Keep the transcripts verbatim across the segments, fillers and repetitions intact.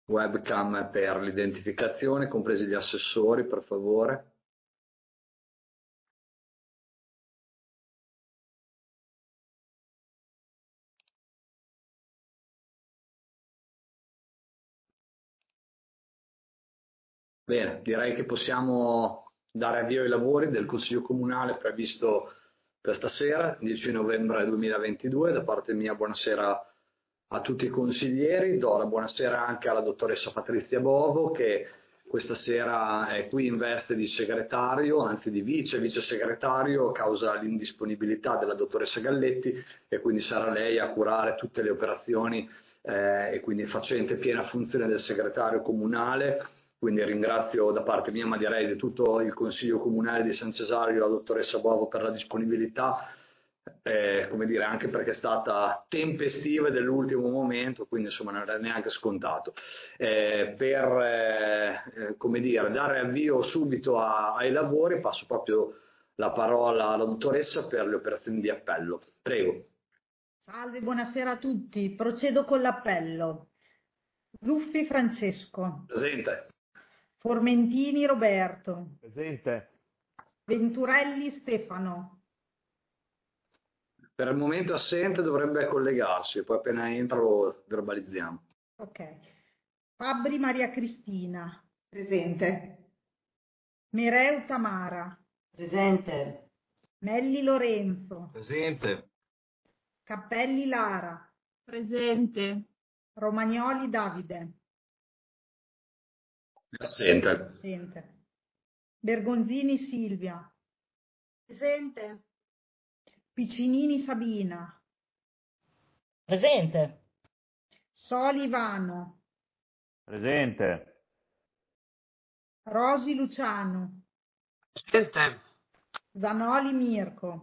webcam per l'identificazione, compresi gli assessori, per favore. Bene, direi che possiamo dare avvio ai lavori del Consiglio Comunale previsto per stasera, dieci novembre duemilaventidue. Da parte mia buonasera a tutti i consiglieri, do la buonasera anche alla dottoressa Patrizia Bovo che questa sera è qui in veste di segretario, anzi di vice vice segretario, causa l'indisponibilità della dottoressa Galletti, e quindi sarà lei a curare tutte le operazioni eh, e quindi facente piena funzione del segretario comunale. Quindi ringrazio da parte mia, ma direi di tutto il Consiglio Comunale di San Cesario, la dottoressa Bovo per la disponibilità, eh, come dire, anche perché è stata tempestiva e dell'ultimo momento, quindi insomma non era neanche scontato. Eh, per eh, eh, come dire, dare avvio subito a, ai lavori, passo proprio la parola alla dottoressa per le operazioni di appello. Prego. Salve, buonasera a tutti. Procedo con l'appello. Zuffi Francesco. Presente. Formentini Roberto. Presente. Venturelli Stefano. Per il momento assente, dovrebbe collegarsi, poi appena entra lo verbalizziamo. Ok. Fabbri Maria Cristina. Presente. Mereu Tamara. Presente. Melli Lorenzo. Presente. Cappelli Lara. Presente. Romagnoli Davide. Assente. Assente. Bergonzini Silvia. Presente. Piccinini Sabina. Presente. Soli Ivano. Presente. Rosi Luciano. Presente. Zanoli Mirko.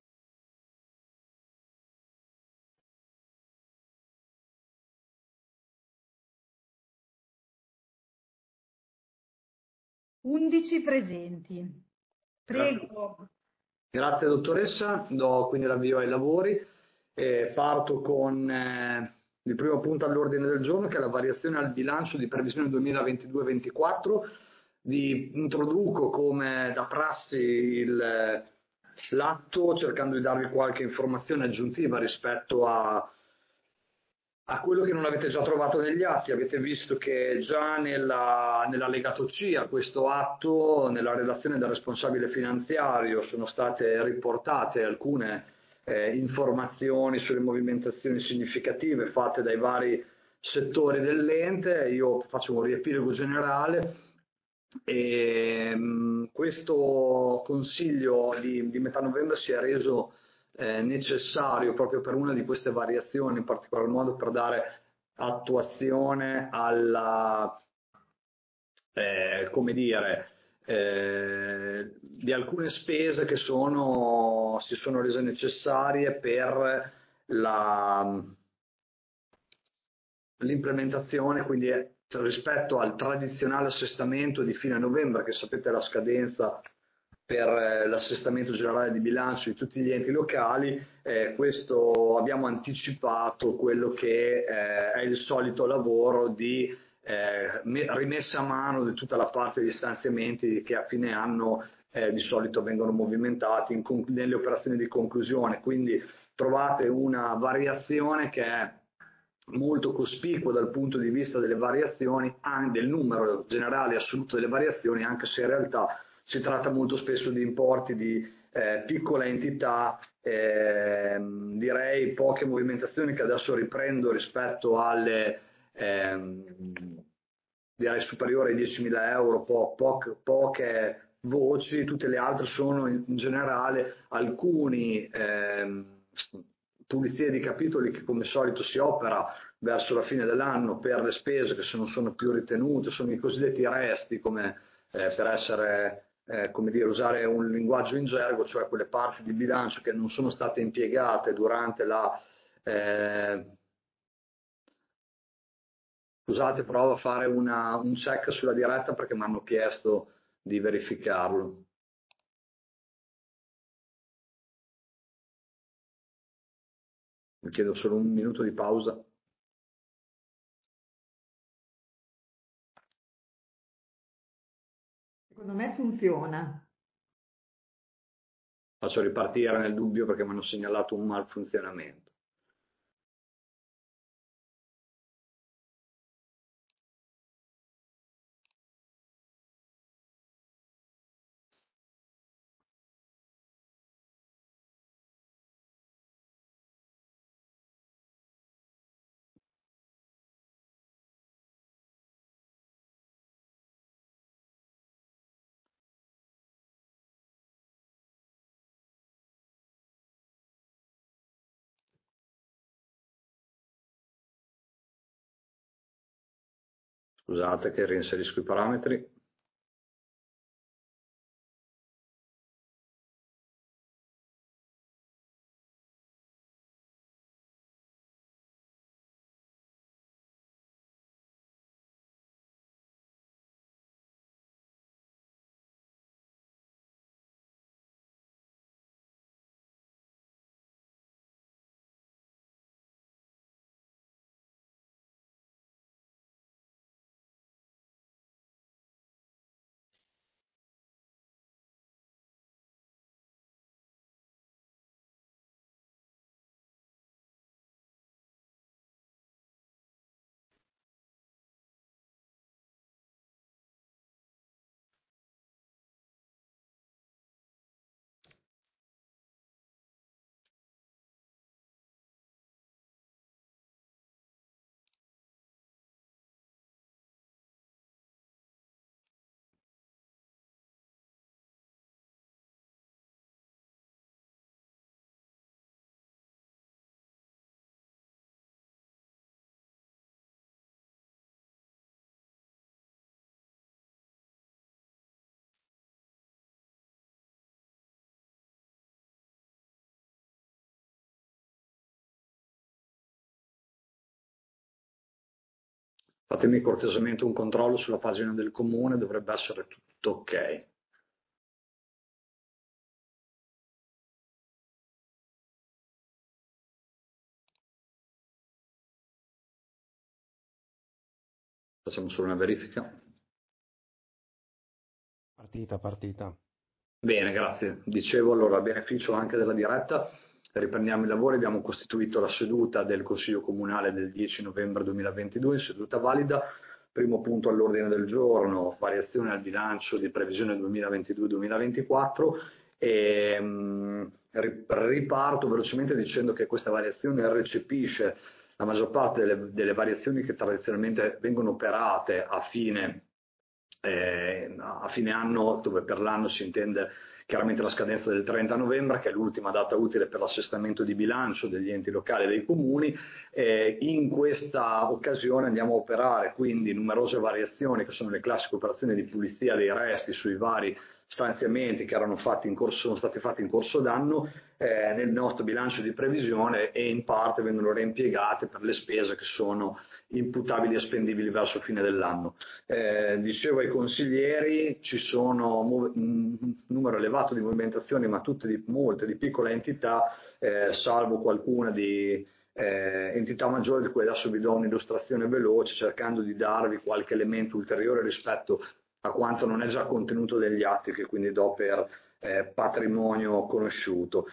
undici presenti. Prego. Grazie dottoressa, do quindi l'avvio ai lavori e parto con eh, il primo punto all'ordine del giorno, che è la variazione al bilancio di previsione duemilaventidue ventiquattro. Vi introduco come da prassi l'atto cercando di darvi qualche informazione aggiuntiva rispetto a a quello che non avete già trovato negli atti. Avete visto che già nella, nell'allegato C a questo atto, nella relazione del responsabile finanziario, sono state riportate alcune eh, informazioni sulle movimentazioni significative fatte dai vari settori dell'ente. Io faccio un riepilogo generale. E, mh, questo consiglio di, di metà novembre si è reso Eh, necessario proprio per una di queste variazioni, in particolar modo per dare attuazione alla, eh, come dire, eh, di alcune spese che sono, si sono rese necessarie per la, l'implementazione, quindi rispetto al tradizionale assestamento di fine novembre, che sapete è la scadenza per l'assestamento generale di bilancio di tutti gli enti locali. Eh, questo abbiamo anticipato quello che eh, è il solito lavoro di eh, rimessa a mano di tutta la parte di stanziamenti che a fine anno eh, di solito vengono movimentati in, nelle operazioni di conclusione. Quindi trovate una variazione che è molto cospicuo dal punto di vista delle variazioni, anche del numero generale assoluto delle variazioni, anche se in realtà si tratta molto spesso di importi di eh, piccola entità, eh, direi poche movimentazioni che adesso riprendo rispetto alle eh, direi superiori ai diecimila euro, po po poche voci, tutte le altre sono in, in generale alcuni eh, pulizie di capitoli che come solito si opera verso la fine dell'anno per le spese che se non sono più ritenute, sono i cosiddetti resti, come eh, per essere eh, come dire, usare un linguaggio in gergo, cioè quelle parti di bilancio che non sono state impiegate durante la eh, scusate, provo a fare una, un check sulla diretta perché mi hanno chiesto di verificarlo. Vi chiedo solo un minuto di pausa. Secondo me funziona. Faccio ripartire nel dubbio perché mi hanno segnalato un malfunzionamento. Scusate che reinserisco i parametri. Fatemi cortesemente un controllo sulla pagina del comune, dovrebbe essere tutto ok. Facciamo solo una verifica. Partita, partita. Bene, grazie. Dicevo allora, a beneficio anche della diretta, riprendiamo i lavori. Abbiamo costituito la seduta del Consiglio Comunale del dieci novembre duemilaventidue, seduta valida. Primo punto all'ordine del giorno, variazione al bilancio di previsione duemilaventidue duemilaventiquattro. E, mh, riparto velocemente dicendo che questa variazione recepisce la maggior parte delle, delle variazioni che tradizionalmente vengono operate a fine Eh, a fine anno, dove per l'anno si intende chiaramente la scadenza del trenta novembre, che è l'ultima data utile per l'assestamento di bilancio degli enti locali e dei comuni. Eh, in questa occasione andiamo a operare quindi numerose variazioni, che sono le classiche operazioni di pulizia dei resti sui vari stanziamenti che erano fatti in corso, sono stati fatti in corso d'anno eh, nel nostro bilancio di previsione, e in parte vengono reimpiegate per le spese che sono imputabili e spendibili verso il fine dell'anno. Eh, dicevo ai consiglieri, ci sono un numero elevato di movimentazioni, ma tutte di, molte di piccole entità, eh, salvo qualcuna di eh, entità maggiori, di cui adesso vi do un'illustrazione veloce, cercando di darvi qualche elemento ulteriore rispetto a quanto non è già contenuto degli atti, che quindi do per eh, patrimonio conosciuto.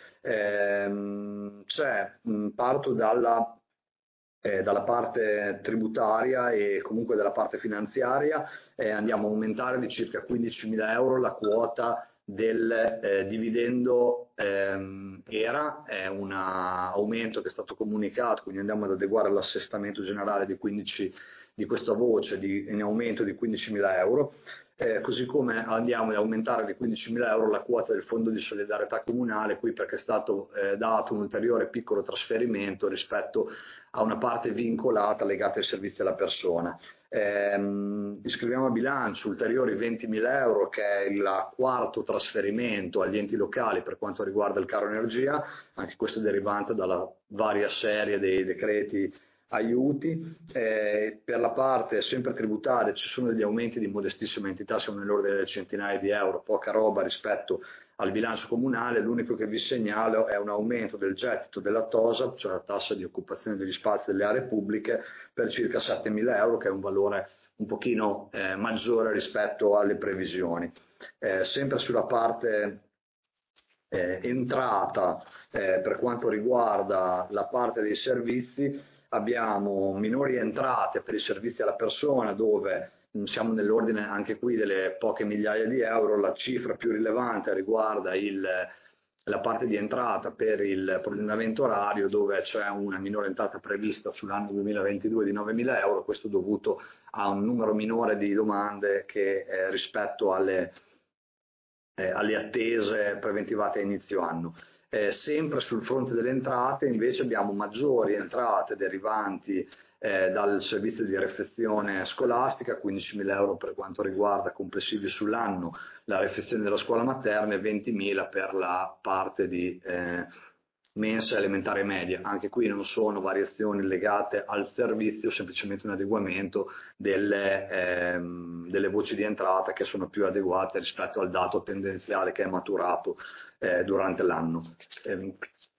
Eh, cioè, mh, parto dalla Eh, dalla parte tributaria e comunque dalla parte finanziaria. Eh, andiamo a aumentare di circa quindicimila euro la quota del eh, dividendo ehm, E R A, è un aumento che è stato comunicato, quindi andiamo ad adeguare l'assestamento generale di, quindici, di questa voce di, in aumento di quindicimila euro. Eh, così come andiamo ad aumentare di quindicimila euro la quota del fondo di solidarietà comunale, qui perché è stato eh, dato un ulteriore piccolo trasferimento rispetto a una parte vincolata legata ai servizi alla persona. Eh, iscriviamo a bilancio ulteriori ventimila euro, che è il quarto trasferimento agli enti locali per quanto riguarda il caro energia, anche questo derivante dalla varia serie dei decreti aiuti. Eh, per la parte sempre tributaria ci sono degli aumenti di modestissima entità, siamo nell'ordine delle centinaia di euro, poca roba rispetto al bilancio comunale. L'unico che vi segnalo è un aumento del gettito della TOSAP, cioè la tassa di occupazione degli spazi delle aree pubbliche, per circa settemila euro, che è un valore un pochino eh, maggiore rispetto alle previsioni. Eh, sempre sulla parte eh, entrata, eh, per quanto riguarda la parte dei servizi, abbiamo minori entrate per i servizi alla persona, dove siamo nell'ordine anche qui delle poche migliaia di euro. La cifra più rilevante riguarda il, la parte di entrata per il prolungamento orario, dove c'è una minore entrata prevista sull'anno duemilaventidue di novemila euro, questo dovuto a un numero minore di domande che eh, rispetto alle, eh, alle attese preventivate a inizio anno. Eh, sempre sul fronte delle entrate invece abbiamo maggiori entrate derivanti eh, dal servizio di refezione scolastica, quindicimila euro per quanto riguarda complessivi sull'anno la refezione della scuola materna e ventimila per la parte di eh, mensa elementare e media. Anche qui non sono variazioni legate al servizio, semplicemente un adeguamento delle, ehm, delle voci di entrata che sono più adeguate rispetto al dato tendenziale che è maturato eh, durante l'anno. Eh,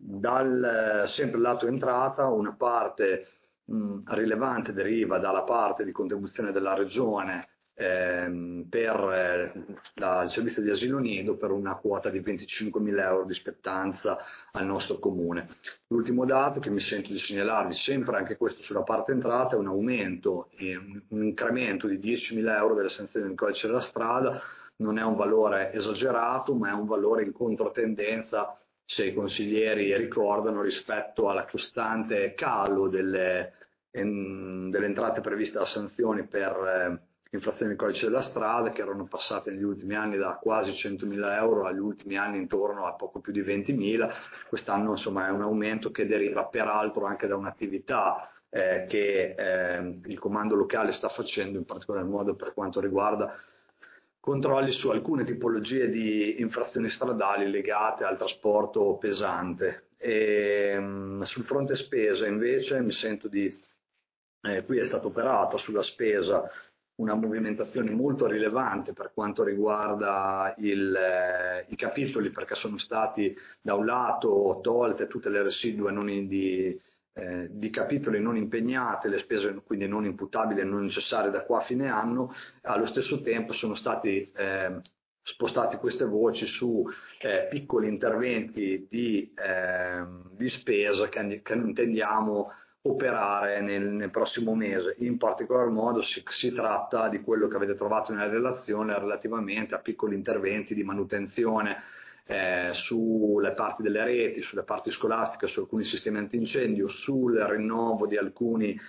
dal sempre lato entrata, una parte mh, rilevante deriva dalla parte di contribuzione della Regione ehm, per eh, la, il servizio di asilo nido, per una quota di venticinquemila euro di spettanza al nostro comune. L'ultimo dato che mi sento di segnalarvi, sempre anche questo sulla parte entrata, è un aumento, e un, un incremento di diecimila euro delle sanzioni del codice della strada. Non è un valore esagerato, ma è un valore in controtendenza, se i consiglieri ricordano, rispetto alla costante calo delle, en, delle entrate previste da sanzioni per eh, infrazioni del codice della strada, che erano passate negli ultimi anni da quasi centomila euro agli ultimi anni intorno a poco più di ventimila. Quest'anno insomma è un aumento che deriva peraltro anche da un'attività eh, che eh, il comando locale sta facendo, in particolar modo per quanto riguarda controlli su alcune tipologie di infrazioni stradali legate al trasporto pesante. E, mh, sul fronte spesa invece mi sento di, eh, qui è stata operata sulla spesa una movimentazione molto rilevante per quanto riguarda il, eh, i capitoli, perché sono stati da un lato tolte tutte le residue non in, di, eh, di capitoli non impegnate, le spese quindi non imputabili e non necessarie da qua a fine anno. Allo stesso tempo sono stati eh, spostati queste voci su eh, piccoli interventi di, eh, di spesa che, che intendiamo operare nel, nel prossimo mese. In particolar modo si, si tratta di quello che avete trovato nella relazione relativamente a piccoli interventi di manutenzione eh, sulle parti delle reti, sulle parti scolastiche, su alcuni sistemi antincendio, sul rinnovo di alcuni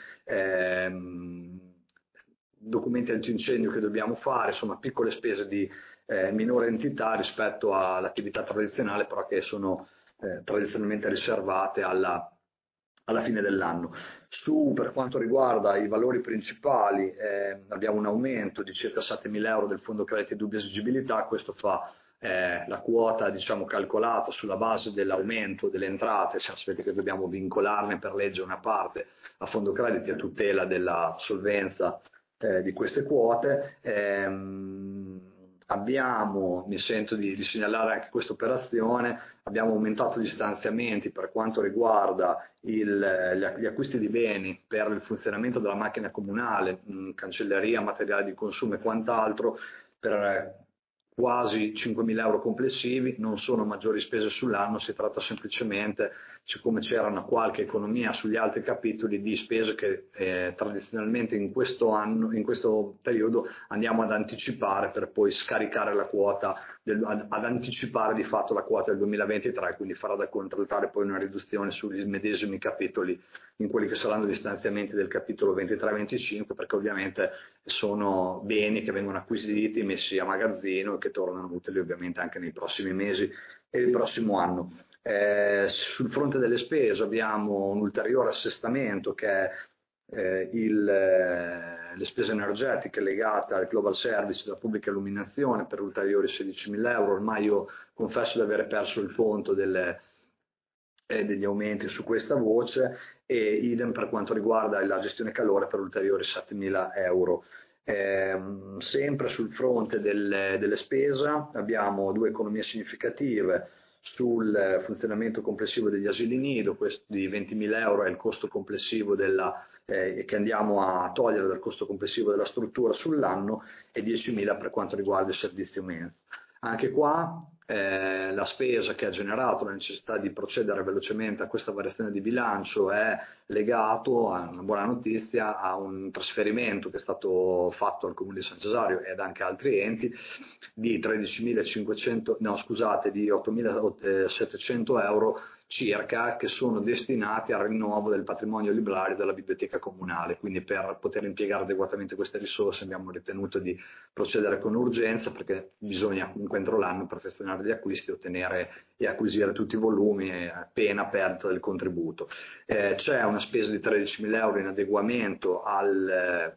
ehm, documenti antincendio che dobbiamo fare, insomma piccole spese di eh, minore entità rispetto all'attività tradizionale, però che sono eh, tradizionalmente riservate alla alla fine dell'anno. Su, per quanto riguarda i valori principali, eh, abbiamo un aumento di circa settemila euro del fondo crediti e dubbia esigibilità. Questo fa eh, la quota, diciamo, calcolata sulla base dell'aumento delle entrate. Sapete che dobbiamo vincolarne per legge una parte a fondo crediti a tutela della solvenza eh, di queste quote. Ehm, Abbiamo, mi sento di, di segnalare anche questa operazione, abbiamo aumentato gli stanziamenti per quanto riguarda il, gli acquisti di beni per il funzionamento della macchina comunale, mh, cancelleria, materiale di consumo e quant'altro, per quasi cinquemila euro complessivi. Non sono maggiori spese sull'anno, si tratta semplicemente, siccome c'era una qualche economia sugli altri capitoli, di spese che eh, tradizionalmente in questo anno, in questo periodo andiamo ad anticipare per poi scaricare la quota, del, ad, ad anticipare di fatto la quota del duemilaventitré, quindi farà da contraltare poi una riduzione sugli medesimi capitoli in quelli che saranno gli stanziamenti del capitolo ventitré venticinque, perché ovviamente sono beni che vengono acquisiti, messi a magazzino e che tornano utili ovviamente anche nei prossimi mesi e il prossimo anno. Eh, sul fronte delle spese abbiamo un ulteriore assestamento che è eh, il, eh, le spese energetiche legate al Global Service della pubblica illuminazione per ulteriori sedicimila euro. Ormai io confesso di aver perso il conto delle, eh, degli aumenti su questa voce, e idem per quanto riguarda la gestione calore per ulteriori settemila euro. Ehm, sempre sul fronte del, delle spese abbiamo due economie significative sul funzionamento complessivo degli asili nido, questo di ventimila euro è il costo complessivo della, eh, che andiamo a togliere dal costo complessivo della struttura sull'anno, e diecimila per quanto riguarda il servizio mensa. Anche qua eh, la spesa che ha generato la necessità di procedere velocemente a questa variazione di bilancio è legato, a una buona notizia, a un trasferimento che è stato fatto al Comune di San Cesario ed anche a altri enti di tredicimilacinquecento, no scusate, di ottomilasettecento euro circa, che sono destinati al rinnovo del patrimonio librario della biblioteca comunale. Quindi per poter impiegare adeguatamente queste risorse abbiamo ritenuto di procedere con urgenza, perché bisogna comunque entro l'anno perfezionare gli acquisti, ottenere e acquisire tutti i volumi a pena perdita del contributo. Eh, c'è una spesa di tredicimila euro in adeguamento al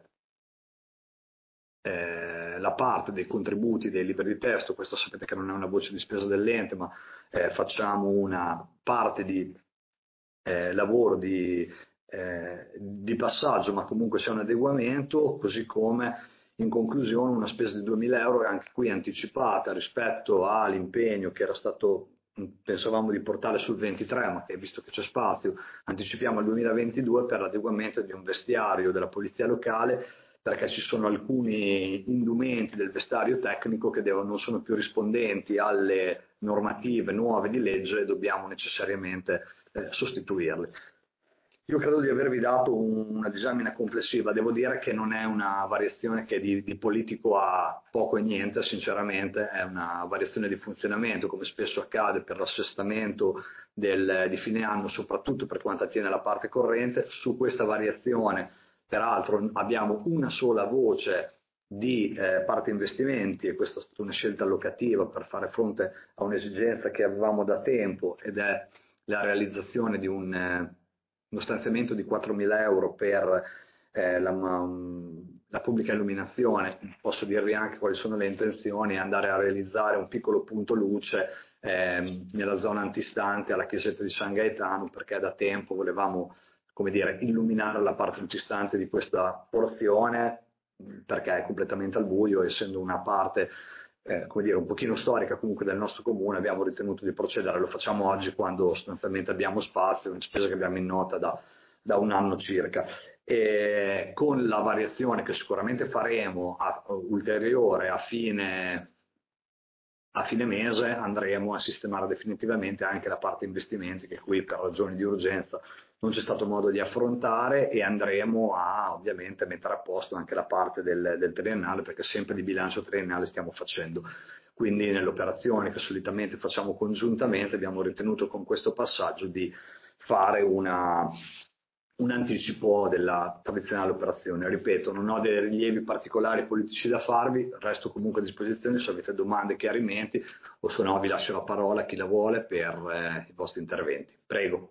Eh, la parte dei contributi dei libri di testo. Questo sapete che non è una voce di spesa dell'ente, ma eh, facciamo una parte di eh, lavoro di, eh, di passaggio, ma comunque c'è un adeguamento, così come in conclusione una spesa di duemila euro, anche qui anticipata rispetto all'impegno che era stato, pensavamo di portare sul ventitré, ma che visto che c'è spazio anticipiamo al duemilaventidue per l'adeguamento di un vestiario della polizia locale, perché ci sono alcuni indumenti del vestiario tecnico che devono, non sono più rispondenti alle normative nuove di legge e dobbiamo necessariamente eh, sostituirli. Io credo di avervi dato un, una disamina complessiva. Devo dire che non è una variazione che di, di politico ha poco e niente, sinceramente, è una variazione di funzionamento, come spesso accade per l'assestamento del, di fine anno, soprattutto per quanto attiene alla parte corrente. Su questa variazione peraltro abbiamo una sola voce di eh, parte investimenti, e questa è stata una scelta allocativa per fare fronte a un'esigenza che avevamo da tempo, ed è la realizzazione di un, eh, uno stanziamento di quattromila euro per eh, la, um, la pubblica illuminazione. Posso dirvi anche quali sono le intenzioni: andare a realizzare un piccolo punto luce eh, nella zona antistante alla chiesetta di San Gaetano, perché da tempo volevamo, come dire, illuminare la parte antistante di questa porzione, perché è completamente al buio, essendo una parte eh, come dire, un pochino storica comunque del nostro comune. Abbiamo ritenuto di procedere, lo facciamo oggi quando sostanzialmente abbiamo spazio, è una spesa che abbiamo in nota da, da un anno circa. E con la variazione che sicuramente faremo a, ulteriore a fine a fine mese, andremo a sistemare definitivamente anche la parte investimenti, che qui per ragioni di urgenza non c'è stato modo di affrontare, e andremo a ovviamente mettere a posto anche la parte del, del triennale, perché sempre di bilancio triennale stiamo facendo. Quindi nell'operazione che solitamente facciamo congiuntamente abbiamo ritenuto con questo passaggio di fare una, un anticipo della tradizionale operazione. Ripeto, non ho dei rilievi particolari politici da farvi, resto comunque a disposizione se avete domande, chiarimenti, o se no vi lascio la parola a chi la vuole per eh, i vostri interventi. Prego.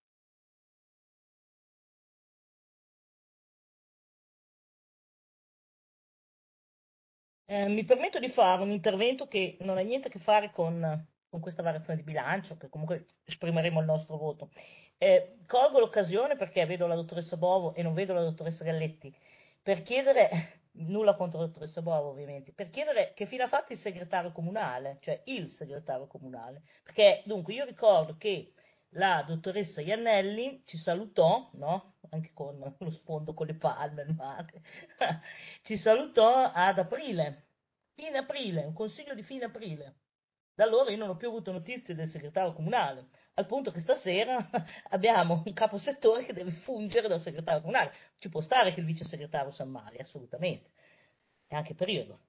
Eh, mi permetto di fare un intervento che non ha niente a che fare con, con questa variazione di bilancio, che comunque esprimeremo il nostro voto. Eh, colgo l'occasione, perché vedo la dottoressa Bovo e non vedo la dottoressa Galletti, per chiedere, nulla contro la dottoressa Bovo ovviamente, per chiedere che fine ha fatto il segretario comunale, cioè il segretario comunale. Perché dunque io ricordo che la dottoressa Iannelli ci salutò, no? Anche con lo sfondo con le palme, il mare. Ci salutò ad aprile, fine aprile, un consiglio di fine aprile. Da allora io non ho più avuto notizie del segretario comunale, al punto che stasera abbiamo un caposettore che deve fungere da segretario comunale. Ci può stare che il vice segretario Sammari, assolutamente, è anche periodo.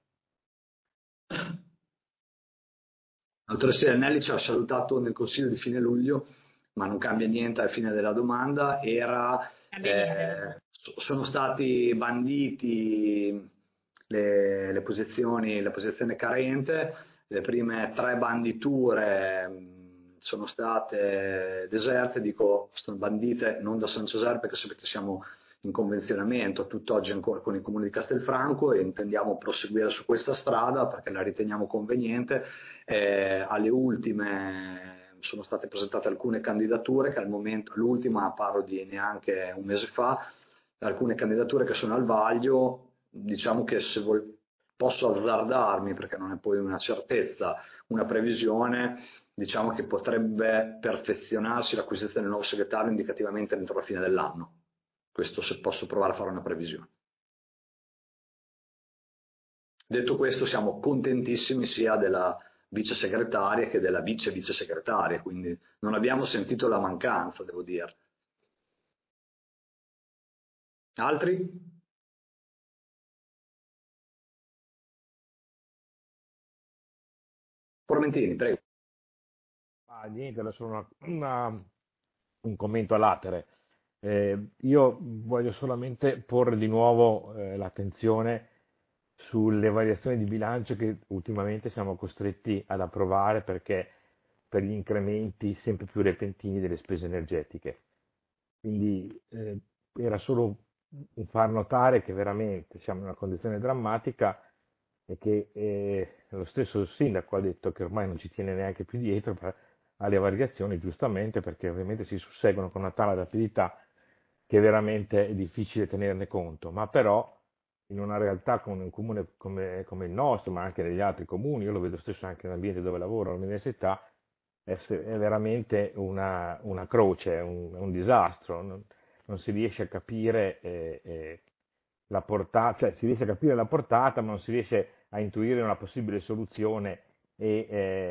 La dottoressa Iannelli ci ha salutato nel consiglio di fine luglio, ma non cambia niente alla fine della domanda. Era, eh, sono stati banditi le, le posizioni, la posizione carente, le prime tre banditure mh, sono state deserte, dico sono bandite non da San Cesare, perché sapete siamo in convenzionamento tutt'oggi ancora con il comune di Castelfranco e intendiamo proseguire su questa strada perché la riteniamo conveniente. Eh, alle ultime sono state presentate alcune candidature che al momento, l'ultima parlo di neanche un mese fa, alcune candidature che sono al vaglio, diciamo che se vol- posso azzardarmi, perché non è poi una certezza, una previsione, diciamo che potrebbe perfezionarsi l'acquisizione del nuovo segretario indicativamente entro la fine dell'anno. Questo se posso provare a fare una previsione. Detto questo, siamo contentissimi sia della vice segretaria che della vice vice segretaria, quindi non abbiamo sentito la mancanza, devo dire. Altri? Formentini, prego. Ah, niente, era solo una- una- un commento a latere. Eh, io voglio solamente porre di nuovo eh, l'attenzione sulle variazioni di bilancio che ultimamente siamo costretti ad approvare perché per gli incrementi sempre più repentini delle spese energetiche. Quindi eh, era solo un far notare che veramente siamo in una condizione drammatica e che eh, lo stesso sindaco ha detto che ormai non ci tiene neanche più dietro per- alle variazioni, giustamente, perché ovviamente si susseguono con una tale rapidità che veramente è difficile tenerne conto, ma però in una realtà come un comune come, come il nostro, ma anche negli altri comuni, io lo vedo stesso anche nell'ambiente dove lavoro, all'università, è, se- è veramente una, una croce, è un, è un disastro, non, non si riesce a capire eh, eh, la portata, cioè si riesce a capire la portata, ma non si riesce a intuire una possibile soluzione e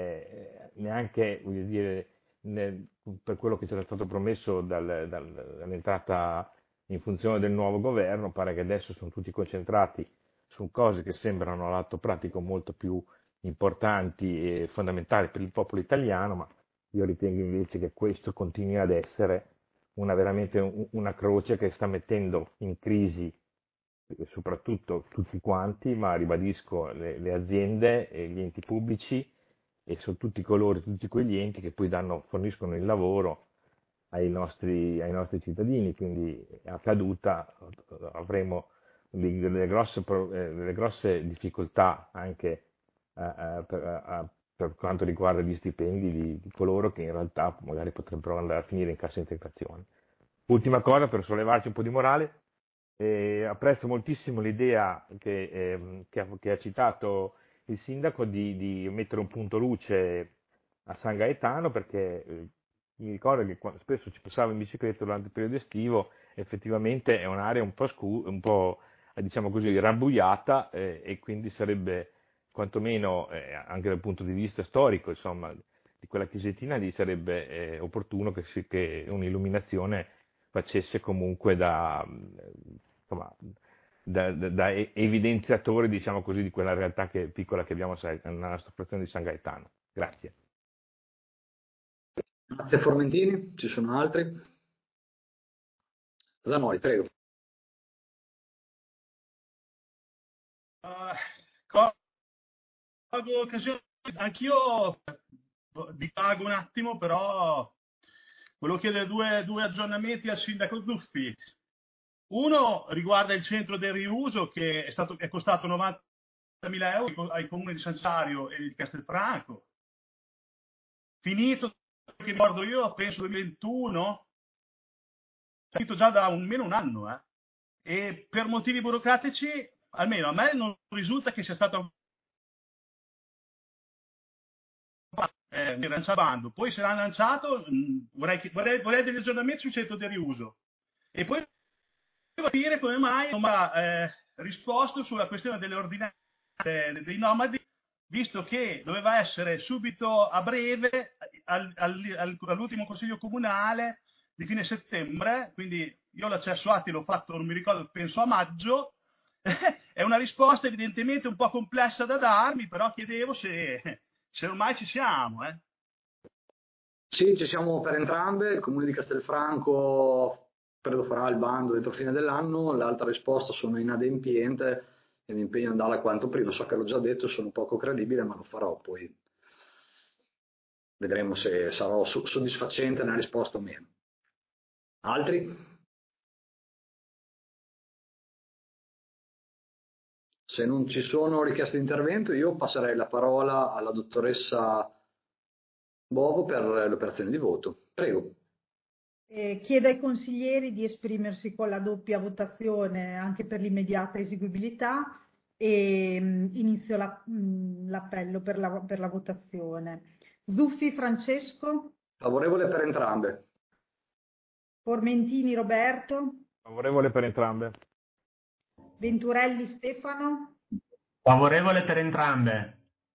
eh, neanche, voglio dire, nel- per quello che ci era stato promesso dal- dal- dall'entrata in funzione del nuovo governo, pare che adesso sono tutti concentrati su cose che sembrano all'atto pratico molto più importanti e fondamentali per il popolo italiano, ma io ritengo invece che questo continui ad essere una, veramente un- una croce che sta mettendo in crisi eh, soprattutto tutti quanti, ma ribadisco le, le aziende e gli enti pubblici e su tutti coloro, tutti quegli enti che poi danno, forniscono il lavoro ai nostri, ai nostri cittadini, quindi a caduta eh, avremo dei- delle grosse, pro- eh, delle grosse difficoltà anche eh, eh, per, eh, per quanto riguarda gli stipendi di, di coloro che in realtà magari potrebbero andare a finire in cassa integrazione. Ultima cosa per sollevarci un po' di morale, eh, apprezzo moltissimo l'idea che, ehm, che ha, che ha citato il sindaco di, di mettere un punto luce a San Gaetano perché eh, mi ricordo che qua- spesso ci passavo in bicicletta durante il periodo estivo, effettivamente è un'area un po', scu- un po' eh, diciamo così, rambuiata eh, e quindi sarebbe quantomeno eh, anche dal punto di vista storico, insomma, di quella chiesettina lì sarebbe eh, opportuno che, si- che un'illuminazione facesse comunque da, insomma, da, da- da e- evidenziatore, diciamo così, di quella realtà che, piccola che abbiamo sai, nella nostra frazione di San Gaetano. Grazie. Grazie Formentini, ci sono altri? Zanoli, prego. Uh, colgo l'occasione, anch'io divago un attimo, però volevo chiedere due, due aggiornamenti al sindaco Zuffi. Uno riguarda il centro del riuso che è, stato, è costato novantamila euro ai comuni di San Sario e di Castelfranco. Finito, che ricordo io, penso duemilaventuno, finito già da almeno un anno, eh. E per motivi burocratici, almeno a me non risulta che sia stato eh, lanciando. Poi se l'hanno lanciato, mh, vorrei, vorrei, vorrei degli aggiornamenti sul centro del riuso. E poi capire come mai non mi ha eh, risposto sulla questione delle ordinanze dei nomadi, visto che doveva essere subito a breve al, al, all'ultimo consiglio comunale di fine settembre, quindi io l'accesso atti l'ho fatto, non mi ricordo, penso a maggio. È una risposta evidentemente un po' complessa da darmi, però chiedevo se, se ormai ci siamo. Eh. Sì, ci siamo per entrambe. Il comune di Castelfranco credo farà il bando entro fine dell'anno. L'altra risposta sono inadempiente e mi impegno ad andare quanto prima. So che l'ho già detto, sono poco credibile, ma lo farò. Poi vedremo se sarò soddisfacente nella risposta o meno. Altri? Se non ci sono richieste di intervento, io passerei la parola alla dottoressa Bovo per le operazioni di voto. Prego. Eh, chiedo ai consiglieri di esprimersi con la doppia votazione anche per l'immediata eseguibilità e mh, inizio la- mh, l'appello per la, per la votazione. Zuffi Francesco, Favorevole per entrambe. Formentini Roberto, Favorevole per entrambe. Venturelli Stefano, Favorevole per entrambe.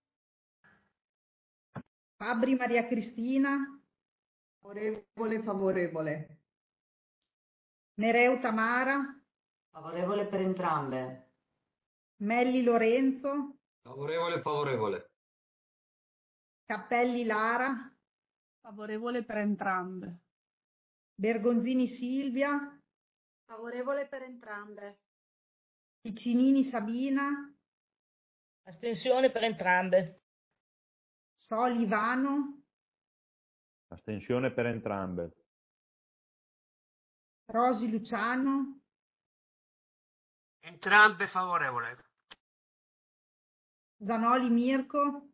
Fabri Maria Cristina, Favorevole, favorevole. Nereu Tamara, Favorevole per entrambe. Melli Lorenzo, Favorevole, favorevole. Cappelli Lara, Favorevole per entrambe. Bergonzini Silvia, Favorevole per entrambe. Piccinini Sabina, Astensione per entrambe. Soli Ivano, Astensione per entrambe. Rosi Luciano, Entrambe favorevole. Zanoli Mirko,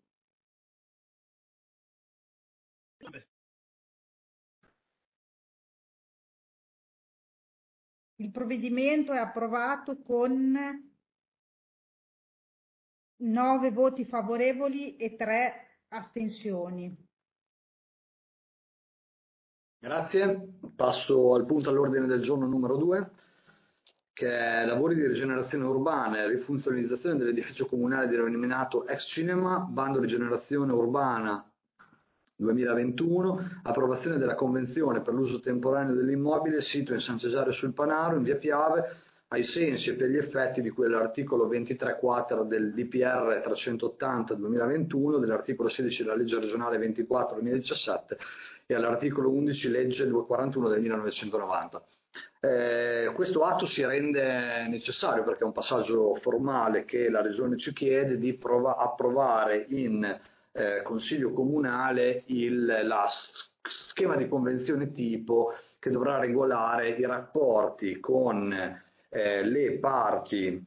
il provvedimento è approvato con nove voti favorevoli e tre astensioni. Grazie. Passo al punto all'ordine del giorno numero due, che è lavori di rigenerazione urbana e rifunzionalizzazione dell'edificio comunale denominato ex cinema, bando rigenerazione urbana duemilaventuno, approvazione della convenzione per l'uso temporaneo dell'immobile sito in San Cesare sul Panaro, in via Piave, ai sensi e per gli effetti di quell'articolo ventitré quater del D P R trecentottanta duemilaventuno, dell'articolo sedici della legge regionale ventiquattro duemiladiciassette e all'articolo undici legge duecentoquarantuno del millenovecentonovanta. Eh, questo atto si rende necessario perché è un passaggio formale che la Regione ci chiede di prova- approvare in eh, Consiglio Comunale il la schema di convenzione tipo che dovrà regolare i rapporti con eh, le parti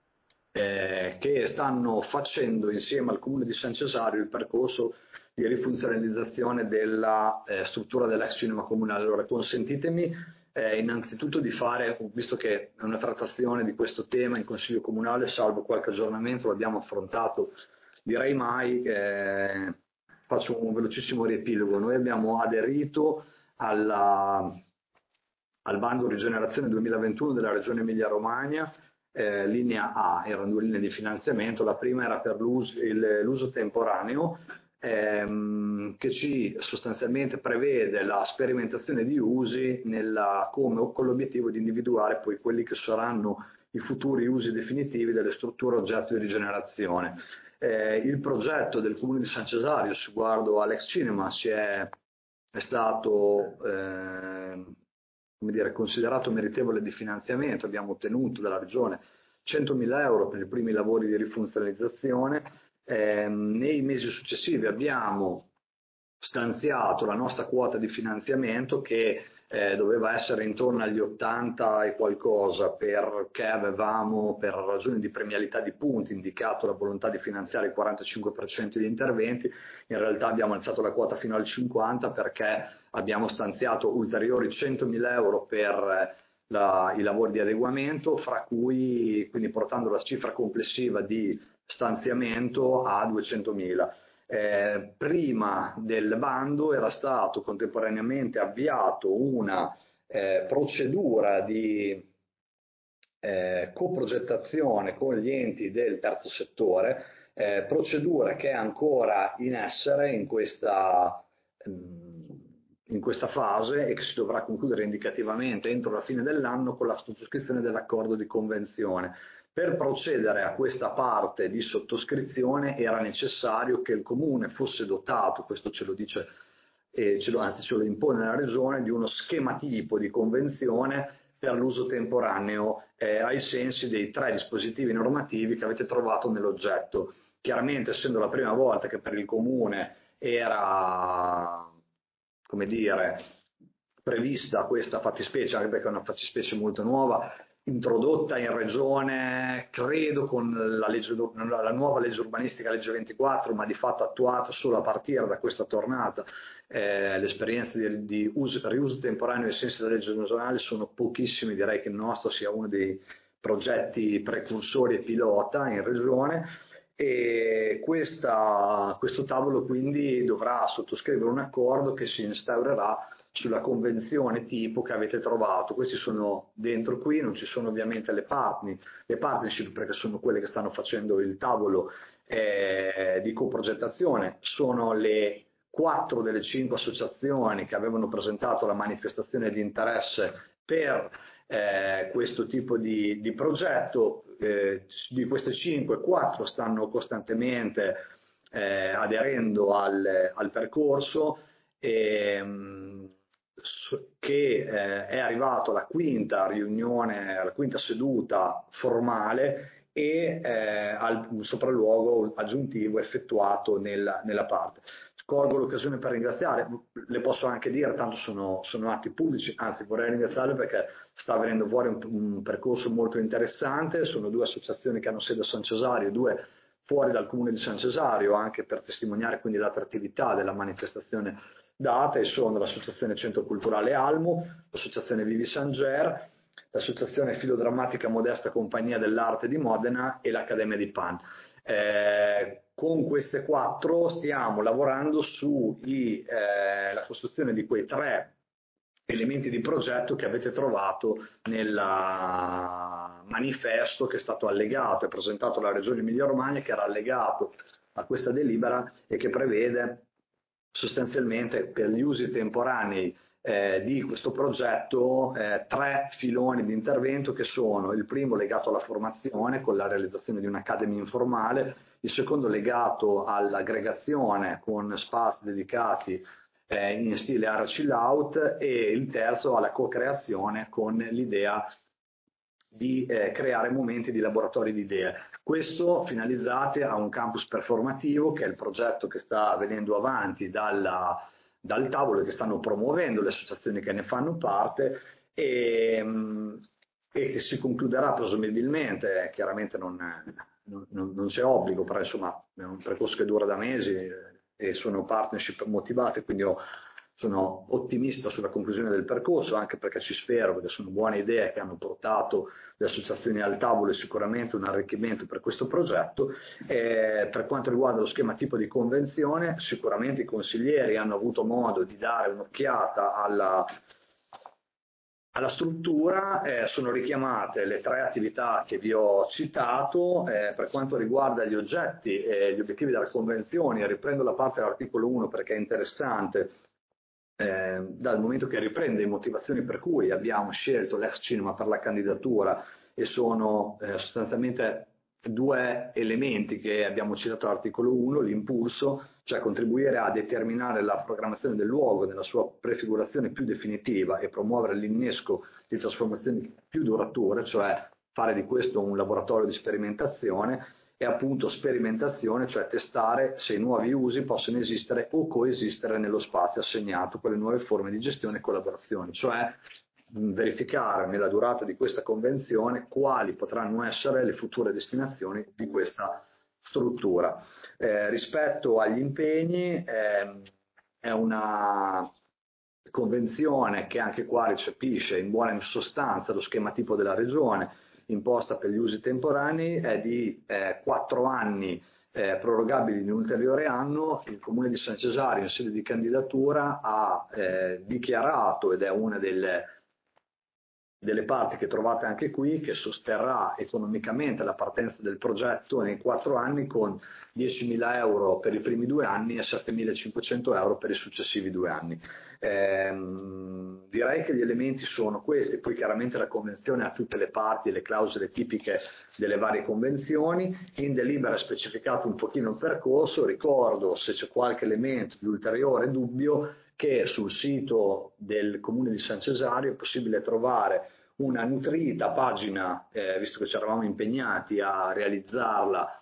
eh, che stanno facendo insieme al Comune di San Cesario il percorso di rifunzionalizzazione della eh, struttura dell'ex cinema comunale. Allora consentitemi eh, innanzitutto di fare, visto che è una trattazione di questo tema in Consiglio Comunale, salvo qualche aggiornamento, l'abbiamo affrontato direi mai, eh, faccio un velocissimo riepilogo. Noi abbiamo aderito alla, al bando rigenerazione duemilaventuno della Regione Emilia-Romagna, eh, linea A, erano due linee di finanziamento, la prima era per l'uso, il, l'uso temporaneo, ehm, che ci sostanzialmente prevede la sperimentazione di usi nella, come, con l'obiettivo di individuare poi quelli che saranno i futuri usi definitivi delle strutture oggetto di rigenerazione. Eh, il progetto del Comune di San Cesario riguardo all'ex cinema si è, è stato eh, come dire, considerato meritevole di finanziamento. Abbiamo ottenuto dalla Regione centomila euro per i primi lavori di rifunzionalizzazione. Eh, nei mesi successivi abbiamo stanziato la nostra quota di finanziamento che eh, doveva essere intorno agli ottanta e qualcosa, perché avevamo per ragioni di premialità di punti indicato la volontà di finanziare il quarantacinque per cento degli interventi. In realtà abbiamo alzato la quota fino al cinquanta perché abbiamo stanziato ulteriori centomila euro per la, i lavori di adeguamento, fra cui quindi portando la cifra complessiva di stanziamento a duecentomila. Eh, prima del bando era stato contemporaneamente avviato una eh, procedura di eh, coprogettazione con gli enti del terzo settore, eh, procedura che è ancora in essere in questa, in questa fase e che si dovrà concludere indicativamente entro la fine dell'anno con la sottoscrizione dell'accordo di convenzione. Per procedere a questa parte di sottoscrizione era necessario che il Comune fosse dotato, questo ce lo dice, eh, ce lo, anzi ce lo impone la Regione, di uno schema tipo di convenzione per l'uso temporaneo eh, ai sensi dei tre dispositivi normativi che avete trovato nell'oggetto. Chiaramente, essendo la prima volta che per il Comune era, come dire, prevista questa fattispecie, anche perché è una fattispecie molto nuova, introdotta in regione, credo con la, legge, la nuova legge urbanistica, legge ventiquattro, ma di fatto attuata solo a partire da questa tornata. Eh, le esperienze di, di uso, riuso temporaneo ai sensi della legge regionale sono pochissime, direi che il nostro sia uno dei progetti precursori e pilota in regione, e questa, questo tavolo quindi dovrà sottoscrivere un accordo che si instaurerà sulla convenzione tipo che avete trovato. Questi sono dentro qui, non ci sono ovviamente le, partner, le partnership, perché sono quelle che stanno facendo il tavolo eh, di coprogettazione, sono le quattro delle cinque associazioni che avevano presentato la manifestazione di interesse per eh, questo tipo di, di progetto. Eh, di queste cinque, quattro stanno costantemente eh, aderendo al, al percorso, e, mh, che eh, è arrivato alla quinta riunione, alla quinta seduta formale e eh, al sopralluogo aggiuntivo effettuato nella, nella parte. Colgo l'occasione per ringraziare, le posso anche dire, tanto sono, sono atti pubblici, anzi vorrei ringraziarle perché sta venendo fuori un, un percorso molto interessante. Sono due associazioni che hanno sede a San Cesario, due fuori dal comune di San Cesario, anche per testimoniare quindi l'attrattività della manifestazione data, e sono l'associazione Centro Culturale Almo, l'associazione Vivi San Ger, l'associazione Filodrammatica Modesta Compagnia dell'Arte di Modena e l'Accademia di Pan. Eh, con queste quattro stiamo lavorando su i, eh, la costruzione di quei tre elementi di progetto che avete trovato nel manifesto che è stato allegato e presentato alla Regione Emilia-Romagna, che era allegato a questa delibera e che prevede sostanzialmente per gli usi temporanei eh, di questo progetto eh, tre filoni di intervento, che sono: il primo legato alla formazione con la realizzazione di un'academy informale, il secondo legato all'aggregazione con spazi dedicati eh, in stile area chill out, e il terzo alla co-creazione con l'idea di eh, creare momenti di laboratori di idee. Questo finalizzati a un campus performativo, che è il progetto che sta venendo avanti dalla, dal tavolo, che stanno promuovendo le associazioni che ne fanno parte, e, e che si concluderà presumibilmente, chiaramente non, non, non c'è obbligo, però insomma è un percorso che dura da mesi e sono partnership motivate, quindi ho sono ottimista sulla conclusione del percorso, anche perché ci spero, perché sono buone idee che hanno portato le associazioni al tavolo, e sicuramente un arricchimento per questo progetto. E per quanto riguarda lo schema tipo di convenzione, sicuramente i consiglieri hanno avuto modo di dare un'occhiata alla, alla struttura, eh, sono richiamate le tre attività che vi ho citato. Eh, per quanto riguarda gli oggetti e gli obiettivi della convenzione, riprendo la parte dell'articolo uno perché è interessante, Eh, dal momento che riprende le motivazioni per cui abbiamo scelto l'ex cinema per la candidatura, e sono eh, sostanzialmente due elementi che abbiamo citato all'articolo uno: l'impulso, cioè contribuire a determinare la programmazione del luogo nella sua prefigurazione più definitiva e promuovere l'innesco di trasformazioni più durature, cioè fare di questo un laboratorio di sperimentazione, e appunto sperimentazione, cioè testare se i nuovi usi possono esistere o coesistere nello spazio assegnato con le nuove forme di gestione e collaborazione, cioè verificare nella durata di questa convenzione quali potranno essere le future destinazioni di questa struttura. Eh, rispetto agli impegni, eh, è una convenzione che anche qua recepisce in buona sostanza lo schema tipo della Regione, imposta per gli usi temporanei, è di eh, quattro anni eh, prorogabili di un ulteriore anno. Il Comune di San Cesario, in sede di candidatura, ha eh, dichiarato, ed è una delle, delle parti che trovate anche qui, che sosterrà economicamente la partenza del progetto nei quattro anni con diecimila euro per i primi due anni e settemilacinquecento euro per i successivi due anni. Eh, direi che gli elementi sono questi, poi chiaramente la convenzione ha tutte le parti e le clausole tipiche delle varie convenzioni. In delibera è specificato un pochino il percorso. Ricordo, se c'è qualche elemento di ulteriore dubbio, che sul sito del Comune di San Cesario è possibile trovare una nutrita pagina, eh, visto che ci eravamo impegnati a realizzarla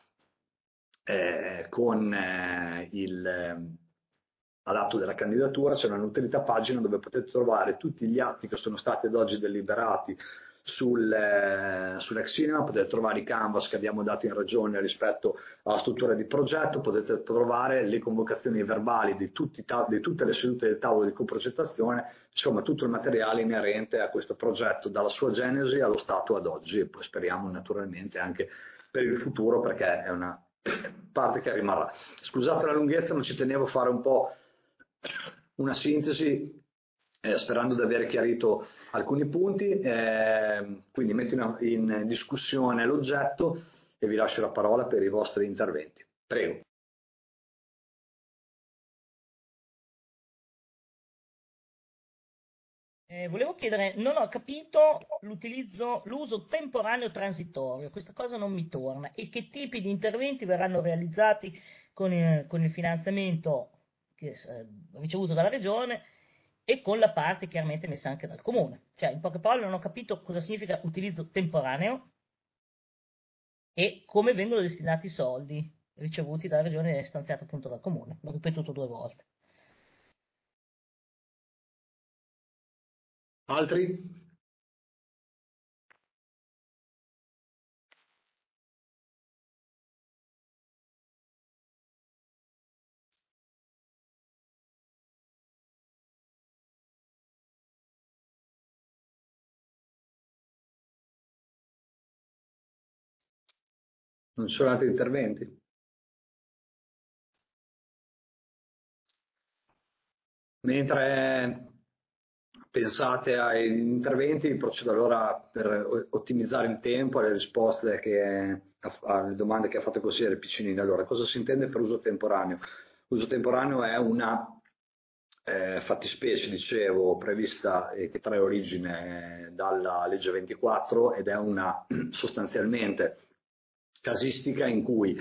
eh, con eh, il all'atto della candidatura, c'è una nutrita pagina dove potete trovare tutti gli atti che sono stati ad oggi deliberati sul, eh, sull'ex cinema, potete trovare i canvas che abbiamo dato in regione rispetto alla struttura di progetto, potete trovare le convocazioni verbali di, tutti, di tutte le sedute del tavolo di coprogettazione, insomma tutto il materiale inerente a questo progetto dalla sua genesi allo stato ad oggi, e poi speriamo naturalmente anche per il futuro, perché è una parte che rimarrà. Scusate la lunghezza, non ci tenevo a fare un po' una sintesi, eh, sperando di aver chiarito alcuni punti, eh, quindi metto in, in discussione l'oggetto e vi lascio la parola per i vostri interventi. Prego. Eh, volevo chiedere, non ho capito l'utilizzo, l'uso temporaneo transitorio, questa cosa non mi torna, e che tipi di interventi verranno realizzati con il, con il finanziamento che eh, ricevuto dalla regione e con la parte chiaramente messa anche dal comune. Cioè, in poche parole, non ho capito cosa significa utilizzo temporaneo e come vengono destinati i soldi ricevuti dalla regione e stanziati appunto dal comune. L'ho ripetuto due volte. Altri? Non ci sono altri interventi? Mentre pensate ai interventi, procedo allora per ottimizzare il tempo alle risposte che, alle domande che ha fatto il consigliere Piccinini. Allora, cosa si intende per uso temporaneo? L'uso temporaneo è una eh, fattispecie, dicevo, prevista e che trae origine dalla legge ventiquattro ed è una sostanzialmente casistica in cui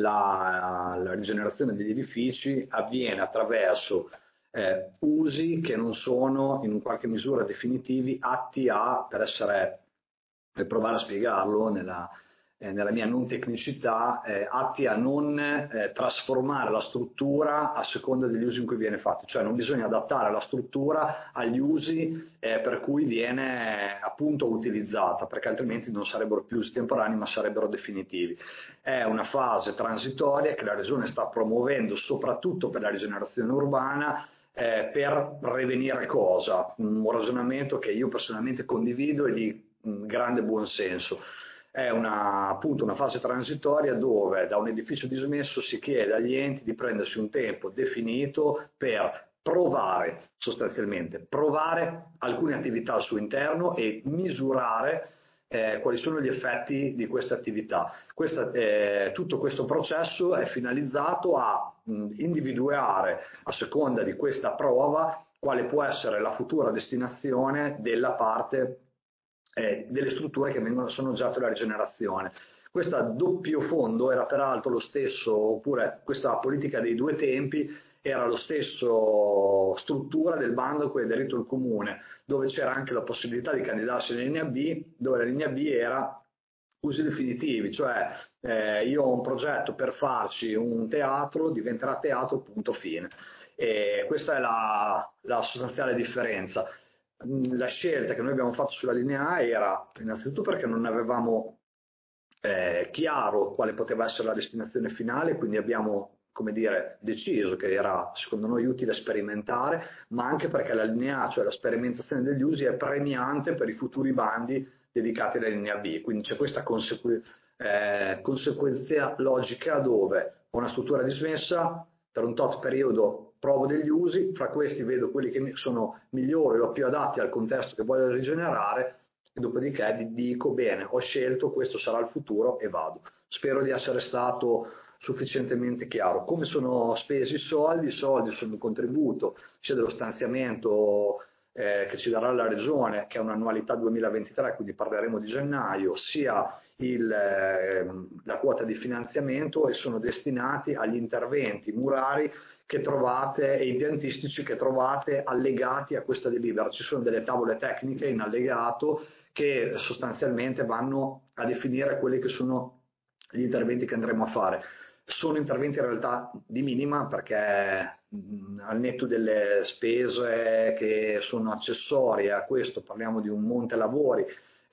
la, la rigenerazione degli edifici avviene attraverso eh, usi che non sono in qualche misura definitivi, atti a, per essere, per provare a spiegarlo nella, eh, nella mia non tecnicità, eh, atti a non eh, trasformare la struttura a seconda degli usi in cui viene fatto, cioè non bisogna adattare la struttura agli usi eh, per cui viene appunto utilizzata, perché altrimenti non sarebbero più usi temporanei ma sarebbero definitivi. È una fase transitoria che la Regione sta promuovendo soprattutto per la rigenerazione urbana, eh, per prevenire cosa? Un ragionamento che io personalmente condivido e di mh, grande buonsenso. È una, appunto una fase transitoria dove da un edificio dismesso si chiede agli enti di prendersi un tempo definito per provare, sostanzialmente, provare alcune attività al suo interno e misurare eh, quali sono gli effetti di queste attività. Questa, eh, tutto questo processo è finalizzato a mh, individuare, a seconda di questa prova, quale può essere la futura destinazione della parte eh, delle strutture che vengono, sono oggetto della rigenerazione. Questo doppio fondo era peraltro lo stesso, oppure questa politica dei due tempi era lo stesso struttura del bando che ha aderito il comune, dove c'era anche la possibilità di candidarsi in linea B, dove la linea B era usi definitivi, cioè eh, io ho un progetto per farci un teatro, diventerà teatro, punto fine. E questa è la, la sostanziale differenza. La scelta che noi abbiamo fatto sulla linea A era innanzitutto perché non avevamo eh, chiaro quale poteva essere la destinazione finale, quindi abbiamo, come dire, deciso che era secondo noi utile sperimentare, ma anche perché la linea A, cioè la sperimentazione degli usi, è premiante per i futuri bandi dedicati alla linea B, quindi c'è questa consecu- eh, conseguenza logica dove ho una struttura dismessa, per un tot periodo provo degli usi, fra questi vedo quelli che sono migliori o più adatti al contesto che voglio rigenerare, e dopodiché dico bene, ho scelto, questo sarà il futuro e vado. Spero di essere stato sufficientemente chiaro. Come sono spesi i soldi? I soldi sono un contributo sia dello stanziamento eh, che ci darà la Regione, che è un'annualità duemilaventitré, quindi parleremo di gennaio, sia il, eh, la quota di finanziamento, e sono destinati agli interventi murari che trovate e impiantistici che trovate allegati a questa delibera. Ci sono delle tavole tecniche in allegato che sostanzialmente vanno a definire quelli che sono gli interventi che andremo a fare. Sono interventi in realtà di minima, perché mh, al netto delle spese che sono accessorie a questo, parliamo di un monte lavori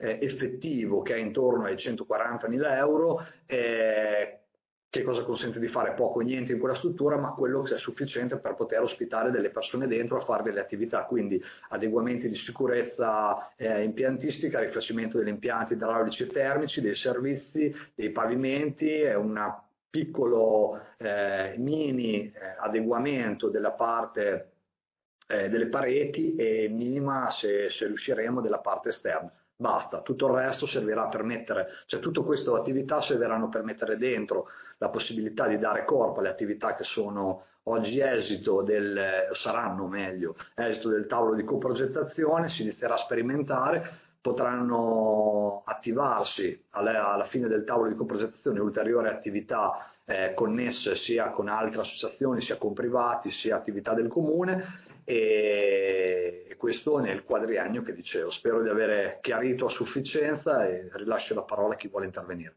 eh, effettivo che è intorno ai centoquarantamila euro, eh, che cosa consente di fare? Poco o niente in quella struttura, ma quello che è sufficiente per poter ospitare delle persone dentro a fare delle attività, quindi adeguamenti di sicurezza eh, impiantistica, rifacimento degli impianti idraulici e termici, dei servizi, dei pavimenti, è una piccolo eh, mini eh, adeguamento della parte eh, delle pareti e minima, se, se riusciremo, della parte esterna. Basta, tutto il resto servirà per mettere, cioè tutte queste attività serviranno per mettere dentro la possibilità di dare corpo alle attività che sono oggi esito del, saranno meglio, esito del tavolo di coprogettazione, si inizierà a sperimentare, potranno attivarsi alla, alla fine del tavolo di coprogettazione ulteriori attività eh, connesse sia con altre associazioni, sia con privati, sia attività del comune, e, e questo nel quadriennio che dicevo. Spero di avere chiarito a sufficienza e rilascio la parola a chi vuole intervenire.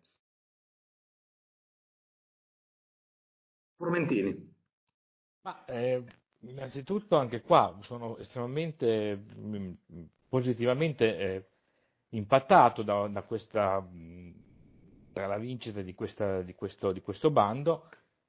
Formentini. Ma, eh, innanzitutto anche qua sono estremamente mh, positivamente eh, impattato da, da questa, mh, dalla vincita di, questa, di, questo, di questo bando,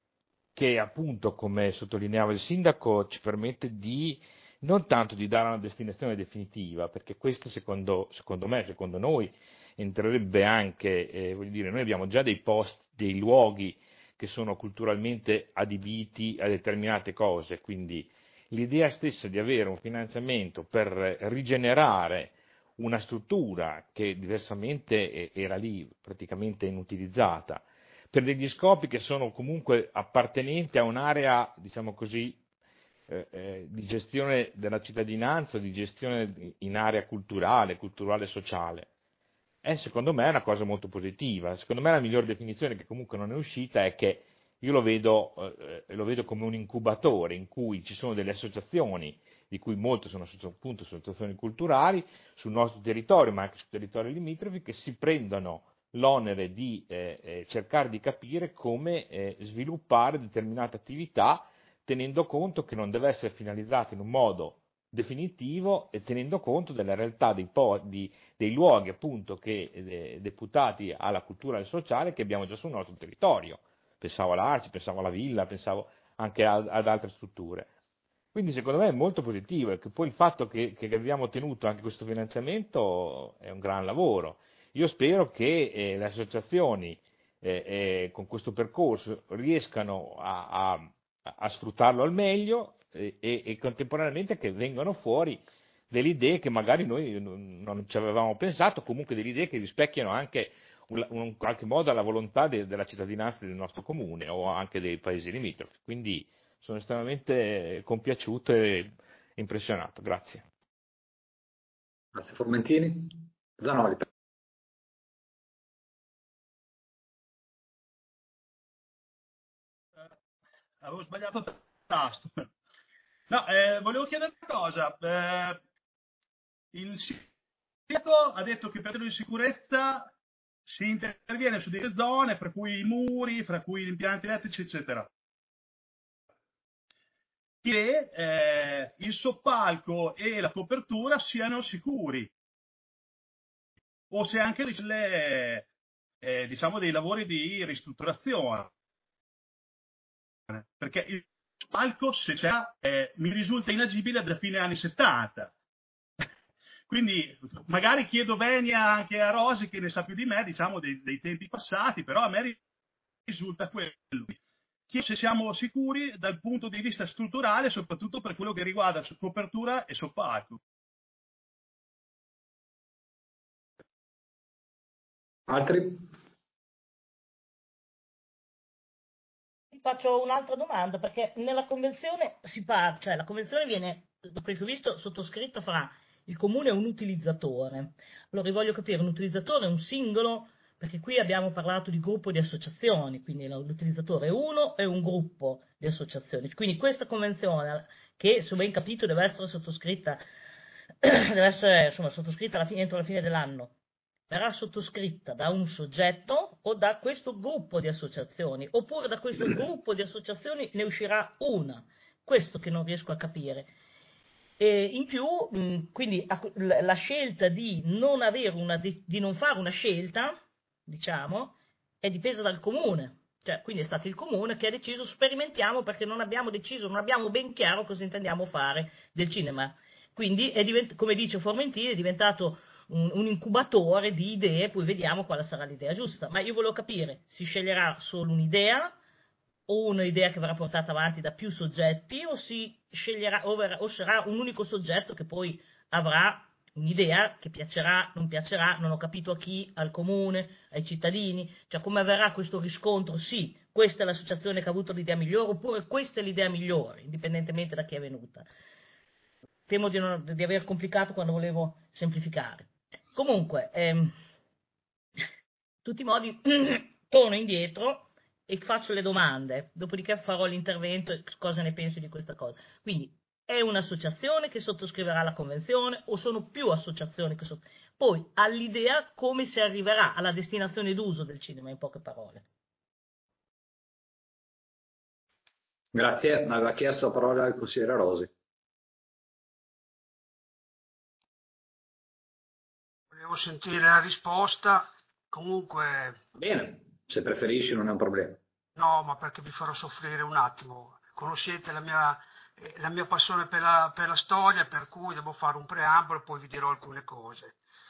che appunto, come sottolineava il sindaco, ci permette di non tanto di dare una destinazione definitiva, perché questo secondo, secondo me, secondo noi, entrerebbe anche, eh, voglio dire, noi abbiamo già dei posti, dei luoghi che sono culturalmente adibiti a determinate cose, quindi l'idea stessa di avere un finanziamento per rigenerare una struttura che diversamente era lì praticamente inutilizzata, per degli scopi che sono comunque appartenenti a un'area, diciamo così, eh, eh, di gestione della cittadinanza, di gestione in area culturale, culturale e sociale. Eh, secondo me è una cosa molto positiva. Secondo me la migliore definizione, che comunque non è uscita, è che io lo vedo, eh, lo vedo come un incubatore in cui ci sono delle associazioni, di cui molte sono appunto associazioni culturali, sul nostro territorio, ma anche su territori limitrofi, che si prendono l'onere di eh, eh, cercare di capire come eh, sviluppare determinate attività, tenendo conto che non deve essere finalizzata in un modo definitivo e tenendo conto della realtà dei, po- di, dei luoghi appunto che eh, deputati alla cultura e al sociale che abbiamo già sul nostro territorio. Pensavo all'Arci, pensavo alla Villa, pensavo anche a, ad altre strutture. Quindi secondo me è molto positivo e che poi il fatto che, che abbiamo ottenuto anche questo finanziamento è un gran lavoro. Io spero che eh, le associazioni eh, eh, con questo percorso riescano a, a, a sfruttarlo al meglio e, e, e contemporaneamente che vengano fuori delle idee che magari noi non, non ci avevamo pensato, comunque delle idee che rispecchiano anche un, un, in qualche modo la volontà de, della cittadinanza del nostro comune o anche dei paesi limitrofi. Quindi sono estremamente compiaciuto e impressionato. Grazie. Grazie Formentini. Zanoli. Avevo sbagliato il tasto. No, eh, volevo chiedere una cosa. Eh, il sindaco ha detto che per ragioni di sicurezza si interviene su delle zone, fra cui i muri, fra cui gli impianti elettrici, eccetera. Che eh, il soppalco e la copertura siano sicuri, o se anche le, eh, diciamo dei lavori di ristrutturazione. Perché il palco, se c'è, eh, mi risulta inagibile da fine anni settanta. Quindi magari chiedo venia anche a Rosi, che ne sa più di me, diciamo, dei, dei tempi passati, però a me risulta quello. Chiedo se siamo sicuri dal punto di vista strutturale, soprattutto per quello che riguarda copertura e soppalco. Altri? Faccio un'altra domanda, perché nella convenzione si parla, cioè la convenzione viene, da quel che ho visto, sottoscritta fra il comune e un utilizzatore. Allora, io voglio capire, un utilizzatore è un singolo, perché qui abbiamo parlato di gruppo di associazioni, quindi l'utilizzatore è uno e un gruppo di associazioni. Quindi questa convenzione, che se ho ben capito deve essere sottoscritta, deve essere insomma, sottoscritta alla fine, entro la fine dell'anno, verrà sottoscritta da un soggetto o da questo gruppo di associazioni, oppure da questo gruppo di associazioni ne uscirà una. Questo che non riesco a capire. E in più, mh, quindi a- la la scelta di non avere una, di, di non fare una scelta, diciamo, è dipesa dal comune. Cioè, quindi è stato il comune che ha deciso sperimentiamo perché non abbiamo deciso, non abbiamo ben chiaro cosa intendiamo fare del cinema. Quindi, è divent- come dice Formentini, è diventato un, un incubatore di idee, poi vediamo quale sarà l'idea giusta. Ma io volevo capire, si sceglierà solo un'idea o un'idea che verrà portata avanti da più soggetti o si sceglierà o, verrà- o sarà un unico soggetto che poi avrà un'idea che piacerà, non piacerà, non ho capito a chi, al comune, ai cittadini, cioè come avverrà questo riscontro? Sì, questa è l'associazione che ha avuto l'idea migliore oppure questa è l'idea migliore, indipendentemente da chi è venuta. Temo di, non- di aver complicato quando volevo semplificare. Comunque, ehm, tutti i modi, torno indietro e faccio le domande, dopodiché farò l'intervento e cosa ne penso di questa cosa. Quindi, è un'associazione che sottoscriverà la convenzione o sono più associazioni che sottoscriveranno? Poi, all'idea come si arriverà alla destinazione d'uso del cinema, in poche parole. Grazie, aveva chiesto la parola al consigliere Rosi. Volevo sentire la risposta, comunque Bene, se preferisci non è un problema. no, ma perché vi farò soffrire un attimo. Conoscete la mia, eh, la mia passione per la, per la storia, per cui devo fare un preambolo e poi vi dirò alcune cose.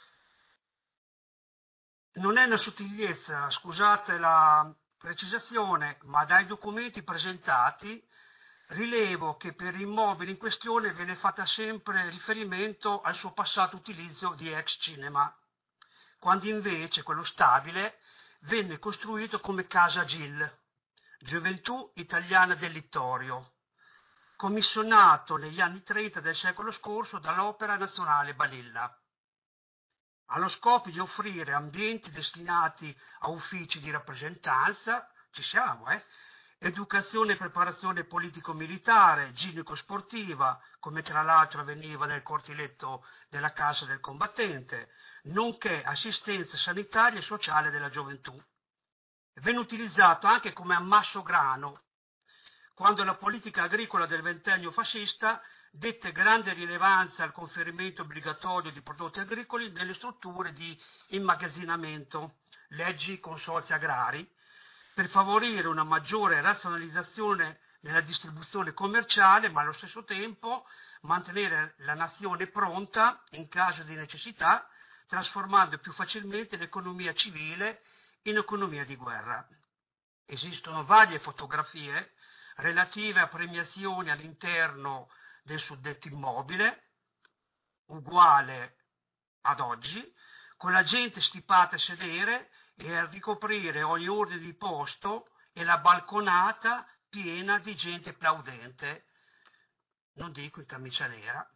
Non è una sottigliezza, scusate la precisazione, ma dai documenti presentati rilevo che per l'immobile in questione viene fatta sempre riferimento al suo passato utilizzo di ex cinema, quando invece quello stabile venne costruito come Casa Gil, Gioventù Italiana del Littorio, commissionato negli anni trenta del secolo scorso dall'Opera Nazionale Balilla, allo scopo di offrire ambienti destinati a uffici di rappresentanza, ci siamo, eh? Educazione e preparazione politico-militare, ginnico-sportiva, come tra l'altro avveniva nel cortiletto della Casa del Combattente, nonché assistenza sanitaria e sociale della gioventù. Venne utilizzato anche come ammasso grano, quando la politica agricola del ventennio fascista dette grande rilevanza al conferimento obbligatorio di prodotti agricoli nelle strutture di immagazzinamento, leggi consorzi agrari, per favorire una maggiore razionalizzazione nella distribuzione commerciale, ma allo stesso tempo mantenere la nazione pronta in caso di necessità, trasformando più facilmente l'economia civile in economia di guerra. Esistono varie fotografie relative a premiazioni all'interno del suddetto immobile, uguale ad oggi, con la gente stipata a sedere e a ricoprire ogni ordine di posto e la balconata piena di gente plaudente, non dico in camicia nera.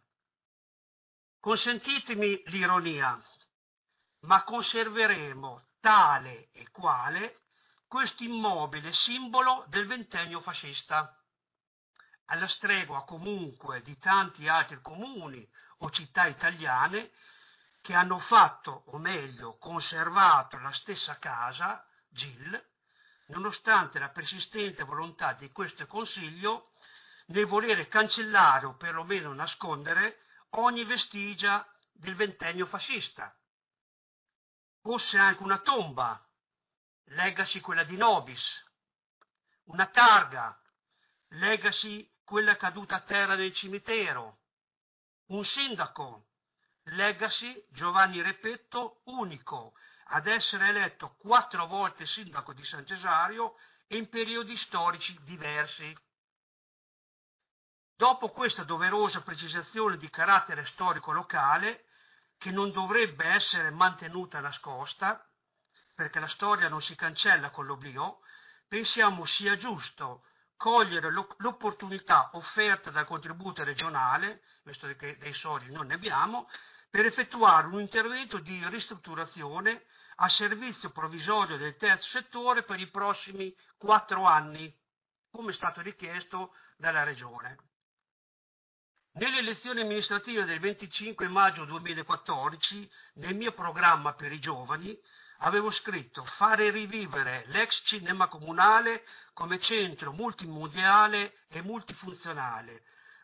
Consentitemi l'ironia, ma conserveremo tale e quale questo immobile simbolo del ventennio fascista, alla stregua comunque di tanti altri comuni o città italiane che hanno fatto, o meglio, conservato la stessa casa, Gil, nonostante la persistente volontà di questo Consiglio nel volere cancellare o perlomeno nascondere ogni vestigia del ventennio fascista. Fosse anche una tomba, legacy quella di Nobis, una targa, legacy quella caduta a terra nel cimitero, un sindaco, legacy Giovanni Repetto, unico ad essere eletto quattro volte sindaco di San Cesario in periodi storici diversi. Dopo questa doverosa precisazione di carattere storico locale, che non dovrebbe essere mantenuta nascosta, perché la storia non si cancella con l'oblio, pensiamo sia giusto cogliere l'opportunità offerta dal contributo regionale, visto che dei soldi non ne abbiamo, per effettuare un intervento di ristrutturazione a servizio provvisorio del terzo settore per i prossimi quattro anni, come è stato richiesto dalla Regione. Nelle elezioni amministrative del venticinque maggio duemilaquattordici, nel mio programma per i giovani, avevo scritto fare rivivere l'ex cinema comunale come centro multimediale e multifunzionale,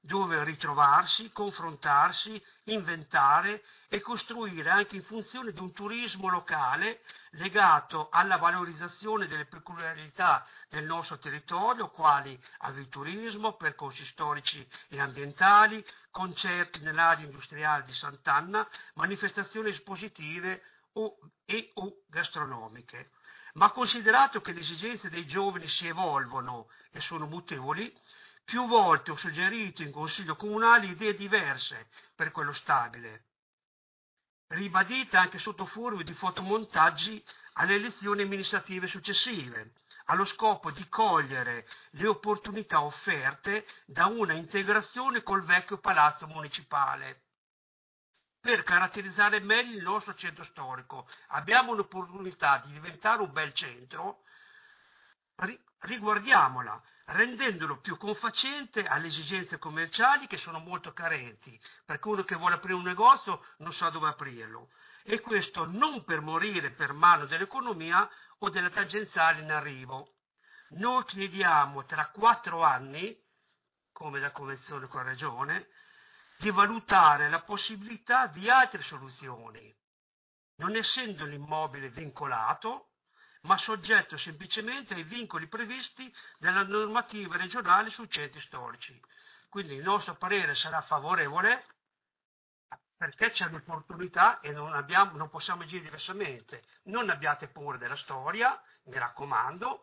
dove ritrovarsi, confrontarsi, inventare e costruire anche in funzione di un turismo locale legato alla valorizzazione delle peculiarità del nostro territorio, quali agriturismo, percorsi storici e ambientali, concerti nell'area industriale di Sant'Anna, manifestazioni espositive o, e o gastronomiche. Ma considerato che le esigenze dei giovani si evolvono e sono mutevoli, più volte ho suggerito in Consiglio Comunale idee diverse per quello stabile, ribadite anche sotto forma di fotomontaggi alle elezioni amministrative successive, allo scopo di cogliere le opportunità offerte da una integrazione col vecchio palazzo municipale. Per caratterizzare meglio il nostro centro storico, abbiamo l'opportunità di diventare un bel centro, riguardiamola, rendendolo più confacente alle esigenze commerciali che sono molto carenti, perché uno che vuole aprire un negozio non sa dove aprirlo, e questo non per morire per mano dell'economia o della tangenziale in arrivo. Noi chiediamo tra quattro anni, come da convenzione con la Regione, di valutare la possibilità di altre soluzioni, non essendo l'immobile vincolato, ma soggetto semplicemente ai vincoli previsti dalla normativa regionale sui centri storici. Quindi il nostro parere sarà favorevole perché c'è un'opportunità e non, abbiamo, non possiamo agire diversamente. Non abbiate paura della storia, mi raccomando,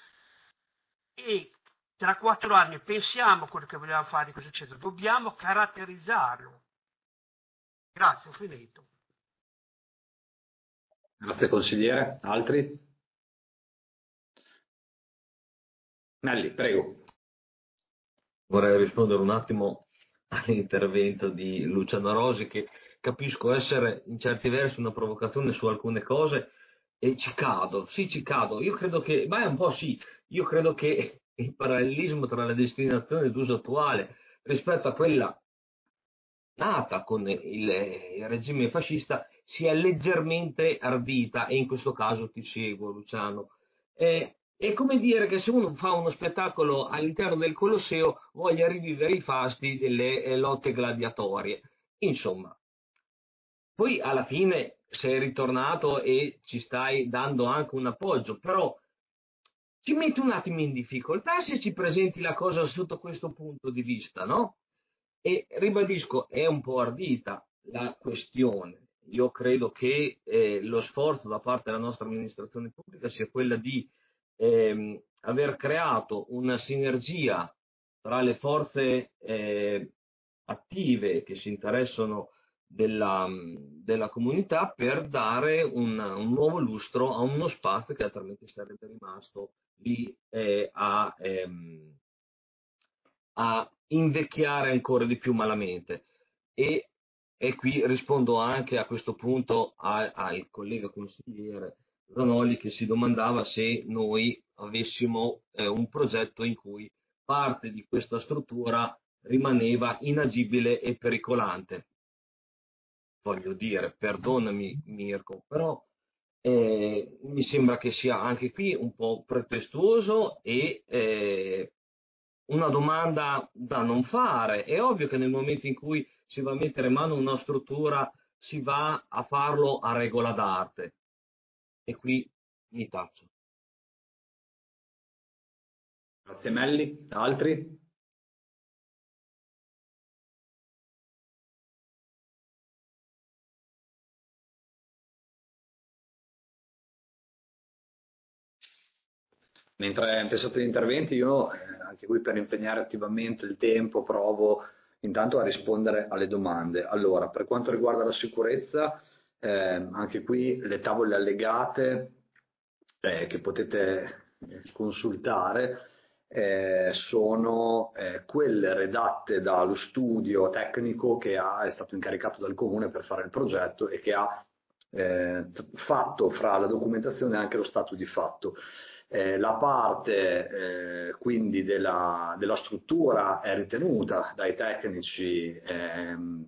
e tra quattro anni pensiamo a quello che vogliamo fare di questo centro, dobbiamo caratterizzarlo. Grazie, ho finito. Grazie consigliere. Altri? Melli, prego. Vorrei rispondere un attimo all'intervento di Luciano Rosi, che capisco essere in certi versi una provocazione su alcune cose e ci cado, sì ci cado, io credo che, ma è un po' sì, io credo che il parallelismo tra la destinazione d'uso attuale rispetto a quella nata con il, il regime fascista sia leggermente ardita, e in questo caso ti seguo Luciano. Eh, È come dire che se uno fa uno spettacolo all'interno del Colosseo voglia rivivere i fasti delle eh, lotte gladiatorie. Insomma, poi alla fine sei ritornato e ci stai dando anche un appoggio, però ci metti un attimo in difficoltà se ci presenti la cosa sotto questo punto di vista, no? E ribadisco, è un po' ardita la questione. Io credo che eh, lo sforzo da parte della nostra amministrazione pubblica sia quella di ehm, aver creato una sinergia tra le forze eh, attive che si interessano della, della comunità per dare un, un nuovo lustro a uno spazio che altrimenti sarebbe rimasto lì eh, a, ehm, a invecchiare ancora di più malamente. E, e qui rispondo anche a questo punto a, al collega consigliere Zanoli, che si domandava se noi avessimo eh, un progetto in cui parte di questa struttura rimaneva inagibile e pericolante. Voglio dire, perdonami Mirko, però eh, mi sembra che sia anche qui un po' pretestuoso e eh, una domanda da non fare. È ovvio che nel momento in cui si va a mettere in mano una struttura si va a farlo a regola d'arte, e qui mi taccio. Grazie Melli. Altri? Mentre pensate agli interventi, io eh, anche qui per impegnare attivamente il tempo provo intanto a rispondere alle domande. Allora, per quanto riguarda la sicurezza, eh, anche qui le tavole allegate eh, che potete consultare eh, sono eh, quelle redatte dallo studio tecnico che ha, è stato incaricato dal Comune per fare il progetto e che ha eh, fatto fra la documentazione anche lo stato di fatto. Eh, la parte eh, quindi della, della struttura è ritenuta dai tecnici ehm,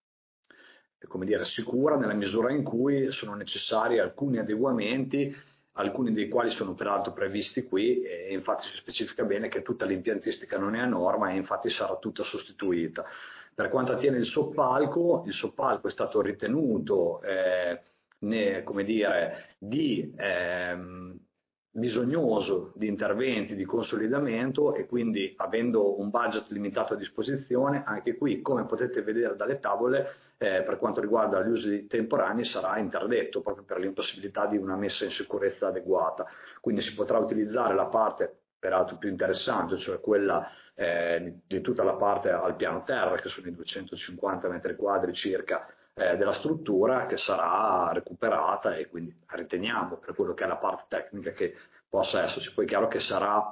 come dire, sicura nella misura in cui sono necessari alcuni adeguamenti alcuni dei quali sono peraltro previsti qui, e infatti si specifica bene che tutta l'impiantistica non è a norma e infatti sarà tutta sostituita. Per quanto attiene il soppalco, il soppalco è stato ritenuto eh, ne, come dire, di, ehm, bisognoso di interventi di consolidamento, e quindi, avendo un budget limitato a disposizione, anche qui, come potete vedere dalle tavole, eh, per quanto riguarda gli usi temporanei sarà interdetto proprio per l'impossibilità di una messa in sicurezza adeguata. Quindi si potrà utilizzare la parte peraltro più interessante, cioè quella eh, di, di tutta la parte al piano terra, che sono i duecentocinquanta metri quadri circa eh, della struttura, che sarà recuperata, e quindi riteniamo, per quello che è la parte tecnica, che possa esserci. Poi è chiaro che sarà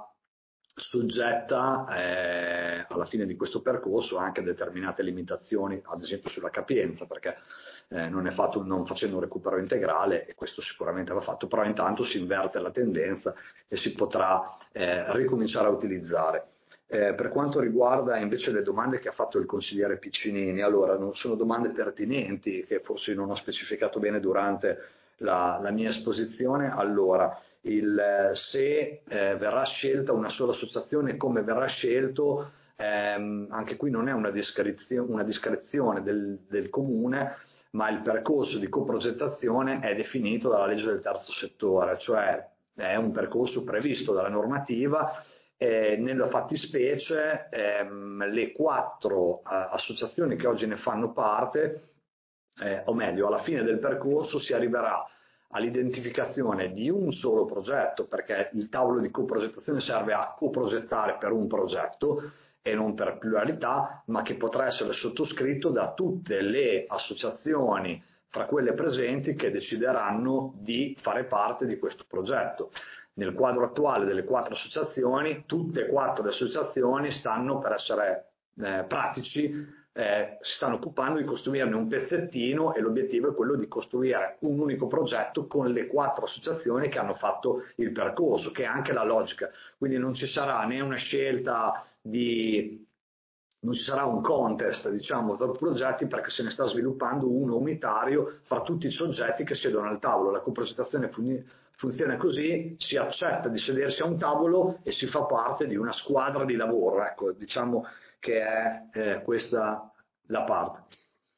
soggetta eh, alla fine di questo percorso anche a determinate limitazioni, ad esempio sulla capienza, perché eh, non è fatto non facendo un recupero integrale, e questo sicuramente va fatto, però intanto si inverte la tendenza e si potrà eh, ricominciare a utilizzare. Eh, per quanto riguarda invece le domande che ha fatto il consigliere Piccinini, allora non sono domande pertinenti che forse non ho specificato bene durante la, la mia esposizione. Allora, il, se eh, verrà scelta una sola associazione, come verrà scelto, ehm, anche qui non è una discrezione, una discrezione del, del comune, ma il percorso di coprogettazione è definito dalla legge del terzo settore, cioè è un percorso previsto dalla normativa. Eh, nella fattispecie ehm, le quattro eh, associazioni che oggi ne fanno parte, eh, o meglio, alla fine del percorso si arriverà all'identificazione di un solo progetto, perché il tavolo di coprogettazione serve a coprogettare per un progetto e non per pluralità, ma che potrà essere sottoscritto da tutte le associazioni fra quelle presenti che decideranno di fare parte di questo progetto. Nel quadro attuale delle quattro associazioni, tutte e quattro le associazioni stanno, per essere eh, pratici, eh, si stanno occupando di costruirne un pezzettino, e l'obiettivo è quello di costruire un unico progetto con le quattro associazioni che hanno fatto il percorso, che è anche la logica. Quindi non ci sarà né una scelta di... non ci sarà un contest, diciamo, tra progetti, perché se ne sta sviluppando uno unitario fra tutti i soggetti che siedono al tavolo. La coprogettazione funziona così: si accetta di sedersi a un tavolo e si fa parte di una squadra di lavoro, ecco, diciamo che è eh, questa la parte.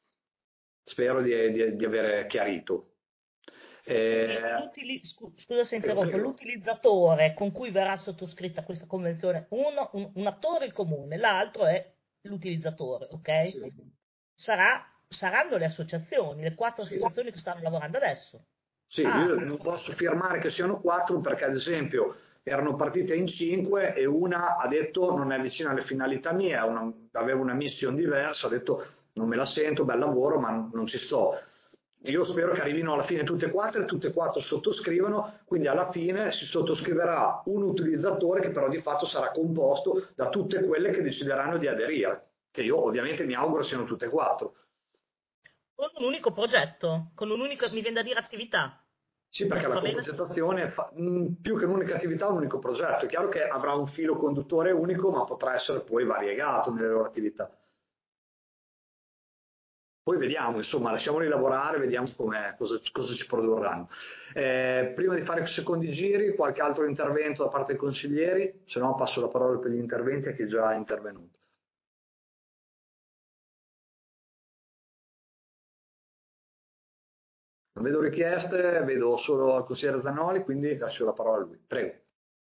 Spero di, di, di aver chiarito. Eh, Scusa se interrompo, l'utilizzatore con cui verrà sottoscritta questa convenzione, uno, un, un attore è il comune, l'altro è l'utilizzatore, ok? Sì. Sarà, saranno le associazioni, le quattro sì. associazioni che stanno lavorando adesso. Sì, ah. Io non posso firmare che siano quattro, perché ad esempio erano partite in cinque e una ha detto non è vicina alle finalità mie, una, aveva una mission diversa, ha detto non me la sento, bel lavoro, ma non ci sto. Io spero che arrivino alla fine tutte e quattro e tutte e quattro sottoscrivano, quindi alla fine si sottoscriverà un utilizzatore che però di fatto sarà composto da tutte quelle che decideranno di aderire, che io ovviamente mi auguro siano tutte e quattro. Con un unico progetto, con un'unica, mi viene da dire, attività. Sì, perché la coprogettazione, più che un'unica attività, è un unico progetto. È chiaro che avrà un filo conduttore unico, ma potrà essere poi variegato nelle loro attività. Poi vediamo, insomma, lasciamoli lavorare, vediamo cosa, cosa ci produrranno. Eh, prima di fare i secondi giri, qualche altro intervento da parte dei consiglieri? Se no passo la parola per gli interventi a chi è già intervenuto. Non vedo richieste, vedo solo il consigliere Zanoli, quindi lascio la parola a lui. Prego.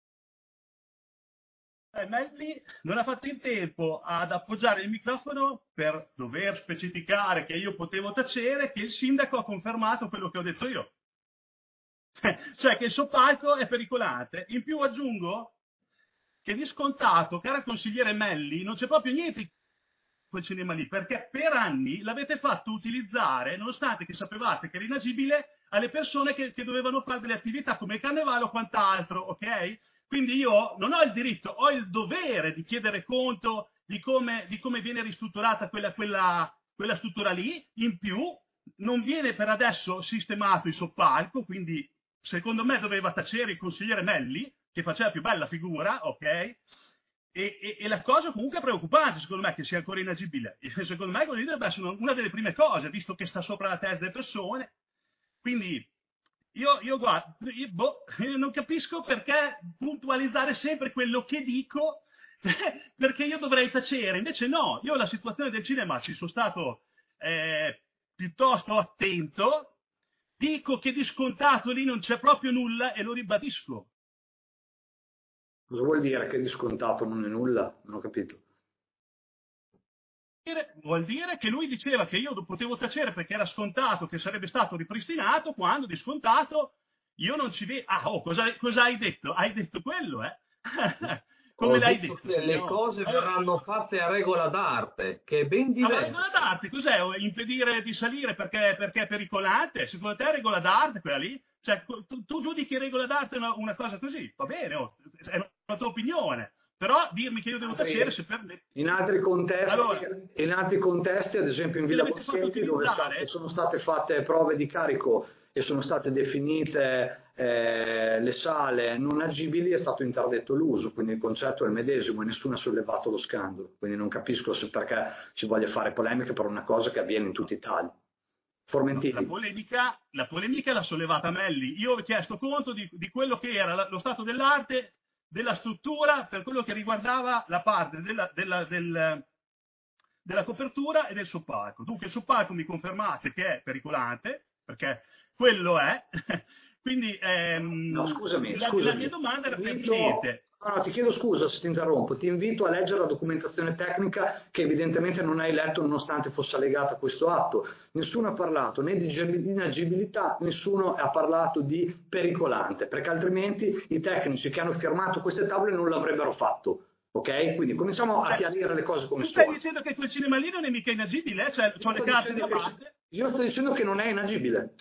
Eh, Melli non ha fatto in tempo ad appoggiare il microfono per dover specificare che io potevo tacere, che il sindaco ha confermato quello che ho detto io. Cioè che il soppalco è pericolante. In più aggiungo che di scontato, cara consigliere Melli, non c'è proprio niente in quel cinema lì, perché per anni l'avete fatto utilizzare, nonostante che sapevate che era inagibile, alle persone che, che dovevano fare delle attività come il carnevale o quant'altro, ok? Quindi io non ho il diritto, ho il dovere di chiedere conto di come, di come viene ristrutturata quella, quella, quella struttura lì. In più non viene per adesso sistemato il soppalco, quindi secondo me doveva tacere il consigliere Melli, che faceva più bella figura, ok? E, e, e la cosa comunque è preoccupante, secondo me, che sia ancora inagibile. E secondo me così dovrebbe essere una delle prime cose, visto che sta sopra la testa delle persone. Quindi io, io guarda, io, boh, io non capisco perché puntualizzare sempre quello che dico, perché io dovrei tacere, invece no, io alla situazione del cinema ci sono stato eh, piuttosto attento, dico che di scontato lì non c'è proprio nulla e lo ribadisco. Cosa vuol dire che di scontato non è nulla? Non ho capito. Vuol dire che lui diceva che io potevo tacere perché era scontato che sarebbe stato ripristinato, quando di scontato io non ci vedo. Ah, oh, cosa, cosa hai detto? Hai detto quello, eh? Come Ho l'hai detto detto? che le Signor? cose Allora, verranno fatte a regola d'arte, che è ben ma la diverso. regola d'arte cos'è? Impedire di salire perché, perché è pericolante? Secondo te è regola d'arte quella lì? Cioè, tu, tu giudichi regola d'arte una, una cosa così? Va bene, oh, è una tua opinione. Però dirmi che io devo tacere se per me. In altri contesti, Allora, in altri contesti, ad esempio in che Villa l'avete fatto Boschetti, dove utilizzare? state- sono state fatte prove di carico e sono state definite eh, le sale non agibili, è stato interdetto l'uso, quindi il concetto è il medesimo e nessuno ha sollevato lo scandalo. Quindi non capisco se perché si voglia fare polemiche per una cosa che avviene in tutta Italia. Formentini. La polemica, la polemica l'ha sollevata Melli. Io ho chiesto conto di, di quello che era la- lo stato dell'arte, della struttura, per quello che riguardava la parte della, della- del- della copertura e del soppalco. Dunque il soppalco mi confermate che è pericolante, perché quello è. Quindi ehm, No, scusami, la, scusami. la mia domanda era Ti invito- pertinente. No, no, ti chiedo scusa se ti interrompo, ti invito a leggere la documentazione tecnica che evidentemente non hai letto nonostante fosse allegata a questo atto. Nessuno ha parlato né di inagibilità, nessuno ha parlato di pericolante, perché altrimenti i tecnici che hanno firmato queste tavole non l'avrebbero fatto. Ok? Quindi cominciamo a Cioè, chiarire le cose come Tu stai sono. dicendo che quel cinema lì non è mica inagibile, eh? Cioè, c'ho le Io sto carte dicendo da che- parte. Io sto dicendo che non è inagibile.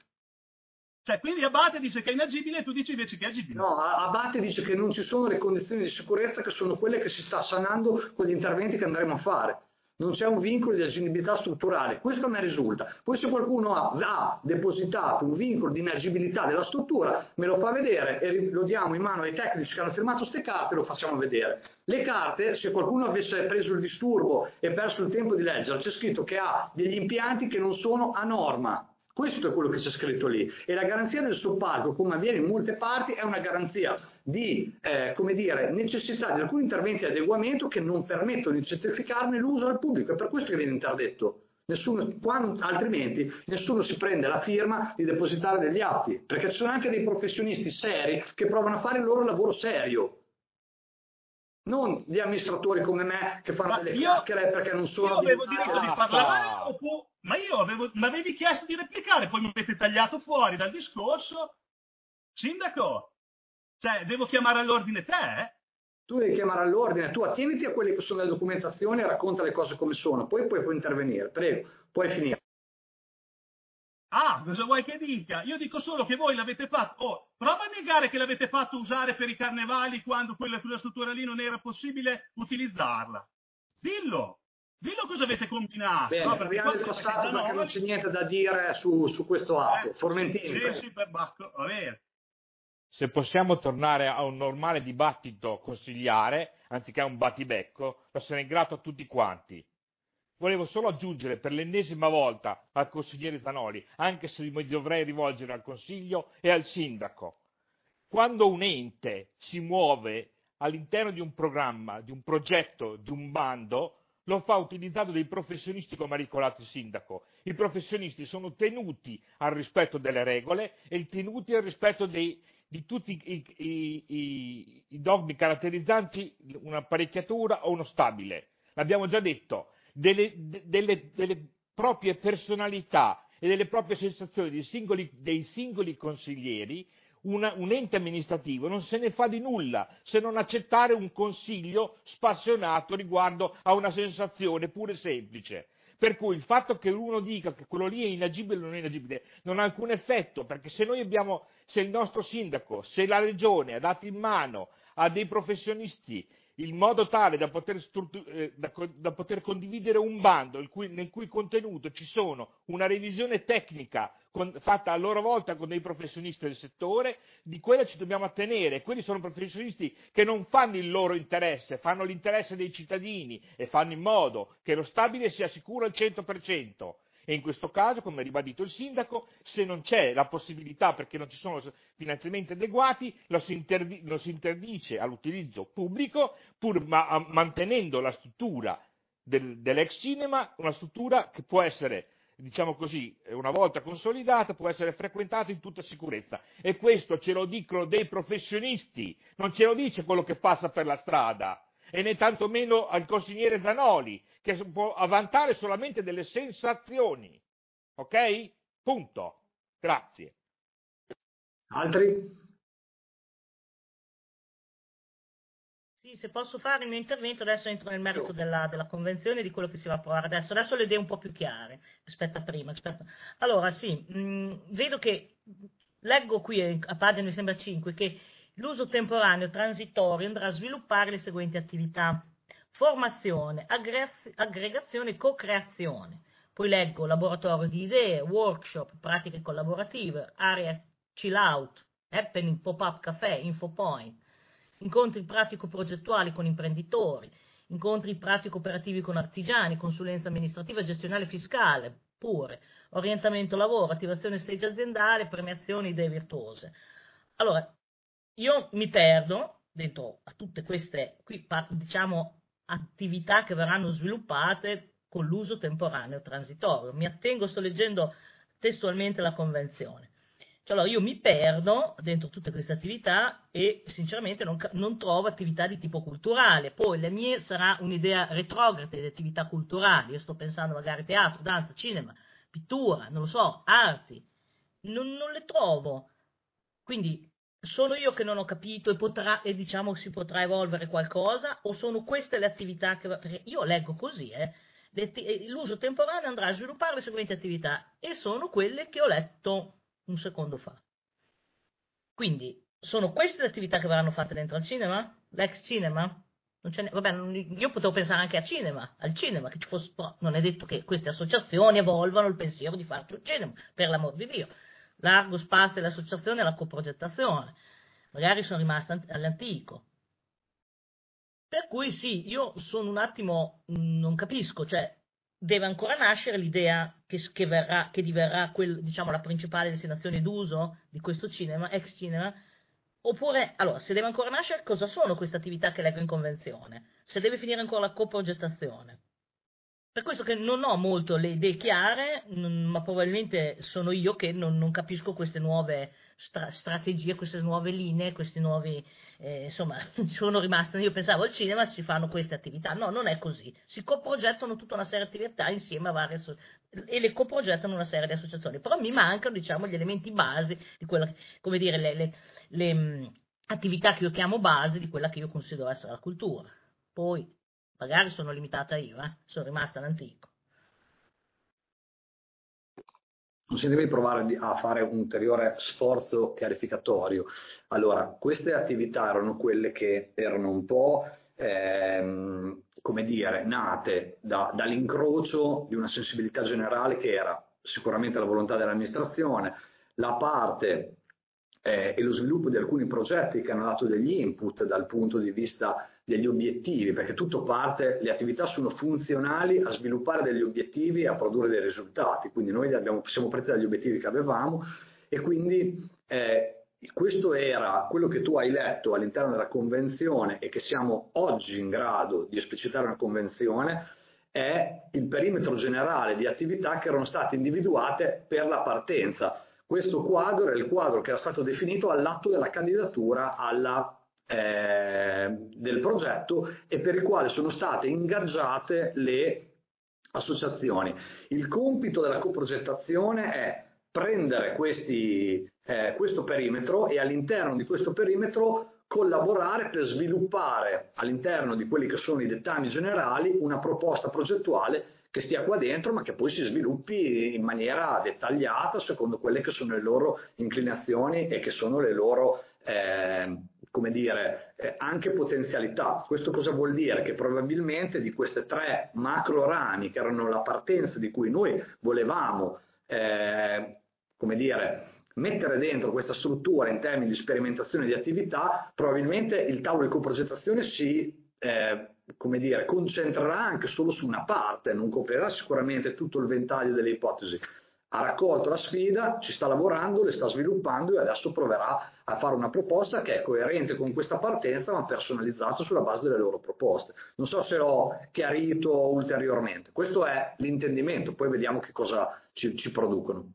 Cioè, quindi Abate dice che è inagibile e tu dici invece che è agibile. No, Abate dice che non ci sono le condizioni di sicurezza che sono quelle che si sta sanando con gli interventi che andremo a fare. Non c'è un vincolo di agibilità strutturale, questo a me risulta. Poi se qualcuno ha, ha depositato un vincolo di inagibilità della struttura, me lo fa vedere e lo diamo in mano ai tecnici che hanno firmato queste carte e lo facciamo vedere. Le carte, se qualcuno avesse preso il disturbo e perso il tempo di leggere, c'è scritto che ha degli impianti che non sono a norma. Questo è quello che c'è scritto lì. E la garanzia del soppalco, come avviene in molte parti, è una garanzia di eh, come dire, necessità di alcuni interventi di adeguamento che non permettono di certificarne l'uso al pubblico. È per questo che viene interdetto. Nessuno, quando, altrimenti nessuno si prende la firma di depositare degli atti, perché ci sono anche dei professionisti seri che provano a fare il loro lavoro serio. Non gli amministratori come me che fanno Ma delle io- chiacchiere perché non sono Io avevo abilitati. diritto di parlare, oppure- ma io avevo, mi avevi chiesto di replicare, poi mi avete tagliato fuori dal discorso. Sindaco, cioè, devo chiamare all'ordine te, eh? Tu devi chiamare all'ordine, tu attieniti a quelle che sono le documentazioni e racconta le cose come sono, poi poi puoi intervenire, prego, puoi finire. Ah, cosa vuoi che dica? Io dico solo che voi l'avete fatto. Oh, prova a negare che l'avete fatto usare per i carnevali quando quella, quella struttura lì non era possibile utilizzarla. Dillo, dillo cosa avete combinato. Bene, no? Perché parliamo poi del perché passato perché non c'è niente da dire su, su questo atto. Eh, Formentini, Sì, prego. sì, per Bacco, va bene. Se possiamo tornare a un normale dibattito consigliare, anziché a un battibecco, lo sarei grato a tutti quanti. Volevo solo aggiungere per l'ennesima volta al consigliere Zanoli, anche se mi dovrei rivolgere al Consiglio e al Sindaco. Quando un ente si muove all'interno di un programma, di un progetto, di un bando, lo fa utilizzando dei professionisti come ha ricordato il Sindaco. I professionisti sono tenuti al rispetto delle regole e tenuti al rispetto dei, di tutti i, i, i, i dogmi caratterizzanti un'apparecchiatura o uno stabile. L'abbiamo già detto. Delle, delle, delle proprie personalità e delle proprie sensazioni dei singoli, dei singoli consiglieri, una, un ente amministrativo non se ne fa di nulla se non accettare un consiglio spassionato riguardo a una sensazione pure semplice. Per cui il fatto che uno dica che quello lì è inagibile o non è inagibile non ha alcun effetto, perché se noi abbiamo, se il nostro sindaco, se la regione ha dato in mano a dei professionisti in modo tale da poter, eh, da, da poter condividere un bando il cui, nel cui contenuto ci sono una revisione tecnica con, fatta a loro volta con dei professionisti del settore, di quella ci dobbiamo attenere. Quelli sono professionisti che non fanno il loro interesse, fanno l'interesse dei cittadini e fanno in modo che lo stabile sia sicuro al cento per cento. E in questo caso, come ha ribadito il sindaco, se non c'è la possibilità perché non ci sono finanziamenti adeguati, lo si, interdi- lo si interdice all'utilizzo pubblico, pur ma- mantenendo la struttura del- dell'ex cinema, una struttura che può essere, diciamo così, una volta consolidata, può essere frequentata in tutta sicurezza. E questo ce lo dicono dei professionisti, non ce lo dice quello che passa per la strada, e né tantomeno al consigliere Zanoli, che può vantare solamente delle sensazioni. Ok? Punto. Grazie. Altri? Sì, se posso fare il mio intervento, adesso entro nel merito della, della convenzione e di quello che si va a provare adesso. Adesso le idee un po' più chiare rispetto a prima. rispetto- Allora, sì, mh, vedo che, leggo qui eh, a pagina, mi sembra cinque, che l'uso temporaneo transitorio andrà a sviluppare le seguenti attività: formazione, aggre- aggregazione e co-creazione. Poi leggo laboratorio di idee, workshop, pratiche collaborative, area chill out, happening, pop-up caffè, infopoint, incontri pratico-progettuali con imprenditori, incontri pratico-operativi con artigiani, consulenza amministrativa, gestionale e fiscale, pure, orientamento lavoro, attivazione stage aziendale, premiazioni, idee virtuose. Allora, io mi perdo dentro a tutte queste, qui, par- diciamo, attività che verranno sviluppate con l'uso temporaneo transitorio. Mi attengo, sto leggendo testualmente la convenzione. Cioè, allora io mi perdo dentro tutte queste attività e sinceramente non, ca- non trovo attività di tipo culturale. Poi le mie sarà un'idea retrograda di attività culturali. Io sto pensando magari teatro, danza, cinema, pittura, non lo so, arti. Non, non le trovo. Quindi sono io che non ho capito e, potrà, e diciamo si potrà evolvere qualcosa, o sono queste le attività che... Perché io leggo così, eh, le atti- eh, l'uso temporaneo andrà a sviluppare le seguenti attività e sono quelle che ho letto un secondo fa. Quindi sono queste le attività che verranno fatte dentro al cinema? L'ex cinema? Non ce n'è- vabbè, non- io potevo pensare anche a cinema, al cinema, che ci fosse, però non è detto che queste associazioni evolvano il pensiero di fare più cinema, per l'amor di Dio. Largo spazio all'associazione e alla coprogettazione. Magari sono rimasta ant- all'antico. Per cui sì, io sono un attimo, mh, non capisco, cioè deve ancora nascere l'idea che, s- che verrà, che diverrà quel, diciamo, la principale destinazione d'uso di questo cinema, ex cinema, oppure, allora, se deve ancora nascere, cosa sono queste attività che leggo in convenzione? Se deve finire ancora la coprogettazione. Per questo che non ho molto le idee chiare, non- ma probabilmente sono io che non, non capisco queste nuove stra- strategie, queste nuove linee, questi nuovi, eh, insomma, sono rimasta, io pensavo al cinema si fanno queste attività, no, non è così, si coprogettano tutta una serie di attività insieme a varie asso- e le coprogettano una serie di associazioni, però mi mancano, diciamo, gli elementi basi di quella, che- come dire, le, le- le, mh, attività che io chiamo base di quella che io considero essere la cultura. Poi, magari sono limitata io, eh? Sono rimasta all'antico. Non si deve provare di- a fare un ulteriore sforzo chiarificatorio. Allora, queste attività erano quelle che erano un po', ehm, come dire, nate da- dall'incrocio di una sensibilità generale che era sicuramente la volontà dell'amministrazione, la parte eh, e lo sviluppo di alcuni progetti che hanno dato degli input dal punto di vista degli obiettivi, perché tutto parte, le attività sono funzionali a sviluppare degli obiettivi e a produrre dei risultati, quindi noi abbiamo, siamo partiti dagli obiettivi che avevamo e quindi eh, questo era quello che tu hai letto all'interno della convenzione e che siamo oggi in grado di esplicitare una convenzione, è il perimetro generale di attività che erano state individuate per la partenza. Questo quadro è il quadro che era stato definito all'atto della candidatura alla eh, del progetto e per il quale sono state ingaggiate le associazioni. Il compito della coprogettazione è prendere questi, eh, questo perimetro e all'interno di questo perimetro collaborare per sviluppare all'interno di quelli che sono i dettami generali una proposta progettuale che stia qua dentro ma che poi si sviluppi in maniera dettagliata secondo quelle che sono le loro inclinazioni e che sono le loro eh, come dire, eh, anche potenzialità. Questo cosa vuol dire? Che probabilmente di queste tre macro rami che erano la partenza di cui noi volevamo eh, come dire, mettere dentro questa struttura in termini di sperimentazione di attività, probabilmente il tavolo di coprogettazione si eh, come dire, concentrerà anche solo su una parte, non coprirà sicuramente tutto il ventaglio delle ipotesi. Ha raccolto la sfida, ci sta lavorando, le sta sviluppando e adesso proverà a fare una proposta che è coerente con questa partenza ma personalizzata sulla base delle loro proposte. Non so se ho chiarito ulteriormente, questo è l'intendimento, poi vediamo che cosa ci, ci producono.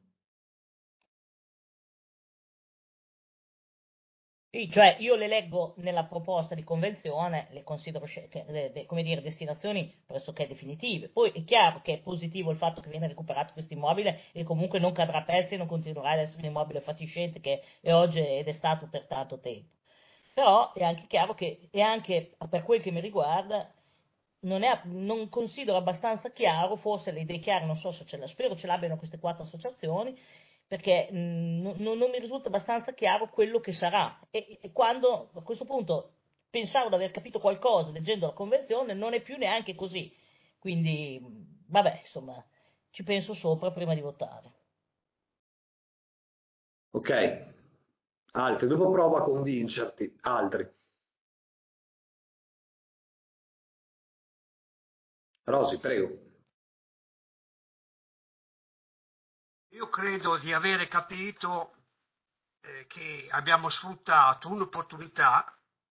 Sì, cioè io le leggo nella proposta di convenzione, le considero le, le, come dire, destinazioni pressoché definitive. Poi è chiaro che è positivo il fatto che viene recuperato questo immobile e comunque non cadrà a pezzi e non continuerà ad essere un immobile fatiscente che è oggi ed è stato per tanto tempo. Però è anche chiaro che, e anche per quel che mi riguarda, non, è, non considero abbastanza chiaro, forse le idee chiare, non so se ce la, spero ce l'abbiano queste quattro associazioni, perché mh, non, non mi risulta abbastanza chiaro quello che sarà. E, e quando a questo punto pensavo di aver capito qualcosa leggendo la convenzione, non è più neanche così. Quindi, vabbè, insomma, ci penso sopra prima di votare. Ok, altri, dopo provo a convincerti, altri. Rosy, prego. Io credo di avere capito eh, che abbiamo sfruttato un'opportunità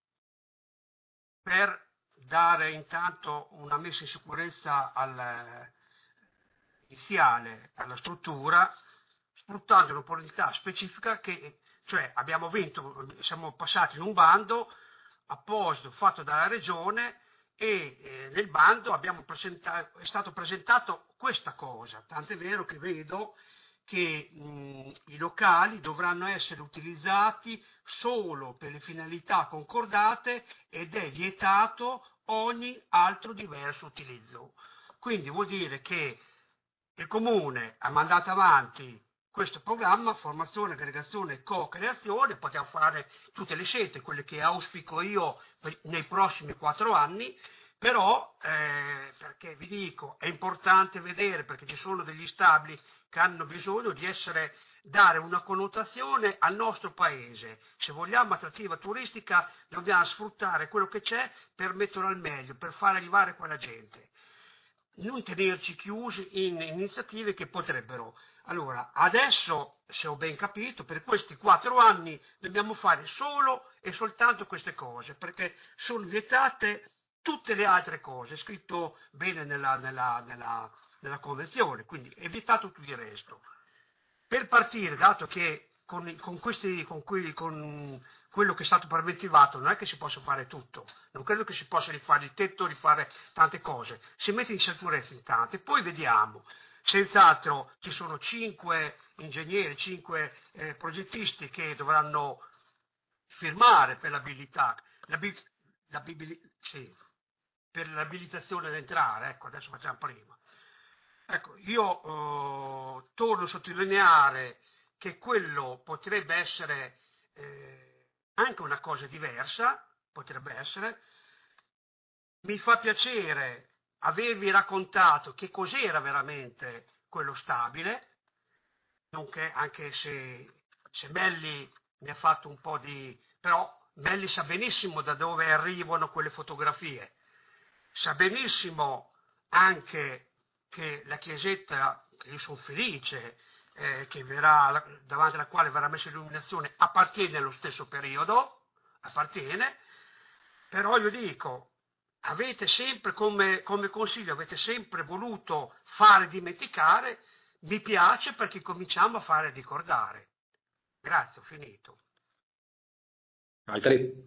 per dare intanto una messa in sicurezza al, iniziale alla struttura, sfruttando un'opportunità specifica che, cioè abbiamo vinto, siamo passati in un bando apposito fatto dalla regione e eh, nel bando abbiamo presentato, è stato presentato questa cosa, tant'è vero che vedo che mh, i locali dovranno essere utilizzati solo per le finalità concordate ed è vietato ogni altro diverso utilizzo. Quindi vuol dire che il Comune ha mandato avanti questo programma, formazione, aggregazione e co-creazione, poteva fare tutte le scelte, quelle che auspico io nei prossimi quattro anni, però, eh, perché vi dico, è importante vedere, perché ci sono degli stabili che hanno bisogno di essere, dare una connotazione al nostro paese. Se vogliamo attrattiva turistica, dobbiamo sfruttare quello che c'è per metterlo al meglio, per far arrivare quella gente. Non tenerci chiusi in iniziative che potrebbero. Allora, adesso, se ho ben capito, per questi quattro anni dobbiamo fare solo e soltanto queste cose, perché sono vietate tutte le altre cose, è scritto bene nella, nella, nella, nella convenzione, quindi è vietato tutto il resto. Per partire, dato che con, con, questi, con, qui, con quello che è stato preventivato non è che si possa fare tutto, non credo che si possa rifare il tetto, rifare tante cose, si mette in sicurezza intanto e poi vediamo. Senz'altro ci sono cinque ingegneri, cinque eh, progettisti che dovranno firmare per l'abilità, sì, per l'abilitazione ad entrare, ecco adesso facciamo prima. Ecco, io eh, torno a sottolineare che quello potrebbe essere eh, anche una cosa diversa, potrebbe essere. Mi fa piacere avervi raccontato che cos'era veramente quello stabile, nonché anche se, se Melli ne ha fatto un po' di... però Melli sa benissimo da dove arrivano quelle fotografie, sa benissimo anche che la chiesetta, io sono felice, eh, che verrà, davanti alla quale verrà messa l'illuminazione, appartiene allo stesso periodo, appartiene, però io dico, avete sempre, come, come consiglio, avete sempre voluto fare dimenticare, mi piace perché cominciamo a fare ricordare. Grazie, ho finito. Altri?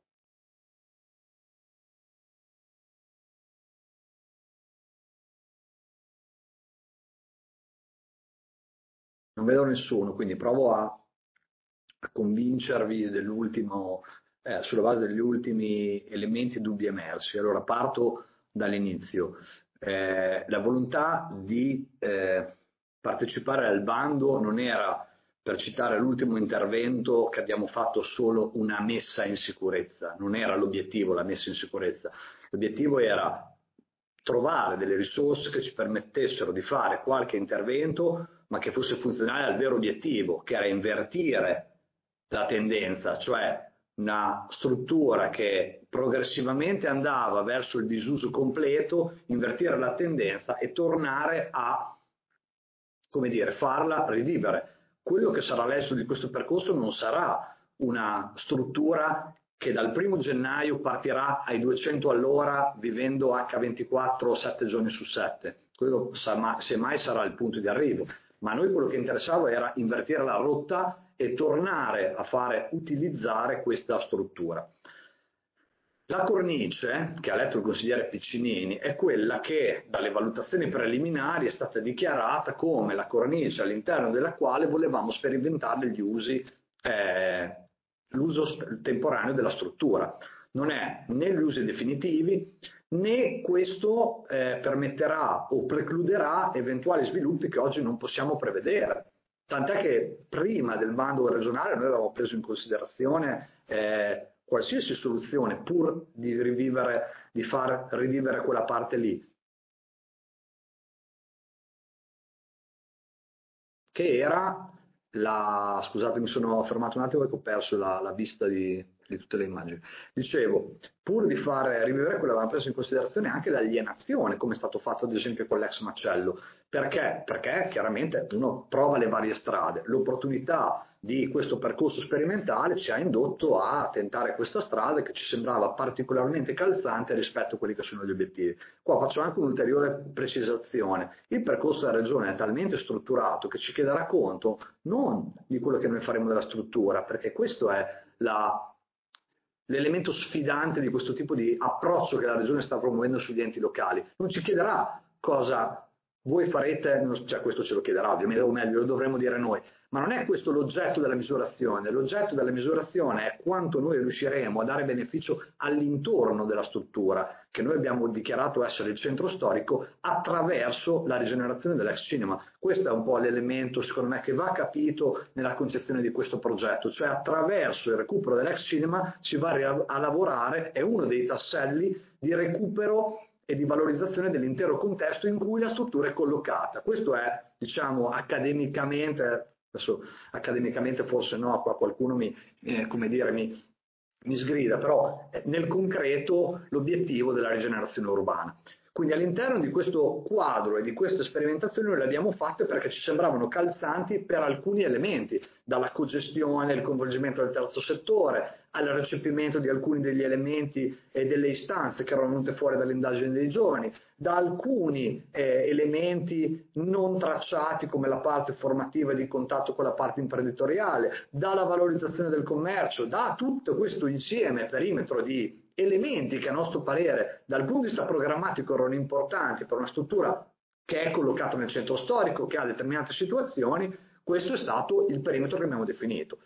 Non vedo nessuno, quindi provo a, a convincervi dell'ultimo, eh, sulla base degli ultimi elementi e dubbi emersi. Allora parto dall'inizio. Eh, la volontà di eh, partecipare al bando non era, per citare l'ultimo intervento, che abbiamo fatto solo una messa in sicurezza, non era l'obiettivo la messa in sicurezza, l'obiettivo era trovare delle risorse che ci permettessero di fare qualche intervento ma che fosse funzionale al vero obiettivo, che era invertire la tendenza, cioè una struttura che progressivamente andava verso il disuso completo, invertire la tendenza e tornare a, come dire, farla rivivere. Quello che sarà l'esito di questo percorso non sarà una struttura che dal primo gennaio partirà ai duecento all'ora vivendo acca ventiquattro sette giorni su sette. Quello semmai sarà il punto di arrivo, ma a noi quello che interessava era invertire la rotta e tornare a fare utilizzare questa struttura. La cornice, che ha letto il consigliere Piccinini, è quella che dalle valutazioni preliminari è stata dichiarata come la cornice all'interno della quale volevamo sperimentare gli usi, eh, l'uso temporaneo della struttura. Non è né gli usi definitivi, né questo eh, permetterà o precluderà eventuali sviluppi che oggi non possiamo prevedere. Tant'è che prima del bando regionale noi avevamo preso in considerazione eh, qualsiasi soluzione pur di rivivere, di far rivivere quella parte lì, che era la, scusate mi sono fermato un attimo perché ho perso la, la vista di, di tutte le immagini. Dicevo, pur di fare rivivere quello avevamo preso in considerazione anche l'alienazione, come è stato fatto ad esempio con l'ex macello. Perché? Perché chiaramente uno prova le varie strade. L'opportunità di questo percorso sperimentale ci ha indotto a tentare questa strada che ci sembrava particolarmente calzante rispetto a quelli che sono gli obiettivi. Qua faccio anche un'ulteriore precisazione. Il percorso della regione è talmente strutturato che ci chiederà conto non di quello che noi faremo della struttura, perché questo è l'elemento sfidante di questo tipo di approccio che la regione sta promuovendo sugli enti locali. Non ci chiederà cosa voi farete, cioè questo ce lo chiederà ovviamente, o meglio lo dovremo dire noi, ma non è questo l'oggetto della misurazione. L'oggetto della misurazione è quanto noi riusciremo a dare beneficio all'intorno della struttura, che noi abbiamo dichiarato essere il centro storico, attraverso la rigenerazione dell'ex cinema. Questo è un po' l'elemento, secondo me, che va capito nella concezione di questo progetto, cioè attraverso il recupero dell'ex cinema si va a lavorare, è uno dei tasselli di recupero e di valorizzazione dell'intero contesto in cui la struttura è collocata. Questo è, diciamo, accademicamente, adesso accademicamente forse no, qua qualcuno mi, eh, come dire, mi, mi sgrida, però nel concreto l'obiettivo della rigenerazione urbana. Quindi all'interno di questo quadro e di queste sperimentazioni noi le abbiamo fatte perché ci sembravano calzanti per alcuni elementi, dalla cogestione, il coinvolgimento del terzo settore, al recepimento di alcuni degli elementi e delle istanze che erano venute fuori dalle indagini dei giovani, da alcuni eh, elementi non tracciati come la parte formativa e di contatto con la parte imprenditoriale, dalla valorizzazione del commercio, da tutto questo insieme perimetro di elementi che a nostro parere dal punto di vista programmatico erano importanti per una struttura che è collocata nel centro storico, che ha determinate situazioni. Questo è stato il perimetro che abbiamo definito.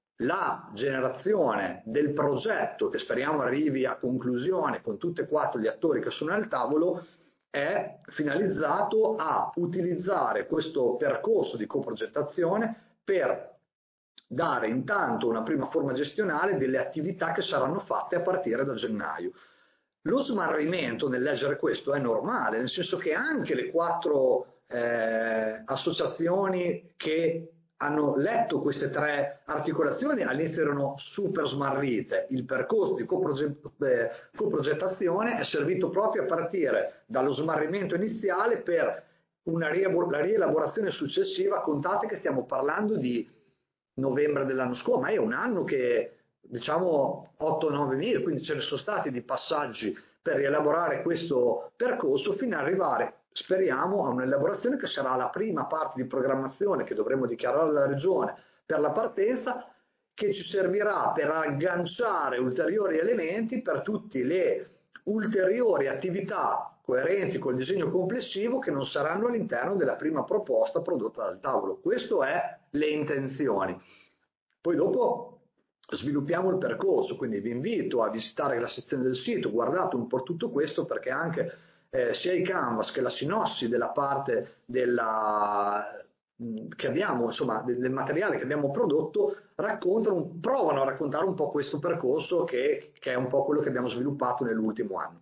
La generazione del progetto, che speriamo arrivi a conclusione con tutti e quattro gli attori che sono al tavolo, è finalizzato a utilizzare questo percorso di coprogettazione per dare intanto una prima forma gestionale delle attività che saranno fatte a partire da gennaio. Lo smarrimento nel leggere questo è normale, nel senso che anche le quattro eh, associazioni che hanno letto queste tre articolazioni all'inizio erano super smarrite. Il percorso di coprogettazione è servito proprio a partire dallo smarrimento iniziale per una rielaborazione successiva. Contate che stiamo parlando di novembre dell'anno scorso, ma è un anno che, diciamo, otto nove mesi, quindi ce ne sono stati di passaggi per rielaborare questo percorso fino ad arrivare, speriamo, a un'elaborazione che sarà la prima parte di programmazione che dovremo dichiarare alla Regione per la partenza, che ci servirà per agganciare ulteriori elementi per tutte le ulteriori attività coerenti col disegno complessivo che non saranno all'interno della prima proposta prodotta dal tavolo. Questo è le intenzioni. Poi dopo sviluppiamo il percorso, quindi vi invito a visitare la sezione del sito, guardate un po' tutto questo perché anche eh, sia i canvas che la sinossi della parte della, che abbiamo, insomma, del, del materiale che abbiamo prodotto raccontano, provano a raccontare un po' questo percorso che, che è un po' quello che abbiamo sviluppato nell'ultimo anno.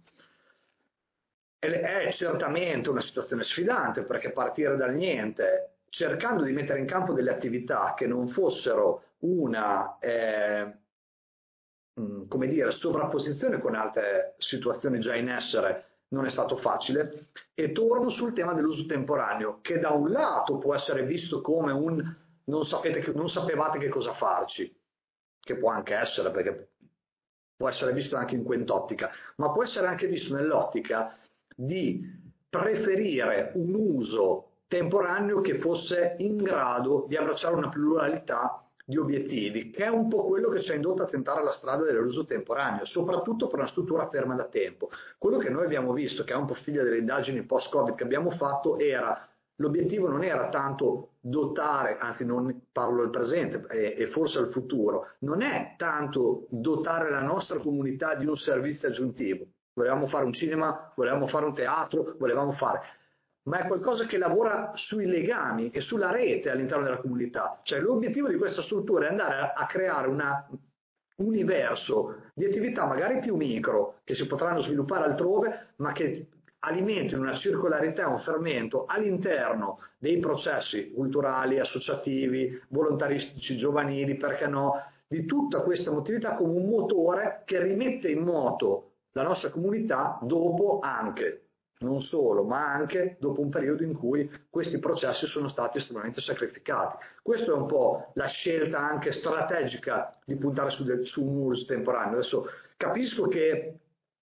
È certamente una situazione sfidante perché partire dal niente, cercando di mettere in campo delle attività che non fossero una, eh, mh, come dire, sovrapposizione con altre situazioni già in essere non è stato facile, e torno sul tema dell'uso temporaneo, che da un lato può essere visto come un non, sapete che, non sapevate che cosa farci, che può anche essere, perché può essere visto anche in quest'ottica, ma può essere anche visto nell'ottica di preferire un uso temporaneo che fosse in grado di abbracciare una pluralità di obiettivi, che è un po' quello che ci ha indotto a tentare la strada dell'uso temporaneo, soprattutto per una struttura ferma da tempo. Quello che noi abbiamo visto, che è un po' figlia delle indagini post-Covid che abbiamo fatto, era l'obiettivo non era tanto dotare, anzi non parlo del presente e, e forse al futuro, non è tanto dotare la nostra comunità di un servizio aggiuntivo. Volevamo fare un cinema, volevamo fare un teatro, volevamo fare... ma è qualcosa che lavora sui legami e sulla rete all'interno della comunità. Cioè l'obiettivo di questa struttura è andare a, a creare un universo di attività magari più micro, che si potranno sviluppare altrove, ma che alimentino una circolarità, un fermento all'interno dei processi culturali, associativi, volontaristici, giovanili, perché no, di tutta questa attività come un motore che rimette in moto la nostra comunità dopo anche, non solo, ma anche dopo un periodo in cui questi processi sono stati estremamente sacrificati. Questa è un po' la scelta anche strategica di puntare su, del, su un uso temporaneo. Adesso capisco che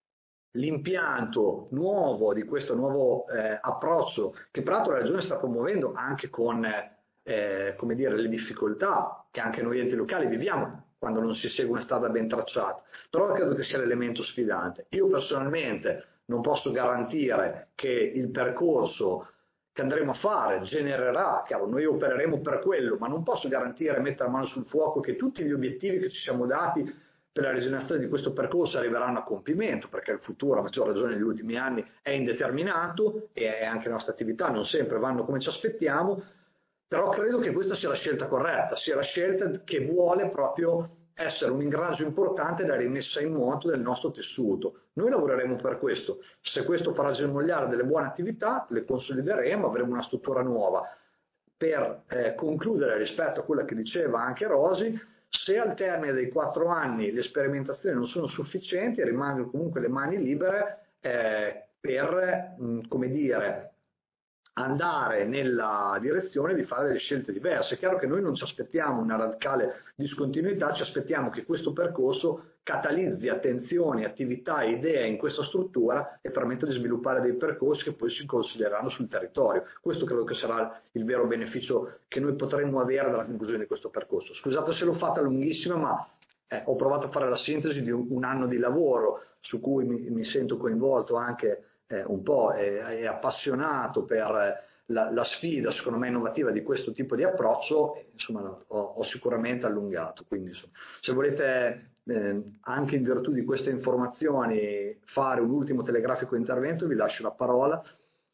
l'impianto nuovo di questo nuovo eh, approccio, che peraltro la Regione sta promuovendo anche con eh, come dire, le difficoltà che anche noi enti locali viviamo quando non si segue una strada ben tracciata, però credo che sia l'elemento sfidante. Io personalmente non posso garantire che il percorso che andremo a fare genererà, chiaro, noi opereremo per quello, ma non posso garantire, mettere mano sul fuoco, che tutti gli obiettivi che ci siamo dati per la regenerazione di questo percorso arriveranno a compimento, perché il futuro, a maggior ragione negli ultimi anni, è indeterminato e anche le nostre attività non sempre vanno come ci aspettiamo, però credo che questa sia la scelta corretta, sia la scelta che vuole proprio essere un ingranaggio importante da rimessa in moto del nostro tessuto. Noi lavoreremo per questo. Se questo farà germogliare delle buone attività, le consolideremo, avremo una struttura nuova. Per eh, concludere rispetto a quello che diceva anche Rosi, se al termine dei quattro anni le sperimentazioni non sono sufficienti, rimangono comunque le mani libere eh, per, mh, come dire, andare nella direzione di fare delle scelte diverse. È chiaro che noi non ci aspettiamo una radicale discontinuità, ci aspettiamo che questo percorso catalizzi attenzioni, attività, idee in questa struttura e permetta di sviluppare dei percorsi che poi si considereranno sul territorio. Questo credo che sarà il vero beneficio che noi potremmo avere dalla conclusione di questo percorso. Scusate se l'ho fatta lunghissima, ma eh, ho provato a fare la sintesi di un, un anno di lavoro su cui mi, mi sento coinvolto anche Eh, un po' è, è appassionato per la, la sfida, secondo me, innovativa di questo tipo di approccio. Insomma, ho, ho sicuramente allungato. Quindi, insomma, se volete, eh, anche in virtù di queste informazioni, fare un ultimo telegrafico intervento, vi lascio la parola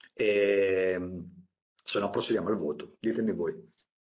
e se no procediamo al voto. Ditemi voi.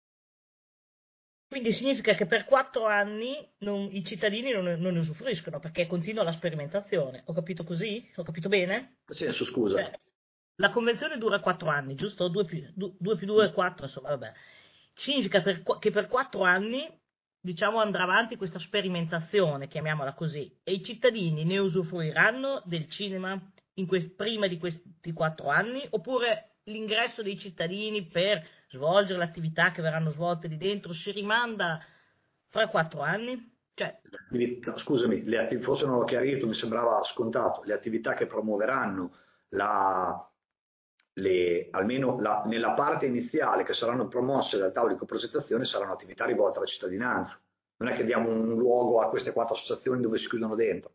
Quindi significa che per quattro anni non, i cittadini non, non ne usufruiscono, perché continua la sperimentazione. Ho capito così? Ho capito bene? Che senso, scusa? Cioè, la convenzione dura quattro anni, giusto? due più due è quattro, insomma, vabbè. Significa per, che per quattro anni, diciamo, andrà avanti questa sperimentazione, chiamiamola così, e i cittadini ne usufruiranno del cinema in quest- prima di questi quattro anni, oppure l'ingresso dei cittadini per svolgere le attività che verranno svolte lì dentro si rimanda fra quattro anni? Cioè... No, scusami, le attiv- forse non l'ho chiarito, mi sembrava scontato. Le attività che promuoveranno la, le, almeno la, nella parte iniziale, che saranno promosse dal tavolo di coprogettazione, saranno attività rivolte alla cittadinanza. Non è che diamo un luogo a queste quattro associazioni dove si chiudono dentro.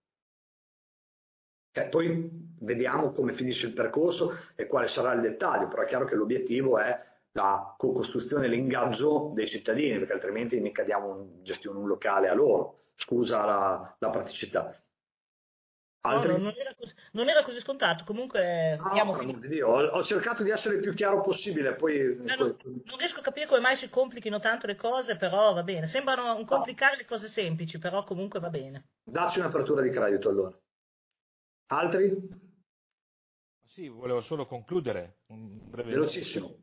Eh, poi vediamo come finisce il percorso e quale sarà il dettaglio, però è chiaro che l'obiettivo è la co-costruzione e l'ingaggio dei cittadini, perché altrimenti mica diamo un, gestione un locale a loro. Scusa la, la praticità. Altri? No, no, non, era così, non era così scontato, comunque... No, no, per di Dio. Ho, ho cercato di essere il più chiaro possibile, poi... Eh, non, non riesco a capire come mai si complichino tanto le cose, però va bene. Sembrano complicare no. le cose semplici, però comunque va bene. Dacci un'apertura di credito allora. Altri? Sì, volevo solo concludere. Un breve velocissimo.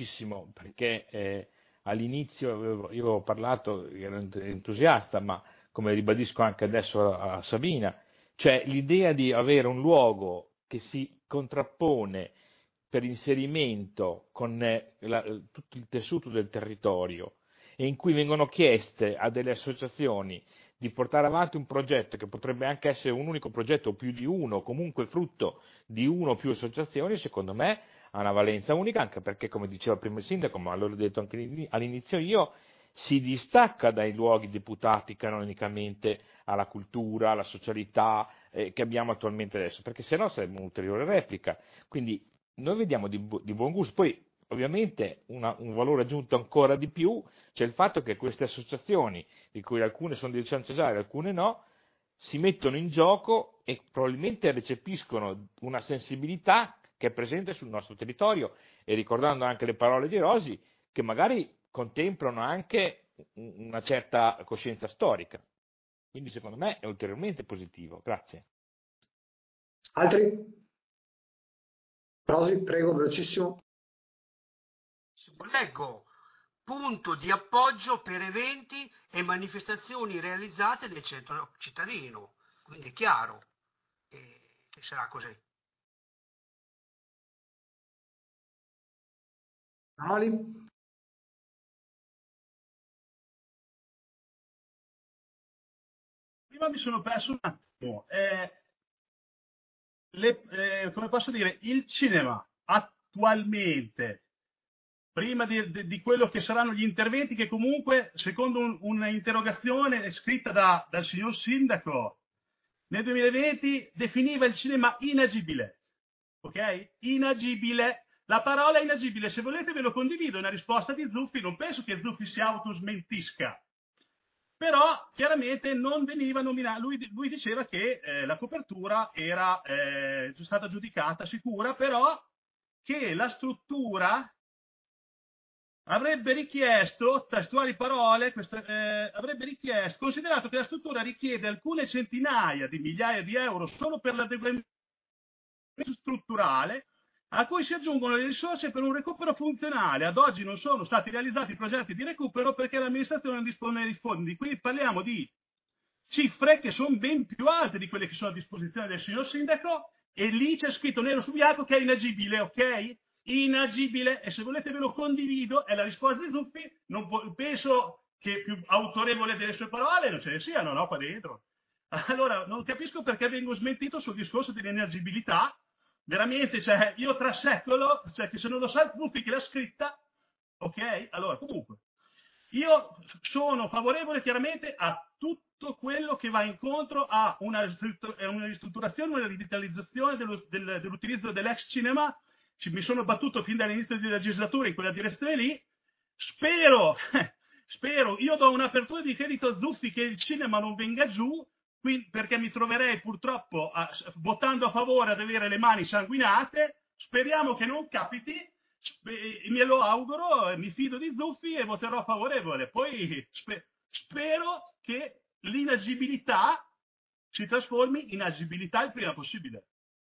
Velocissimo, perché eh, all'inizio avevo, io avevo parlato, ero entusiasta, ma come ribadisco anche adesso a, a Sabina, cioè l'idea di avere un luogo che si contrappone per inserimento con eh, la- tutto il tessuto del territorio e in cui vengono chieste a delle associazioni di portare avanti un progetto che potrebbe anche essere un unico progetto o più di uno, comunque frutto di uno o più associazioni, secondo me ha una valenza unica, anche perché, come diceva prima il sindaco, ma l'ho detto anche all'inizio io, si distacca dai luoghi deputati canonicamente alla cultura, alla socialità eh, che abbiamo attualmente adesso, perché se no sarebbe un'ulteriore replica. Quindi noi vediamo di, bu- di buon gusto. Poi, ovviamente, una- un valore aggiunto ancora di più c'è il fatto che queste associazioni, di cui alcune sono di San Cesare, alcune no, si mettono in gioco e probabilmente recepiscono una sensibilità che è presente sul nostro territorio e ricordando anche le parole di Rosi, che magari contemplano anche un- una certa coscienza storica. Quindi secondo me è ulteriormente positivo. Grazie. Altri? Rosi, prego, velocissimo. Leggo punto di appoggio per eventi e manifestazioni realizzate nel centro cittadino, quindi è chiaro eh, che sarà così. Manoli? Prima mi sono perso un attimo. Eh, le- eh, come posso dire, il cinema attualmente, prima di, di- di quello che saranno gli interventi che comunque, secondo un- un'interrogazione scritta da- dal signor sindaco, nel duemilaventi definiva il cinema inagibile. Ok? Inagibile. La parola inagibile, se volete ve lo condivido, è una risposta di Zuffi, non penso che Zuffi si autosmentisca. Però chiaramente non veniva nominato, lui, lui diceva che eh, la copertura era eh, stata giudicata sicura, però che la struttura avrebbe richiesto, testuali parole, queste, eh, avrebbe richiesto, considerato che la struttura richiede alcune centinaia di migliaia di euro solo per l'adeguamento strutturale, a cui si aggiungono le risorse per un recupero funzionale. Ad oggi non sono stati realizzati progetti di recupero perché l'amministrazione non dispone di fondi. Qui parliamo di cifre che sono ben più alte di quelle che sono a disposizione del signor sindaco e lì c'è scritto nero su bianco che è inagibile, ok? Inagibile, e se volete ve lo condivido, è la risposta di Zuffi, non po- penso che più autorevole delle sue parole non ce ne siano, no, qua dentro. Allora, non capisco perché vengo smentito sul discorso dell'inagibilità. Veramente, cioè, io trasecolo, cioè, che se non lo sa Zuffi che l'ha scritta, ok? Allora, comunque, io sono favorevole chiaramente a tutto quello che va incontro a una, ristru- a una ristrutturazione, una rivitalizzazione dello- del- dell'utilizzo dell'ex cinema. Ci- mi sono battuto fin dall'inizio della legislatura in quella direzione lì. Spero, spero, io do un'apertura di credito a Zuffi che il cinema non venga giù, quindi, perché mi troverei purtroppo a, votando a favore ad avere le mani sanguinate. Speriamo che non capiti. Spe- me lo auguro, mi fido di Zuffi e voterò favorevole. Poi spe- spero che l'inagibilità si trasformi in agibilità il prima possibile.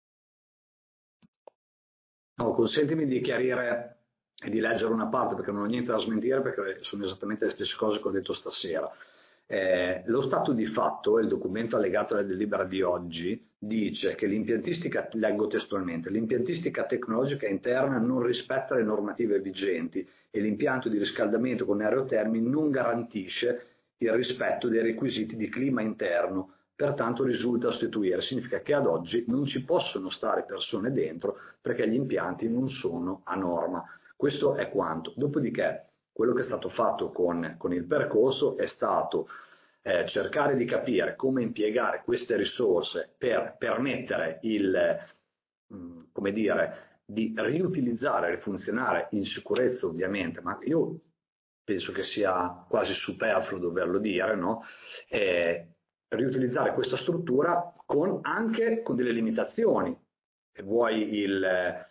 No, consentimi di chiarire e di leggere una parte perché non ho niente da smentire perché sono esattamente le stesse cose che ho detto stasera. Eh, lo stato di fatto, il documento allegato alla delibera di oggi, dice che l'impiantistica, leggo testualmente, l'impiantistica tecnologica interna non rispetta le normative vigenti e l'impianto di riscaldamento con aerotermi non garantisce il rispetto dei requisiti di clima interno, pertanto risulta sostituire. Significa che ad oggi non ci possono stare persone dentro perché gli impianti non sono a norma. Questo è quanto. Dopodiché, quello che è stato fatto con, con il percorso è stato eh, cercare di capire come impiegare queste risorse per permettere il, mh, come dire, di riutilizzare e rifunzionare in sicurezza ovviamente, ma io penso che sia quasi superfluo doverlo dire, no? Eh, riutilizzare questa struttura con, anche con delle limitazioni. E vuoi il,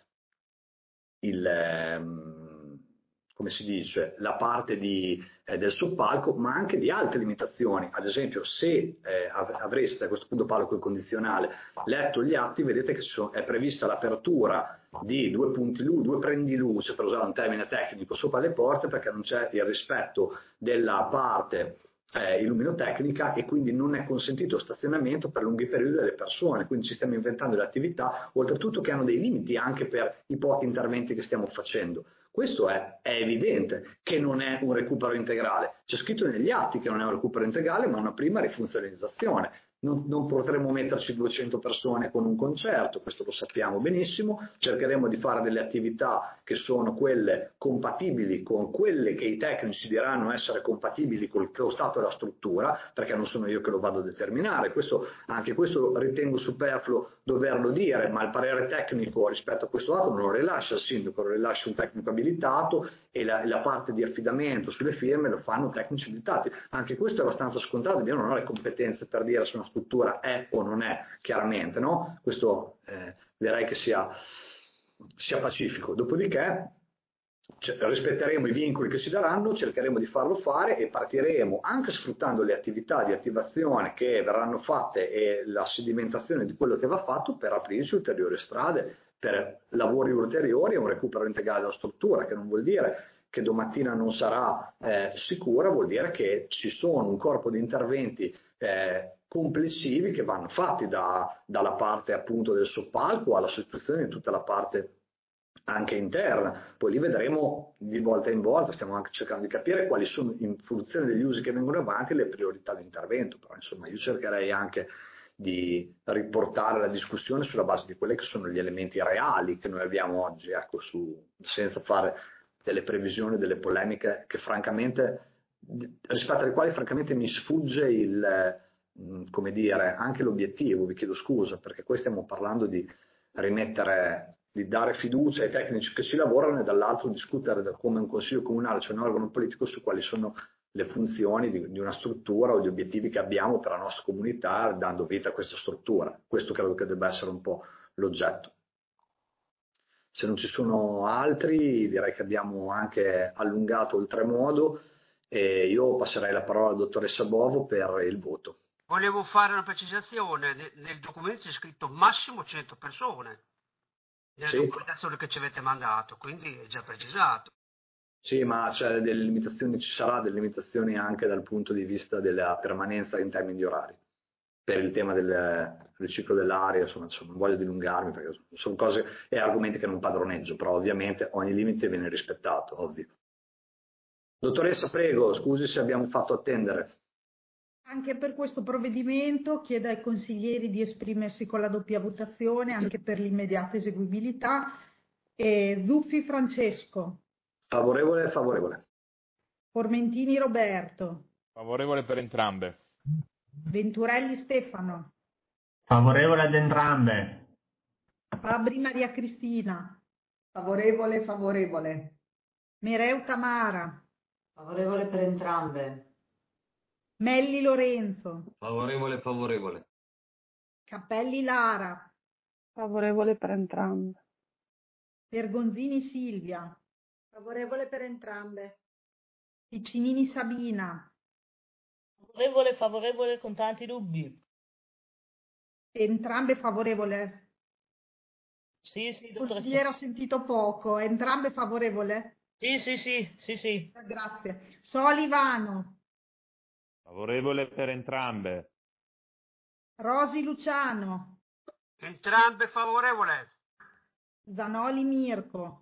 il come si dice, la parte di, eh, del soppalco, ma anche di altre limitazioni. Ad esempio, se eh, avreste, a questo punto parlo col condizionale, letto gli atti, vedete che sono, è prevista l'apertura di due punti luce, due prendi luce, per usare un termine tecnico, sopra le porte, perché non c'è il rispetto della parte eh, illuminotecnica e quindi non è consentito stazionamento per lunghi periodi delle persone, quindi ci stiamo inventando le attività, oltretutto che hanno dei limiti anche per i pochi interventi che stiamo facendo. Questo è, è evidente che non è un recupero integrale, c'è scritto negli atti che non è un recupero integrale ma una prima rifunzionalizzazione. Non, non potremo metterci duecento persone con un concerto, questo lo sappiamo benissimo, cercheremo di fare delle attività che sono quelle compatibili con quelle che i tecnici diranno essere compatibili con lo stato della struttura, perché non sono io che lo vado a determinare, questo, anche questo ritengo superfluo doverlo dire, ma il parere tecnico rispetto a questo dato non lo rilascia il sindaco, lo rilascia un tecnico abilitato e la, la parte di affidamento sulle firme lo fanno tecnici abilitati. Anche questo è abbastanza scontato, io non ho le competenze per dire se una struttura è o non è, chiaramente, no? Questo eh, direi che sia, sia pacifico. Dopodiché cioè, rispetteremo i vincoli che ci daranno, cercheremo di farlo fare e partiremo anche sfruttando le attività di attivazione che verranno fatte e la sedimentazione di quello che va fatto per aprirci ulteriori strade, per lavori ulteriori e un recupero integrale della struttura, che non vuol dire che domattina non sarà eh, sicura, vuol dire che ci sono un corpo di interventi eh, complessivi che vanno fatti da, dalla parte appunto del soppalco alla sostituzione di tutta la parte anche interna, poi li vedremo di volta in volta, stiamo anche cercando di capire quali sono in funzione degli usi che vengono avanti le priorità di intervento, però insomma io cercherei anche di riportare la discussione sulla base di quelli che sono gli elementi reali che noi abbiamo oggi, ecco, su, senza fare delle previsioni, delle polemiche che francamente, rispetto alle quali francamente mi sfugge il, come dire, anche l'obiettivo, vi chiedo scusa, perché qui stiamo parlando di rimettere, di dare fiducia ai tecnici che ci lavorano e dall'altro discutere come un consiglio comunale, cioè un organo politico, su quali sono le funzioni di, di una struttura o gli obiettivi che abbiamo per la nostra comunità dando vita a questa struttura. Questo credo che debba essere un po' l'oggetto. Se non ci sono altri, direi che abbiamo anche allungato oltremodo e io passerei la parola alla dottoressa Bovo per il voto. Volevo fare una precisazione, nel documento c'è scritto massimo cento persone, nella sì. documentazione che ci avete mandato, quindi è già precisato. Sì, ma c'è delle limitazioni, ci sarà delle limitazioni anche dal punto di vista della permanenza in termini di orari, per il tema del riciclo dell'aria, insomma, insomma, non voglio dilungarmi perché sono cose e argomenti che non padroneggio, però ovviamente ogni limite viene rispettato, ovvio. Dottoressa, prego, scusi se abbiamo fatto attendere. Anche per questo provvedimento chiedo ai consiglieri di esprimersi con la doppia votazione, anche per l'immediata eseguibilità. E Zuffi Francesco. Favorevole e favorevole. Formentini Roberto. Favorevole per entrambe. Venturelli Stefano. Favorevole ad entrambe. Fabri Maria Cristina. Favorevole, favorevole. Mereu Tamara. Favorevole per entrambe. Melli Lorenzo. Favorevole, favorevole. Cappelli Lara. Favorevole per entrambe. Bergonzini Silvia. Favorevole per entrambe. Piccinini Sabina. Favorevole, favorevole con tanti dubbi. Entrambe favorevole. Sì, sì, dottoressa. Consigliere, ho sentito poco. Entrambe favorevole? Sì, sì, sì, sì, sì. Grazie. Solivano. Favorevole per entrambe. Rosi Luciano. Entrambe favorevole. Zanoli Mirko.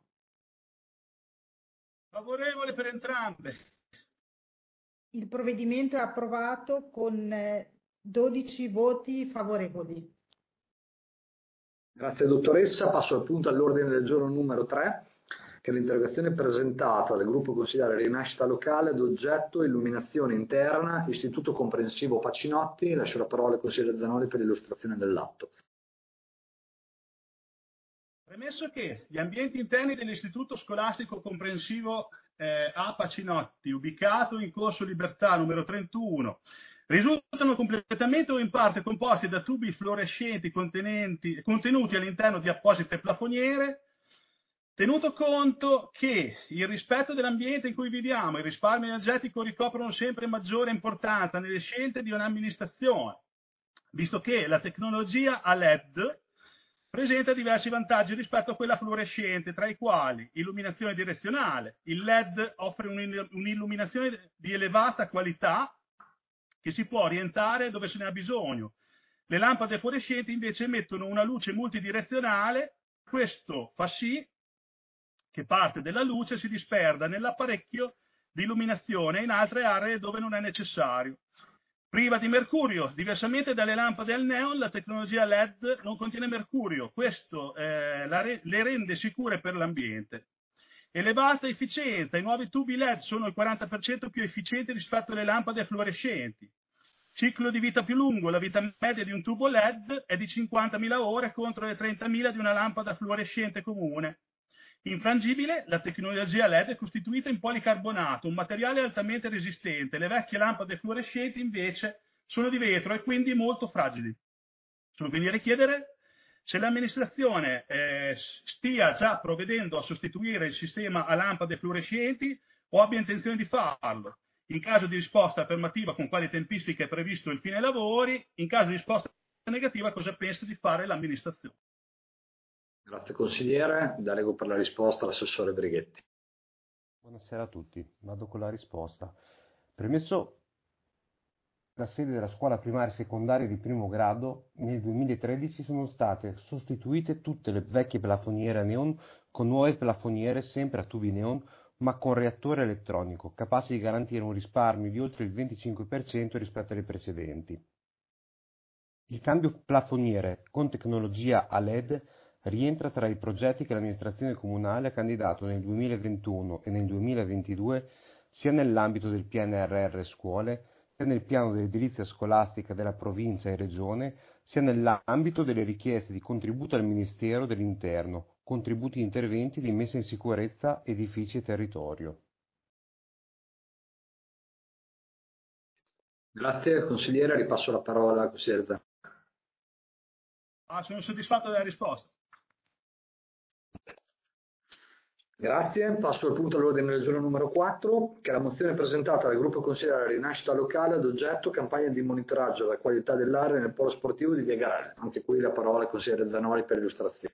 Favorevole per entrambe. Il provvedimento è approvato con dodici voti favorevoli. Grazie dottoressa, passo al punto all'ordine del giorno numero tre, che è l'interrogazione presentata dal gruppo consigliare Rinascita Locale ad oggetto illuminazione interna, Istituto Comprensivo Pacinotti. Lascio la parola al consigliere Zanoli per l'illustrazione dell'atto. Premesso che gli ambienti interni dell'Istituto Scolastico Comprensivo eh, A Pacinotti, ubicato in Corso Libertà numero trentuno, risultano completamente o in parte composti da tubi fluorescenti contenuti all'interno di apposite plafoniere, tenuto conto che il rispetto dell'ambiente in cui viviamo e il risparmio energetico ricoprono sempre maggiore importanza nelle scelte di un'amministrazione, visto che la tecnologia a L E D presenta diversi vantaggi rispetto a quella fluorescente, tra i quali illuminazione direzionale. Il L E D offre un'illuminazione di elevata qualità che si può orientare dove se ne ha bisogno. Le lampade fluorescenti invece emettono una luce multidirezionale, questo fa sì che parte della luce si disperda nell'apparecchio di illuminazione in altre aree dove non è necessario. Priva di mercurio, diversamente dalle lampade al neon, la tecnologia L E D non contiene mercurio, questo eh, la re- le rende sicure per l'ambiente. Elevata efficienza, i nuovi tubi L E D sono il quaranta per cento più efficienti rispetto alle lampade fluorescenti. Ciclo di vita più lungo, la vita media di un tubo L E D è di cinquantamila ore contro le trentamila di una lampada fluorescente comune. Infrangibile, la tecnologia L E D è costituita in policarbonato, un materiale altamente resistente. Le vecchie lampade fluorescenti invece sono di vetro e quindi molto fragili. Sono quindi a richiedere se l'amministrazione eh, stia già provvedendo a sostituire il sistema a lampade fluorescenti o abbia intenzione di farlo. In caso di risposta affermativa, con quali tempistiche è previsto il fine lavori. In caso di risposta negativa, cosa pensa di fare l'amministrazione? Grazie consigliere, delego per la risposta all'assessore Brighetti. Buonasera a tutti, vado con la risposta. Premesso la sede della scuola primaria e secondaria di primo grado, nel duemilatredici sono state sostituite tutte le vecchie plafoniere a neon con nuove plafoniere sempre a tubi neon, ma con reattore elettronico, capace di garantire un risparmio di oltre il venticinque per cento rispetto alle precedenti. Il cambio plafoniere con tecnologia a L E D rientra tra i progetti che l'amministrazione comunale ha candidato nel duemilaventuno e nel duemilaventidue sia nell'ambito del P N R R scuole, sia nel piano dell'edilizia scolastica della provincia e regione, sia nell'ambito delle richieste di contributo al Ministero dell'Interno, contributi di interventi di messa in sicurezza edifici e territorio. Grazie consigliere, ripasso la parola al consigliere Zanoni. Ah, sono soddisfatto della risposta. Grazie, passo al punto all'ordine del giorno numero quattro, che è la mozione presentata dal gruppo consigliere della Rinascita Locale ad oggetto campagna di monitoraggio della qualità dell'aria nel polo sportivo di Via Garelle. Anche qui la parola al consigliere Zanoni per l'illustrazione.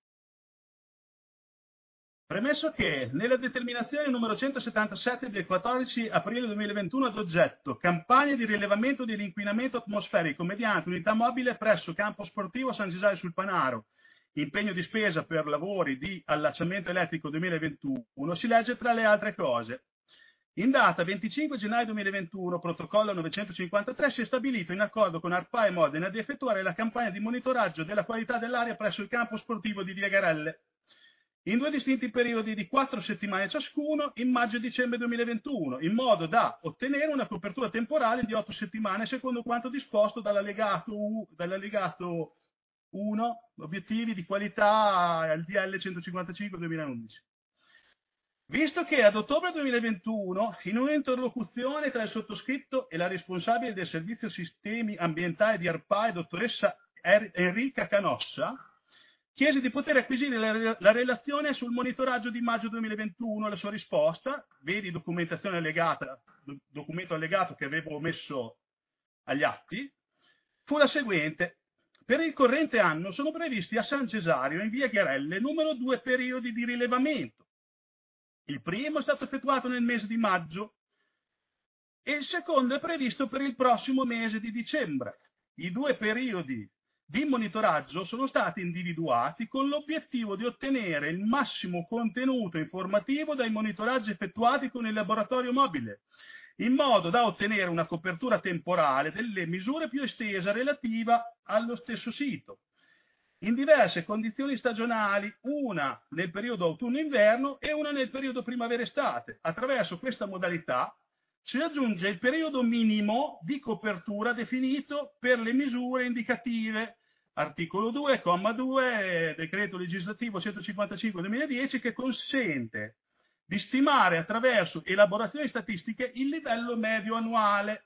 Premesso che nella determinazione numero centosettantasette del quattordici aprile duemilaventuno ad oggetto campagna di rilevamento dell'inquinamento atmosferico mediante unità mobile presso campo sportivo San Gisale sul Panaro, impegno di spesa per lavori di allacciamento elettrico duemilaventuno, si legge tra le altre cose. In data venticinque gennaio duemilaventuno, protocollo novecentocinquantatré, si è stabilito in accordo con ARPA e Modena di effettuare la campagna di monitoraggio della qualità dell'aria presso il campo sportivo di Via Garelle, in due distinti periodi di quattro settimane ciascuno, in maggio e dicembre duemilaventuno, in modo da ottenere una copertura temporale di otto settimane, secondo quanto disposto dall'allegato U, dall'allegato uno, obiettivi di qualità al D L centocinquantacinque duemilaundici. Visto che ad ottobre duemilaventuno, in un'interlocuzione tra il sottoscritto e la responsabile del servizio sistemi ambientali di ARPA, dottoressa Enrica Canossa, chiese di poter acquisire la, la relazione sul monitoraggio di maggio duemilaventuno, la sua risposta, vedi documentazione allegata, documento allegato che avevo messo agli atti, fu la seguente. Per il corrente anno sono previsti a San Cesario, in via Garelle, numero due periodi di rilevamento. Il primo è stato effettuato nel mese di maggio e il secondo è previsto per il prossimo mese di dicembre. I due periodi di monitoraggio sono stati individuati con l'obiettivo di ottenere il massimo contenuto informativo dai monitoraggi effettuati con il laboratorio mobile, in modo da ottenere una copertura temporale delle misure più estesa relativa allo stesso sito, in diverse condizioni stagionali, una nel periodo autunno-inverno e una nel periodo primavera-estate. Attraverso questa modalità si aggiunge il periodo minimo di copertura definito per le misure indicative, articolo due, comma due, decreto legislativo centocinquantacinque duemiladieci, che consente di stimare attraverso elaborazioni statistiche il livello medio annuale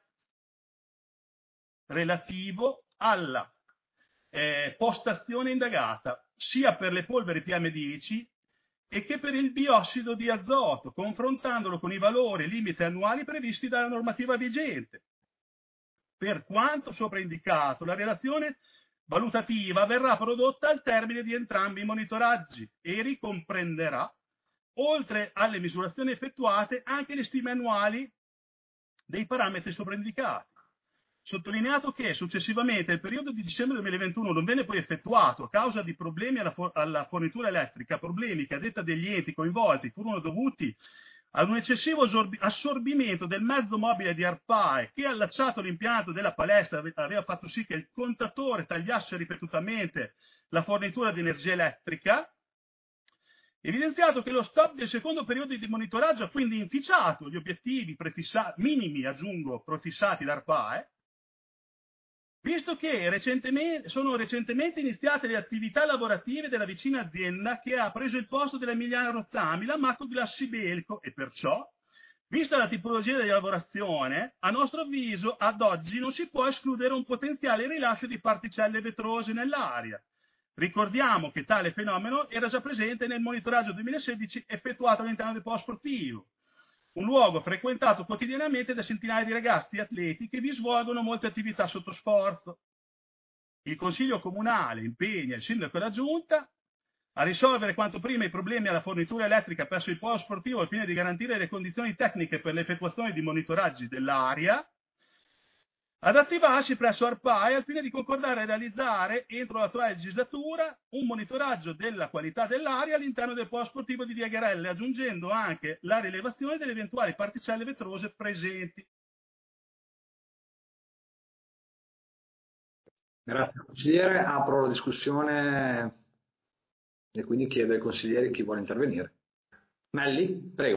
relativo alla eh, postazione indagata, sia per le polveri P M dieci e che per il biossido di azoto, confrontandolo con i valori limite annuali previsti dalla normativa vigente. Per quanto sopra indicato, la relazione valutativa verrà prodotta al termine di entrambi i monitoraggi e ricomprenderà, oltre alle misurazioni effettuate, anche le stime annuali dei parametri sopraindicati. sottolineato che successivamente il periodo di dicembre duemilaventuno non venne poi effettuato a causa di problemi alla, for- alla fornitura elettrica, problemi che a detta degli enti coinvolti furono dovuti ad un eccessivo assorbi- assorbimento del mezzo mobile di ARPAE che, allacciato all'impianto della palestra, ave- aveva fatto sì che il contatore tagliasse ripetutamente la fornitura di energia elettrica, evidenziato che lo stop del secondo periodo di monitoraggio ha quindi inficiato gli obiettivi prefissati, minimi, aggiungo, prefissati da ARPAE, visto che recentemente, sono recentemente iniziate le attività lavorative della vicina azienda che ha preso il posto dell'Emiliano Rottami, la Macco di Lassibelco, e perciò, vista la tipologia di lavorazione, a nostro avviso ad oggi non si può escludere un potenziale rilascio di particelle vetrose nell'aria. Ricordiamo che tale fenomeno era già presente nel monitoraggio duemilasedici effettuato all'interno del polo sportivo, un luogo frequentato quotidianamente da centinaia di ragazzi atleti che vi svolgono molte attività sotto sforzo. Il Consiglio Comunale impegna il Sindaco e la Giunta a risolvere quanto prima i problemi alla fornitura elettrica presso il polo sportivo al fine di garantire le condizioni tecniche per l'effettuazione di monitoraggi dell'aria, ad attivarsi presso ARPAE al fine di concordare e realizzare entro l'attuale legislatura un monitoraggio della qualità dell'aria all'interno del polo sportivo di Via Gherelle, aggiungendo anche la rilevazione delle eventuali particelle vetrose presenti. Grazie consigliere, apro la discussione e quindi chiedo ai consiglieri chi vuole intervenire. Melli, prego.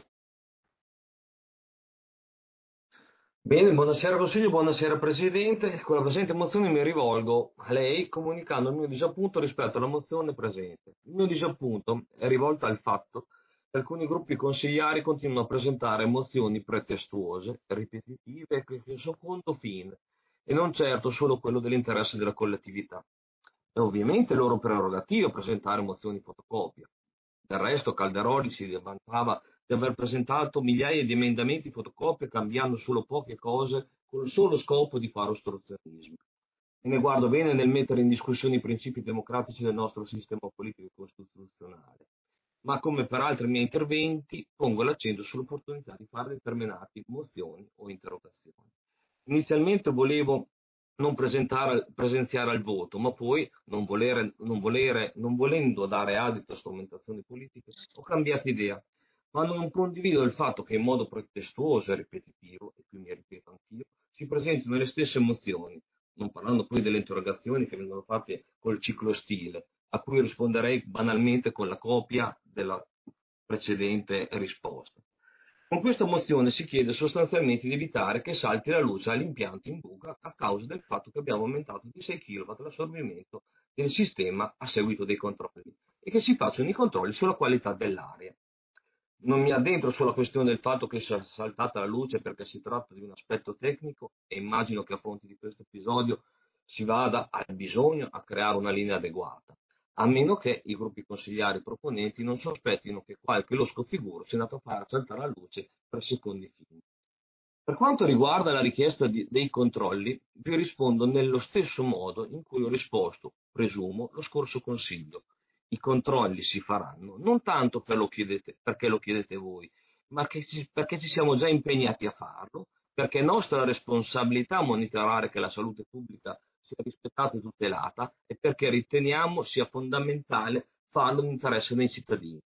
Bene, buonasera Consiglio, buonasera Presidente. Con la presente mozione mi rivolgo a lei comunicando il mio disappunto rispetto alla mozione presente. Il mio disappunto è rivolto al fatto che alcuni gruppi consigliari continuano a presentare mozioni pretestuose, ripetitive e che secondo fine, e non certo solo quello dell'interesse della collettività. È ovviamente loro prerogativa presentare mozioni fotocopia. Del resto Calderoli si vantava di aver presentato migliaia di emendamenti fotocopia cambiando solo poche cose con il solo scopo di fare ostruzionismo. E ne guardo bene nel mettere in discussione i principi democratici del nostro sistema politico e costituzionale. Ma come per altri miei interventi pongo l'accento sull'opportunità di fare determinate mozioni o interrogazioni. Inizialmente volevo non presentare, presenziare al voto, ma poi, non, volere, non, volere, non volendo dare adito a strumentazioni politiche, ho cambiato idea. Ma non condivido il fatto che in modo pretestuoso e ripetitivo, e qui mi ripeto anch'io, si presentino le stesse mozioni, non parlando poi delle interrogazioni che vengono fatte col ciclo stile, a cui risponderei banalmente con la copia della precedente risposta. Con questa mozione si chiede sostanzialmente di evitare che salti la luce all'impianto in buca a causa del fatto che abbiamo aumentato di sei chilowatt l'assorbimento del sistema a seguito dei controlli e che si facciano i controlli sulla qualità dell'aria. Non mi addentro sulla questione del fatto che sia saltata la luce perché si tratta di un aspetto tecnico e immagino che a fronte di questo episodio si vada al bisogno a creare una linea adeguata, a meno che i gruppi consigliari proponenti non sospettino che qualche losco figuro sia andato a far saltare la luce per secondi fini. Per quanto riguarda la richiesta di, dei controlli, vi rispondo nello stesso modo in cui ho risposto, presumo, lo scorso Consiglio. I controlli si faranno, non tanto per lo chiedete, perché lo chiedete voi, ma che ci, perché ci siamo già impegnati a farlo, perché è nostra responsabilità monitorare che la salute pubblica sia rispettata e tutelata e perché riteniamo sia fondamentale farlo in interesse dei cittadini.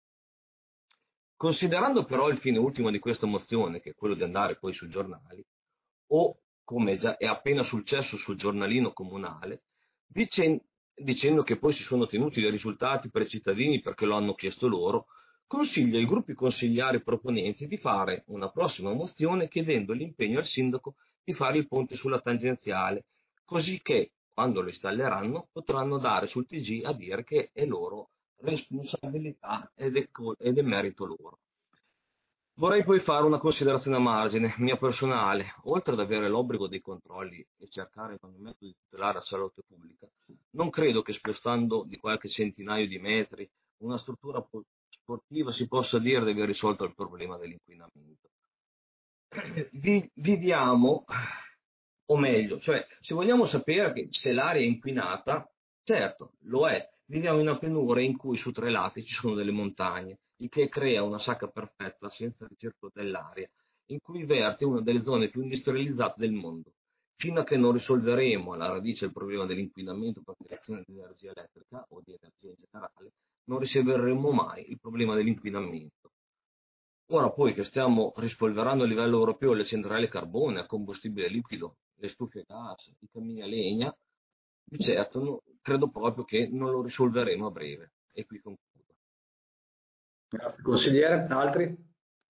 Considerando però il fine ultimo di questa mozione, che è quello di andare poi sui giornali, o come già è appena successo sul giornalino comunale, dicendo, dicendo che poi si sono ottenuti dei risultati per i cittadini perché lo hanno chiesto loro, consiglio ai gruppi consigliari proponenti di fare una prossima mozione chiedendo l'impegno al sindaco di fare il ponte sulla tangenziale, così che quando lo installeranno potranno dare sul T G a dire che è loro responsabilità ed è, ed è merito loro. Vorrei poi fare una considerazione a margine, mia personale. Oltre ad avere l'obbligo dei controlli e cercare con il metodo di tutelare la salute pubblica, non credo che spostando di qualche centinaio di metri una struttura sportiva si possa dire di aver risolto il problema dell'inquinamento. Vi, viviamo, o meglio, cioè se vogliamo sapere che se l'aria è inquinata, certo, lo è. Viviamo in una pianura in cui su tre lati ci sono delle montagne, il che crea una sacca perfetta senza ricircolo dell'aria, in cui verte una delle zone più industrializzate del mondo. fino a che non risolveremo alla radice il problema dell'inquinamento per creazione di energia elettrica o di energia in generale, non risolveremo mai il problema dell'inquinamento. Ora poi che stiamo rispolverando a livello europeo le centrali a carbone, a combustibile liquido, le stufe a gas, i cammini a legna, di certo no, credo proprio che non lo risolveremo a breve. E qui concludo. Grazie consigliere. Altri?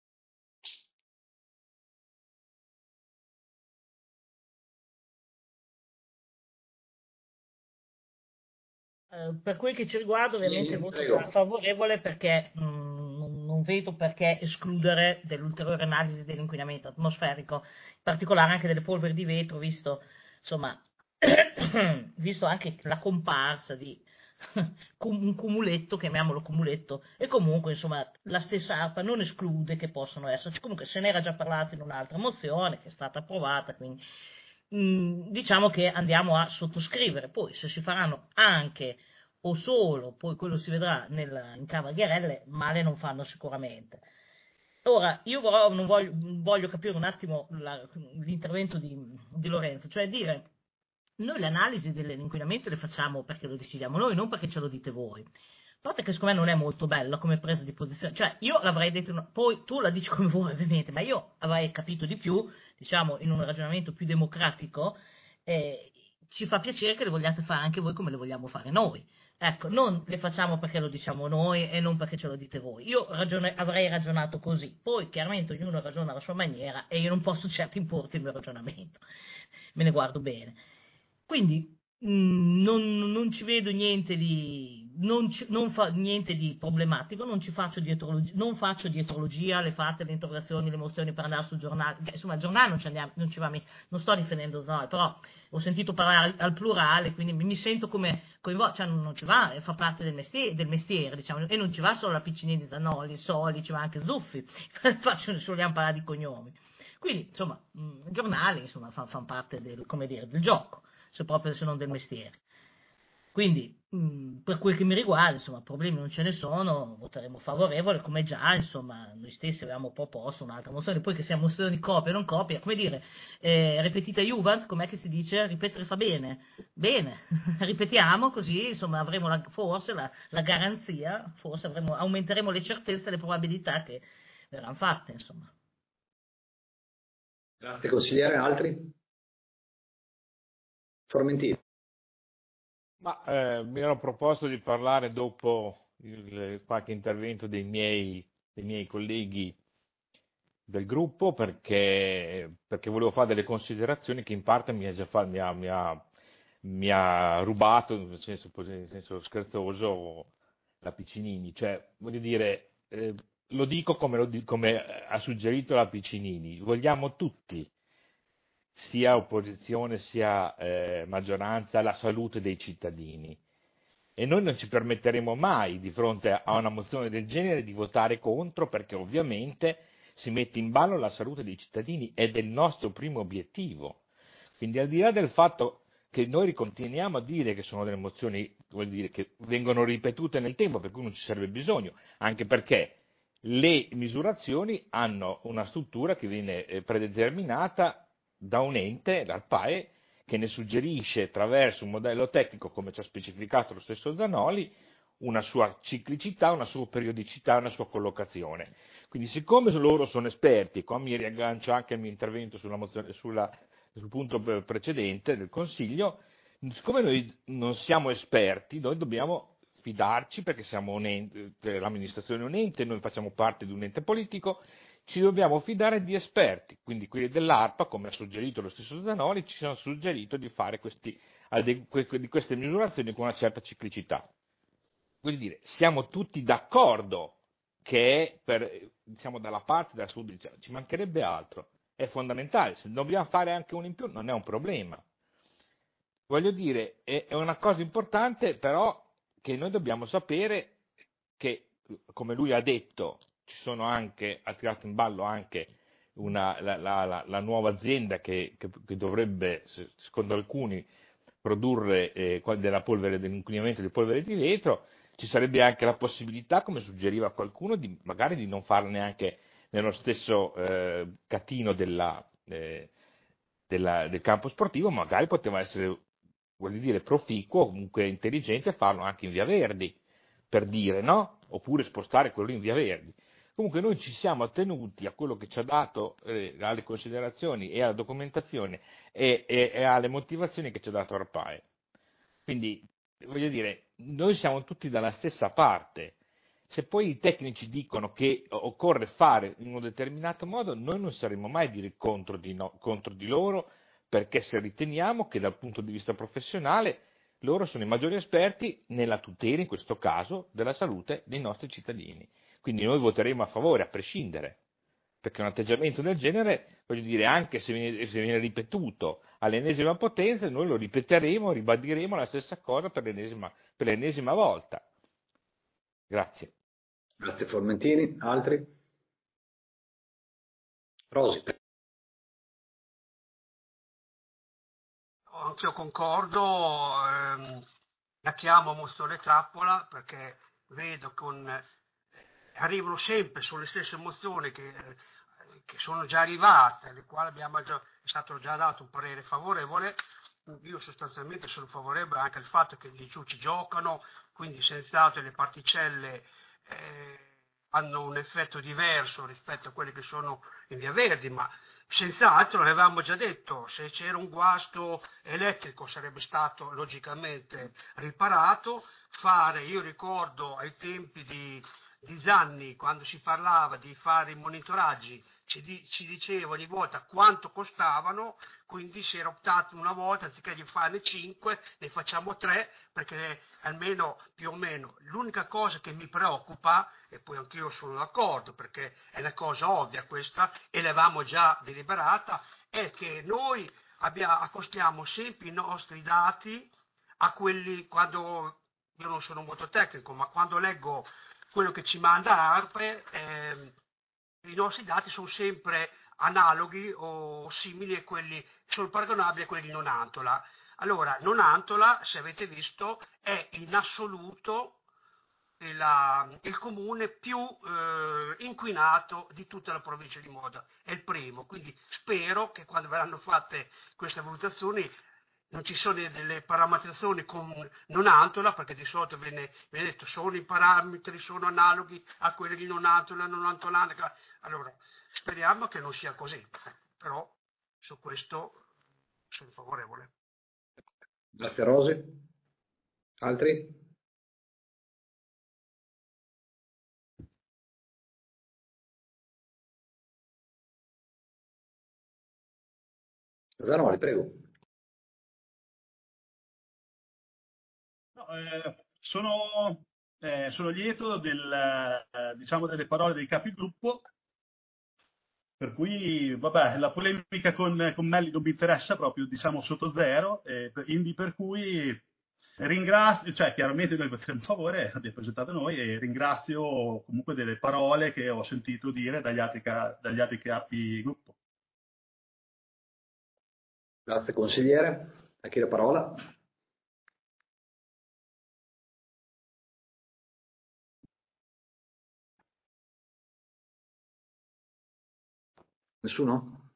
Eh, per quel che ci riguarda, ovviamente il Sì, voto prego. sarà favorevole perché mh, non, non vedo perché escludere dell'ulteriore analisi dell'inquinamento atmosferico, in particolare anche delle polveri di vetro, visto, insomma, visto anche la comparsa di cum- un cumuletto, chiamiamolo cumuletto, e comunque, insomma, la stessa ARPA non esclude che possono esserci. Comunque se n'era già parlato in un'altra mozione che è stata approvata, quindi mh, diciamo che andiamo a sottoscrivere. Poi se si faranno anche o solo, poi quello si vedrà nel, in Cavagherelle, male non fanno sicuramente. Ora, io però non voglio, voglio capire un attimo la- l'intervento di, di Lorenzo, cioè dire, noi le analisi dell'inquinamento le facciamo perché lo decidiamo noi, non perché ce lo dite voi. A parte che secondo me non è molto bella come presa di posizione, cioè io l'avrei detto, una- poi tu la dici come vuoi ovviamente, ma io avrei capito di più, diciamo, in un ragionamento più democratico, eh, ci fa piacere che le vogliate fare anche voi come le vogliamo fare noi. Ecco, non le facciamo perché lo diciamo noi e non perché ce lo dite voi. Io ragione- avrei ragionato così, poi chiaramente ognuno ragiona alla sua maniera e io non posso certo importi il mio ragionamento, me ne guardo bene. Quindi mh, non, non ci vedo niente di, non, ci- non fa, niente di problematico, non ci faccio dietrologia, non faccio dietrologia, le fate le interrogazioni, le mozioni per andare sul giornale, che, insomma il giornale non ci, andiamo, non ci va, mi- non sto difendendo Zoe, però ho sentito parlare al plurale, quindi mi, mi sento come coinvolto, cioè non, non ci va, eh, fa parte del mestiere, del mestiere, diciamo, e non ci va solo la Piccinini, Zanoli, Soli, ci va anche Zuffi, faccio, vogliamo parlare di cognomi. Quindi, insomma, mh, i giornali, insomma, fanno fan parte del, come dire, del gioco, se proprio se non del mestiere. Quindi, mh, per quel che mi riguarda, insomma, problemi non ce ne sono, voteremo favorevole, come già, insomma, noi stessi avevamo proposto un'altra mozione, poi che sia mozione di copia o non copia, come dire, eh, ripetita Juvent, com'è che si dice? Ripetere fa bene. Bene, ripetiamo così, insomma, avremo la- forse la, la garanzia, forse avremo, aumenteremo le certezze e le probabilità che verranno fatte, insomma. Grazie consigliere. Altri? Formentini. Ma eh, mi ero proposto di parlare dopo il- qualche intervento dei miei, dei miei colleghi del gruppo perché, perché volevo fare delle considerazioni che in parte mi ha già fa- mi ha, mi ha- mi ha rubato, nel senso, in senso scherzoso, la Piccinini. Cioè, voglio dire, eh, lo dico come, lo di- come ha suggerito la Piccinini, vogliamo tutti, sia opposizione sia eh, maggioranza, la salute dei cittadini. E noi non ci permetteremo mai, di fronte a una mozione del genere, di votare contro, perché ovviamente si mette in ballo la salute dei cittadini ed è il nostro primo obiettivo. Quindi al di là del fatto che noi continuiamo a dire che sono delle mozioni, vuol dire, che vengono ripetute nel tempo, per cui non ci serve bisogno, anche perché le misurazioni hanno una struttura che viene eh, predeterminata da un ente, dal P A E, che ne suggerisce attraverso un modello tecnico, come ci ha specificato lo stesso Zanoli, una sua ciclicità, una sua periodicità, una sua collocazione. Quindi siccome loro sono esperti, qua mi riaggancio anche al mio intervento sulla mozione, sulla, sul punto precedente del Consiglio, siccome noi non siamo esperti, noi dobbiamo fidarci perché siamo un ente, l'amministrazione è un ente, noi facciamo parte di un ente politico, ci dobbiamo fidare di esperti, quindi quelli dell'ARPA, come ha suggerito lo stesso Zanoli, ci hanno suggerito di fare questi, di queste misurazioni con una certa ciclicità. Vuol dire, siamo tutti d'accordo che è per, diciamo, dalla parte della salute, ci mancherebbe altro, è fondamentale, se dobbiamo fare anche uno in più non è un problema. Voglio dire, è, è una cosa importante però che noi dobbiamo sapere che, come lui ha detto, ci sono anche, ha tirato in ballo anche una, la, la, la, la nuova azienda che, che, che dovrebbe, secondo alcuni, produrre eh, della polvere, dell'inquinamento di polvere di vetro, ci sarebbe anche la possibilità, come suggeriva qualcuno, di, magari di non farla neanche nello stesso eh, catino della, eh, della- del campo sportivo, magari poteva essere, voglio dire, proficuo, comunque intelligente farlo anche in via Verdi, per dire, no? Oppure spostare quello in via Verdi. Comunque noi ci siamo attenuti a quello che ci ha dato, eh, alle considerazioni e alla documentazione e, e- e alle motivazioni che ci ha dato Arpae. Quindi, voglio dire, noi siamo tutti dalla stessa parte. Se poi i tecnici dicono che occorre fare in un determinato modo, noi non saremo mai a dire contro di, no- contro di loro, perché se riteniamo che dal punto di vista professionale loro sono i maggiori esperti nella tutela, in questo caso, della salute dei nostri cittadini. Quindi noi voteremo a favore, a prescindere, perché un atteggiamento del genere, voglio dire, anche se viene, se viene ripetuto all'ennesima potenza, noi lo ripeteremo, ribadiremo la stessa cosa per l'ennesima, per l'ennesima volta. Grazie. Grazie Formentini. Altri? Rosi. Anch'io concordo, ehm, la chiamo mozione trappola perché vedo con eh, arrivano sempre sulle stesse mozioni che, eh, che sono già arrivate, alle quali abbiamo già, è stato già dato un parere favorevole. Io sostanzialmente sono favorevole anche al fatto che gli ciuci giocano, quindi senz'altro le particelle eh, hanno un effetto diverso rispetto a quelli che sono in via Verdi, ma senz'altro, l'avevamo già detto, se c'era un guasto elettrico sarebbe stato logicamente riparato. Fare, io ricordo ai tempi di, di Zanni, quando si parlava di fare i monitoraggi, ci, di, ci diceva ogni volta quanto costavano, quindi si era optato una volta, anziché di farne cinque, ne facciamo tre, perché almeno più o meno l'unica cosa che mi preoccupa, e poi anch'io sono d'accordo, perché è una cosa ovvia questa, e l'avevamo già deliberata, è che noi abbia, accostiamo sempre i nostri dati a quelli, quando io non sono molto tecnico, ma quando leggo quello che ci manda ARPE, eh, i nostri dati sono sempre analoghi o simili a quelli, sono paragonabili a quelli di Nonantola. Allora, Nonantola, se avete visto, è in assoluto il, il comune più eh, inquinato di tutta la provincia di Modena, è il primo, quindi spero che quando verranno fatte queste valutazioni non ci sono delle parametrizzazioni con Nonantola, perché di solito viene, viene detto sono i parametri, sono analoghi a quelli di Nonantola, Nonantolana. Allora, speriamo che non sia così, però su questo sono favorevole. Grazie Rosi. Altri? Zanoli, prego. No, eh, sono, eh, sono lieto del, eh, diciamo, delle parole dei capigruppo, per cui vabbè, la polemica con, con Melli non mi interessa proprio, diciamo sotto zero, eh, per- quindi per cui ringrazio, cioè chiaramente noi voteremo a favore, abbiamo presentato noi, e ringrazio comunque delle parole che ho sentito dire dagli altri, ca- dagli altri capigruppo. Grazie consigliere. A chi la parola? Nessuno?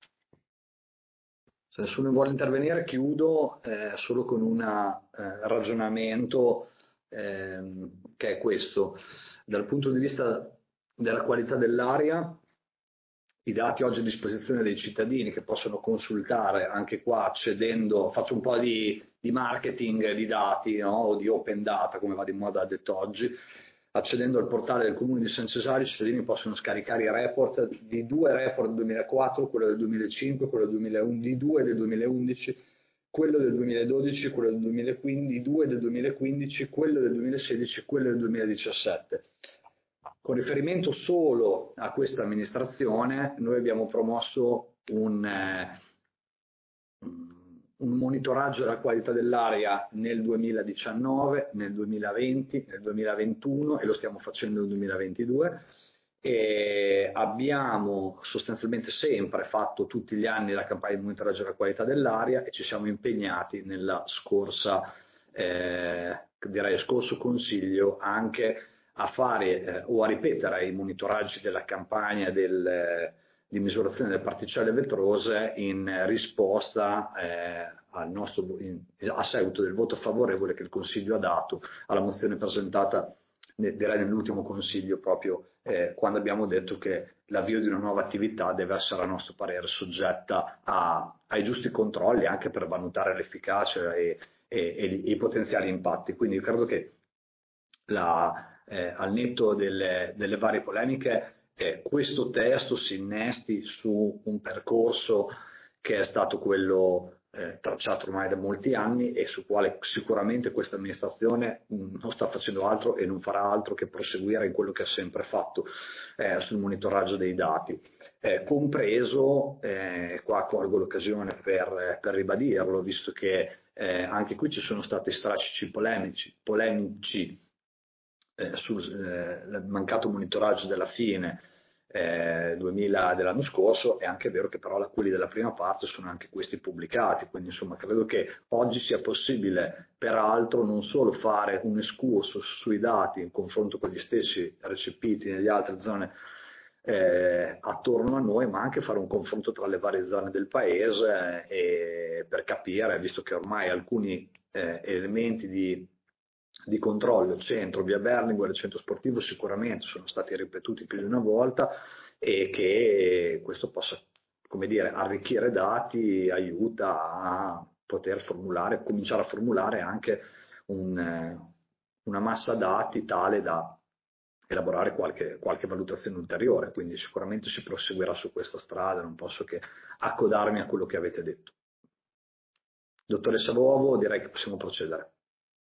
Se nessuno vuole intervenire, chiudo eh, solo con un eh, ragionamento ehm, che è questo. Dal punto di vista della qualità dell'aria, i dati oggi a disposizione dei cittadini che possono consultare anche qua accedendo, faccio un po' di, di marketing di dati, no? O di open data come va di moda detto oggi, accedendo al portale del Comune di San Cesare i cittadini possono scaricare i report di due report del duemilaquattro, quello del duemilacinque, quello del duemilaundici, di due del duemilaundici, quello del duemiladodici, quello del duemilaquindici, due del duemilaquindici, quello del duemilasedici, quello del duemiladiciassette. Con riferimento solo a questa amministrazione, noi abbiamo promosso un, eh, un monitoraggio della qualità dell'aria nel duemiladiciannove, nel duemilaventi, nel duemilaventuno e lo stiamo facendo nel duemilaventidue. E abbiamo sostanzialmente sempre fatto tutti gli anni la campagna di monitoraggio della qualità dell'aria e ci siamo impegnati nella scorsa, eh, direi scorso consiglio anche a fare eh, o a ripetere i monitoraggi della campagna del, di misurazione delle particelle vetrose in risposta eh, al nostro, in, a seguito del voto favorevole che il Consiglio ha dato alla mozione presentata direi nell'ultimo Consiglio, proprio eh, quando abbiamo detto che l'avvio di una nuova attività deve essere a nostro parere soggetta a, ai giusti controlli anche per valutare l'efficacia e, e, e i potenziali impatti. Quindi credo che la, eh, al netto delle, delle varie polemiche eh, questo testo si innesti su un percorso che è stato quello eh, tracciato ormai da molti anni e su quale sicuramente questa amministrazione mh, non sta facendo altro e non farà altro che proseguire in quello che ha sempre fatto eh, sul monitoraggio dei dati, eh, compreso, eh, qua colgo l'occasione per, per ribadirlo, visto che eh, anche qui ci sono stati strascici polemici, polemici eh, sul eh, mancato monitoraggio della fine Eh, duemila dell'anno scorso. È anche vero che però quelli della prima parte sono anche questi pubblicati, quindi insomma credo che oggi sia possibile peraltro non solo fare un escursus sui dati in confronto con gli stessi recepiti nelle altre zone eh, attorno a noi, ma anche fare un confronto tra le varie zone del paese eh, per capire, visto che ormai alcuni eh, elementi di di controllo, il centro, via Berlinguer, il centro sportivo sicuramente sono stati ripetuti più di una volta e che questo possa, come dire, arricchire dati aiuta a poter formulare, cominciare a formulare anche un, una massa dati tale da elaborare qualche, qualche valutazione ulteriore, quindi sicuramente si proseguirà su questa strada, non posso che accodarmi a quello che avete detto. Dottoressa Bovo, direi che possiamo procedere.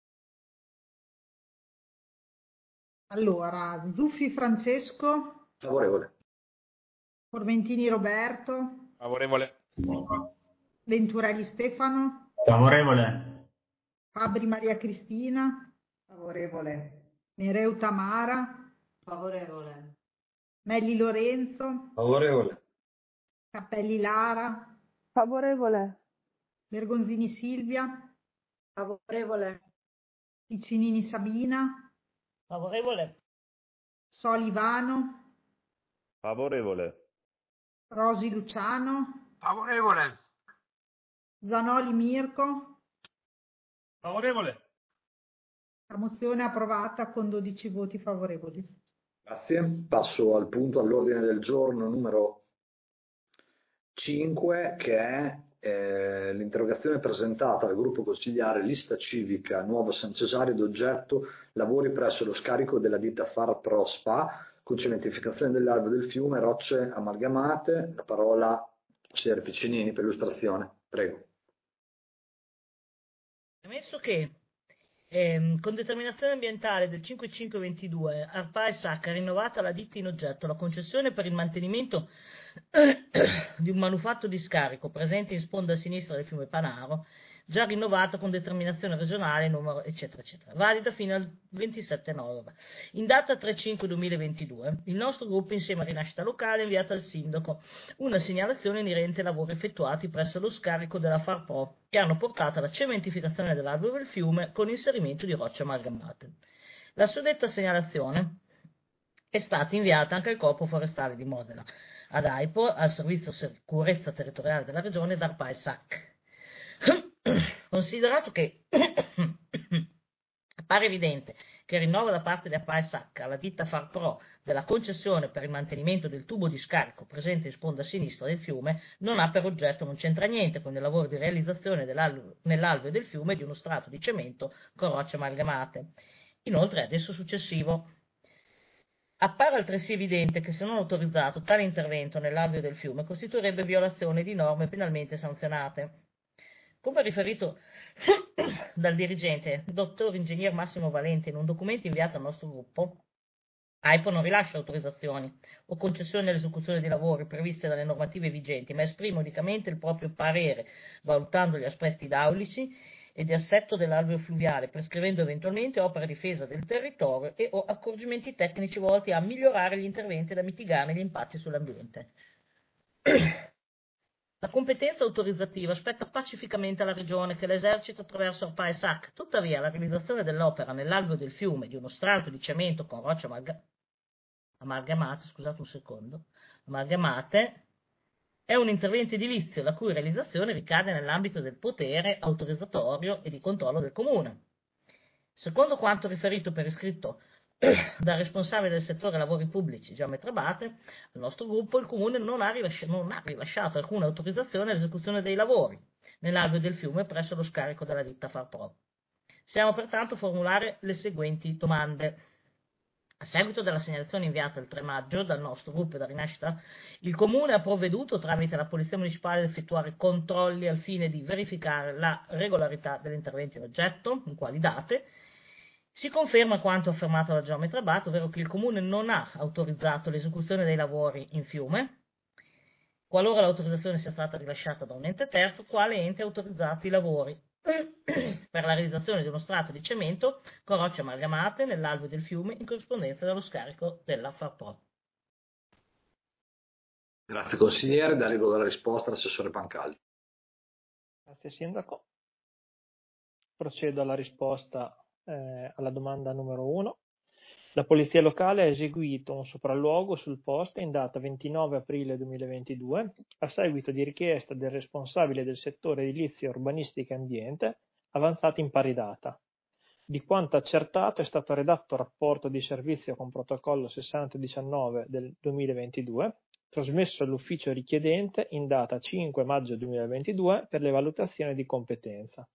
Allora, Zuffi Francesco, Favorevole. Formentini Roberto, Favorevole. Venturelli Stefano, Favorevole. Fabri Maria Cristina, Favorevole. Nereu Tamara, Favorevole. Melli Lorenzo, Favorevole. Cappelli Lara, Favorevole. Bergonzini Silvia, Favorevole. Piccinini Sabina, Favorevole. Soli Ivano, Favorevole. Rosi Luciano, Favorevole. Zanoli Mirko. Favorevole. La mozione è approvata con dodici voti favorevoli. Grazie. Passo al punto all'ordine del giorno numero cinque, che è eh, l'interrogazione presentata dal gruppo consigliare Lista Civica Nuovo San Cesario d'oggetto lavori presso lo scarico della ditta Far Pro Spa con cementificazione dell'alveo del fiume, rocce amalgamate. La parola al consigliere Piccinini per illustrazione. Prego. Premesso che ehm, con determinazione ambientale del cinque cinque ventidue ARPA S H ha rinnovata alla ditta in oggetto la concessione per il mantenimento di un manufatto di scarico presente in sponda a sinistra del fiume Panaro, già rinnovato con determinazione regionale, numero eccetera eccetera, valida fino al ventisette nove. In data tre cinque duemilaventidue, il nostro gruppo insieme a Rinascita Locale ha inviato al sindaco una segnalazione inerente ai lavori effettuati presso lo scarico della Far Pro, che hanno portato alla cementificazione dell'alveo del fiume con inserimento di rocce amalgamate. La suddetta segnalazione è stata inviata anche al Corpo Forestale di Modena, ad AIPO, al Servizio Sicurezza Territoriale della Regione ed ARPA S H. Considerato che appare evidente che il rinnovo da parte di ARPA S H alla ditta Far Pro della concessione per il mantenimento del tubo di scarico presente in sponda a sinistra del fiume non ha per oggetto, non c'entra niente con il lavoro di realizzazione nell'alveo del fiume di uno strato di cemento con rocce amalgamate. Inoltre, adesso successivo, appare altresì evidente che se non autorizzato tale intervento nell'alveo del fiume costituirebbe violazione di norme penalmente sanzionate. Come riferito dal dirigente, dottor ingegner Massimo Valente, in un documento inviato al nostro gruppo, AIPO non rilascia autorizzazioni o concessioni all'esecuzione di lavori previste dalle normative vigenti, ma esprime unicamente il proprio parere, valutando gli aspetti idraulici e di assetto dell'alveo fluviale, prescrivendo eventualmente opere di difesa del territorio e o accorgimenti tecnici volti a migliorare gli interventi da mitigare gli impatti sull'ambiente. La competenza autorizzativa spetta pacificamente alla Regione, che l'esercita attraverso ARPA S H. Tuttavia, la realizzazione dell'opera nell'alveo del fiume di uno strato di cemento con rocce amalga- amalgamate, scusate un secondo, amalgamate, È un intervento edilizio la cui realizzazione ricade nell'ambito del potere autorizzatorio e di controllo del Comune. Secondo quanto riferito per iscritto dal responsabile del settore lavori pubblici Geometra Abate, al nostro gruppo il Comune non ha, rilasci- non ha rilasciato alcuna autorizzazione all'esecuzione dei lavori nell'alveo del fiume presso lo scarico della ditta Farpro. Siamo pertanto a formulare le seguenti domande. A seguito della segnalazione inviata il tre maggio dal nostro gruppo da Rinascita, il Comune ha provveduto tramite la Polizia Municipale ad effettuare controlli al fine di verificare la regolarità degli interventi in oggetto, in quali date. Si conferma quanto affermato da Geometra Abate, ovvero che il Comune non ha autorizzato l'esecuzione dei lavori in fiume. Qualora l'autorizzazione sia stata rilasciata da un ente terzo, quale ente ha autorizzato i lavori per la realizzazione di uno strato di cemento con rocce amalgamate nell'alveo del fiume in corrispondenza dello scarico della Farpro. Grazie consigliere, darigo la risposta all'assessore Pancaldi. Grazie Sindaco. Procedo alla risposta eh, alla domanda numero uno. La Polizia Locale ha eseguito un sopralluogo sul posto in data ventinove aprile duemilaventidue a seguito di richiesta del responsabile del settore edilizia, urbanistica e ambiente avanzata in pari data. Di quanto accertato è stato redatto rapporto di servizio con protocollo sessanta diciannove del duemilaventidue, trasmesso all'ufficio richiedente in data cinque maggio duemilaventidue per le valutazioni di competenza.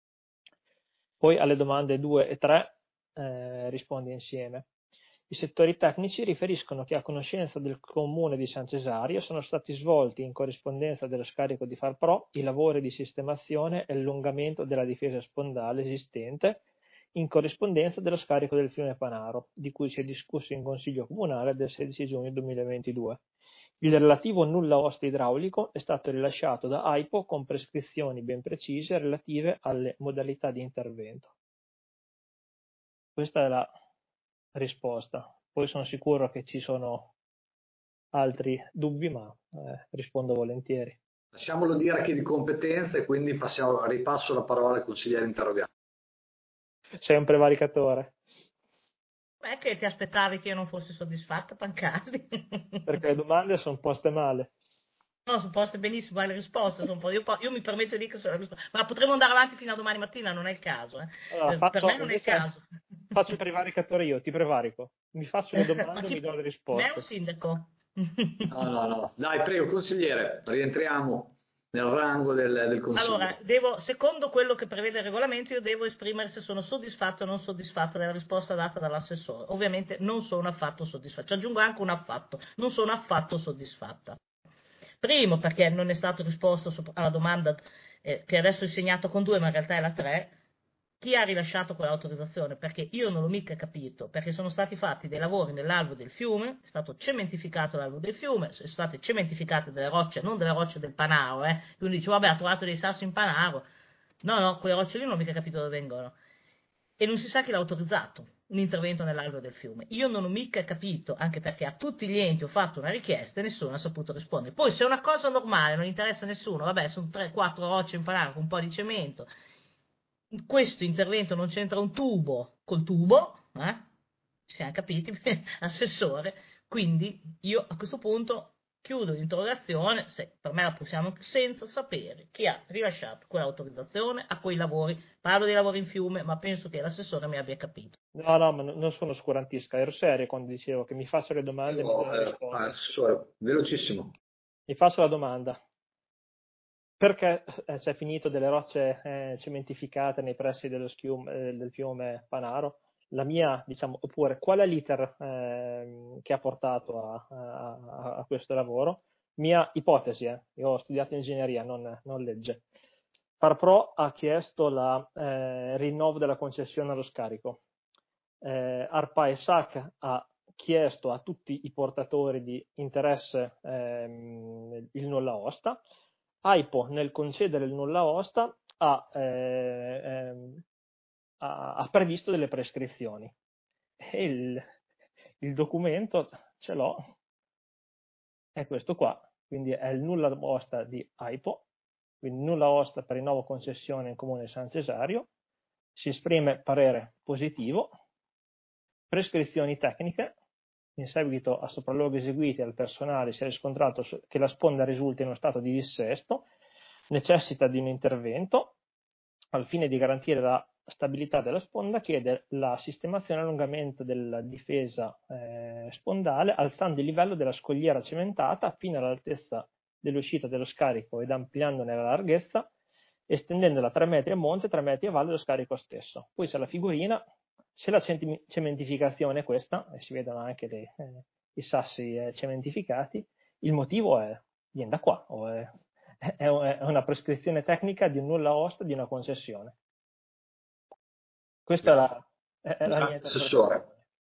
Poi alle domande due e tre eh, rispondo insieme. I settori tecnici riferiscono che a conoscenza del Comune di San Cesario sono stati svolti in corrispondenza dello scarico di Farpro i lavori di sistemazione e allungamento della difesa spondale esistente in corrispondenza dello scarico del fiume Panaro, di cui si è discusso in Consiglio Comunale del sedici giugno duemilaventidue. Il relativo nulla osta idraulico è stato rilasciato da AIPO con prescrizioni ben precise relative alle modalità di intervento. Questa è la risposta. Poi sono sicuro che ci sono altri dubbi, ma eh, rispondo volentieri. Lasciamolo dire a chi di competenza e quindi passiamo, ripasso la parola al consigliere interrogante. Sei un prevaricatore. È che ti aspettavi che io non fossi soddisfatta, Pancaldi? Perché le domande sono poste male. No, sono poste benissimo, ma le risposte sono poste. Io, io mi permetto di dire che sono le risposte. Ma potremmo andare avanti fino a domani mattina, non è il caso. Eh. Allora, per, faccio, per me non è il caso. Faccio il prevaricatore io, ti prevarico. Mi faccio le domande e mi do le risposte. Me è un sindaco. No, no, no. Dai, prego, consigliere, rientriamo nel rango del, del consiglio. Allora, devo, secondo quello che prevede il regolamento, io devo esprimere se sono soddisfatto o non soddisfatto della risposta data dall'assessore. Ovviamente non sono affatto soddisfatto. Ci aggiungo anche un affatto. Non sono affatto soddisfatta. Primo, perché non è stato risposto alla domanda eh, che adesso ho segnato con due, ma in realtà è la tre. Chi ha rilasciato quell'autorizzazione? Perché io non l'ho mica capito, perché sono stati fatti dei lavori nell'alveo del fiume, è stato cementificato l'alveo del fiume, sono state cementificate delle rocce, non delle rocce del Panaro, eh. Quindi dice, vabbè, ha trovato dei sassi in Panaro. No, no, quelle rocce lì non ho mica capito dove vengono. E non si sa chi l'ha autorizzato, un intervento nell'alveo del fiume. Io non ho mica capito, anche perché a tutti gli enti ho fatto una richiesta e nessuno ha saputo rispondere. Poi se è una cosa normale, non interessa a nessuno, vabbè, sono tre quattro rocce in Panaro con un po' di cemento. In questo intervento non c'entra un tubo col tubo, eh? Ci siamo capiti, assessore, quindi io a questo punto chiudo l'interrogazione, se per me la possiamo, senza sapere chi ha rilasciato quell'autorizzazione a quei lavori. Parlo dei lavori in fiume, ma penso che l'assessore mi abbia capito. No, no, ma non sono oscurantista, ero serio quando dicevo che mi faccio le domande e mi do le risposte. Eh, assessore, velocissimo. Mi faccio la domanda. Perché eh, c'è finito delle rocce eh, cementificate nei pressi dello schium, eh, del fiume Panaro? La mia, diciamo, oppure qual è l'iter eh, che ha portato a, a, a questo lavoro? Mia ipotesi, eh. Io ho studiato ingegneria, non, non legge. Farpro ha chiesto la eh, rinnovo della concessione allo scarico. Eh, ARPA e S A C ha chiesto a tutti i portatori di interesse ehm, il nulla osta. AIPO nel concedere il nulla osta ha, eh, ehm, ha, ha previsto delle prescrizioni e il, il documento ce l'ho, è questo qua, quindi è il nulla osta di AIPO, quindi nulla osta per rinnovo concessione in Comune San Cesario, si esprime parere positivo, prescrizioni tecniche, in seguito a sopralluoghi eseguiti al personale si è riscontrato che la sponda risulta in uno stato di dissesto, necessita di un intervento, al fine di garantire la stabilità della sponda, chiede la sistemazione e allungamento della difesa eh, spondale, alzando il livello della scogliera cementata fino all'altezza dell'uscita dello scarico ed ampliandone la larghezza, estendendola tre metri a monte e tre metri a valle dello scarico stesso. Poi c'è la figurina, c'è la cementificazione questa, e si vedono anche le, eh, i sassi eh, cementificati, il motivo è, viene da qua, o è, è, è una prescrizione tecnica di un nulla osta di una concessione. Questa è la, è la mia Assessore,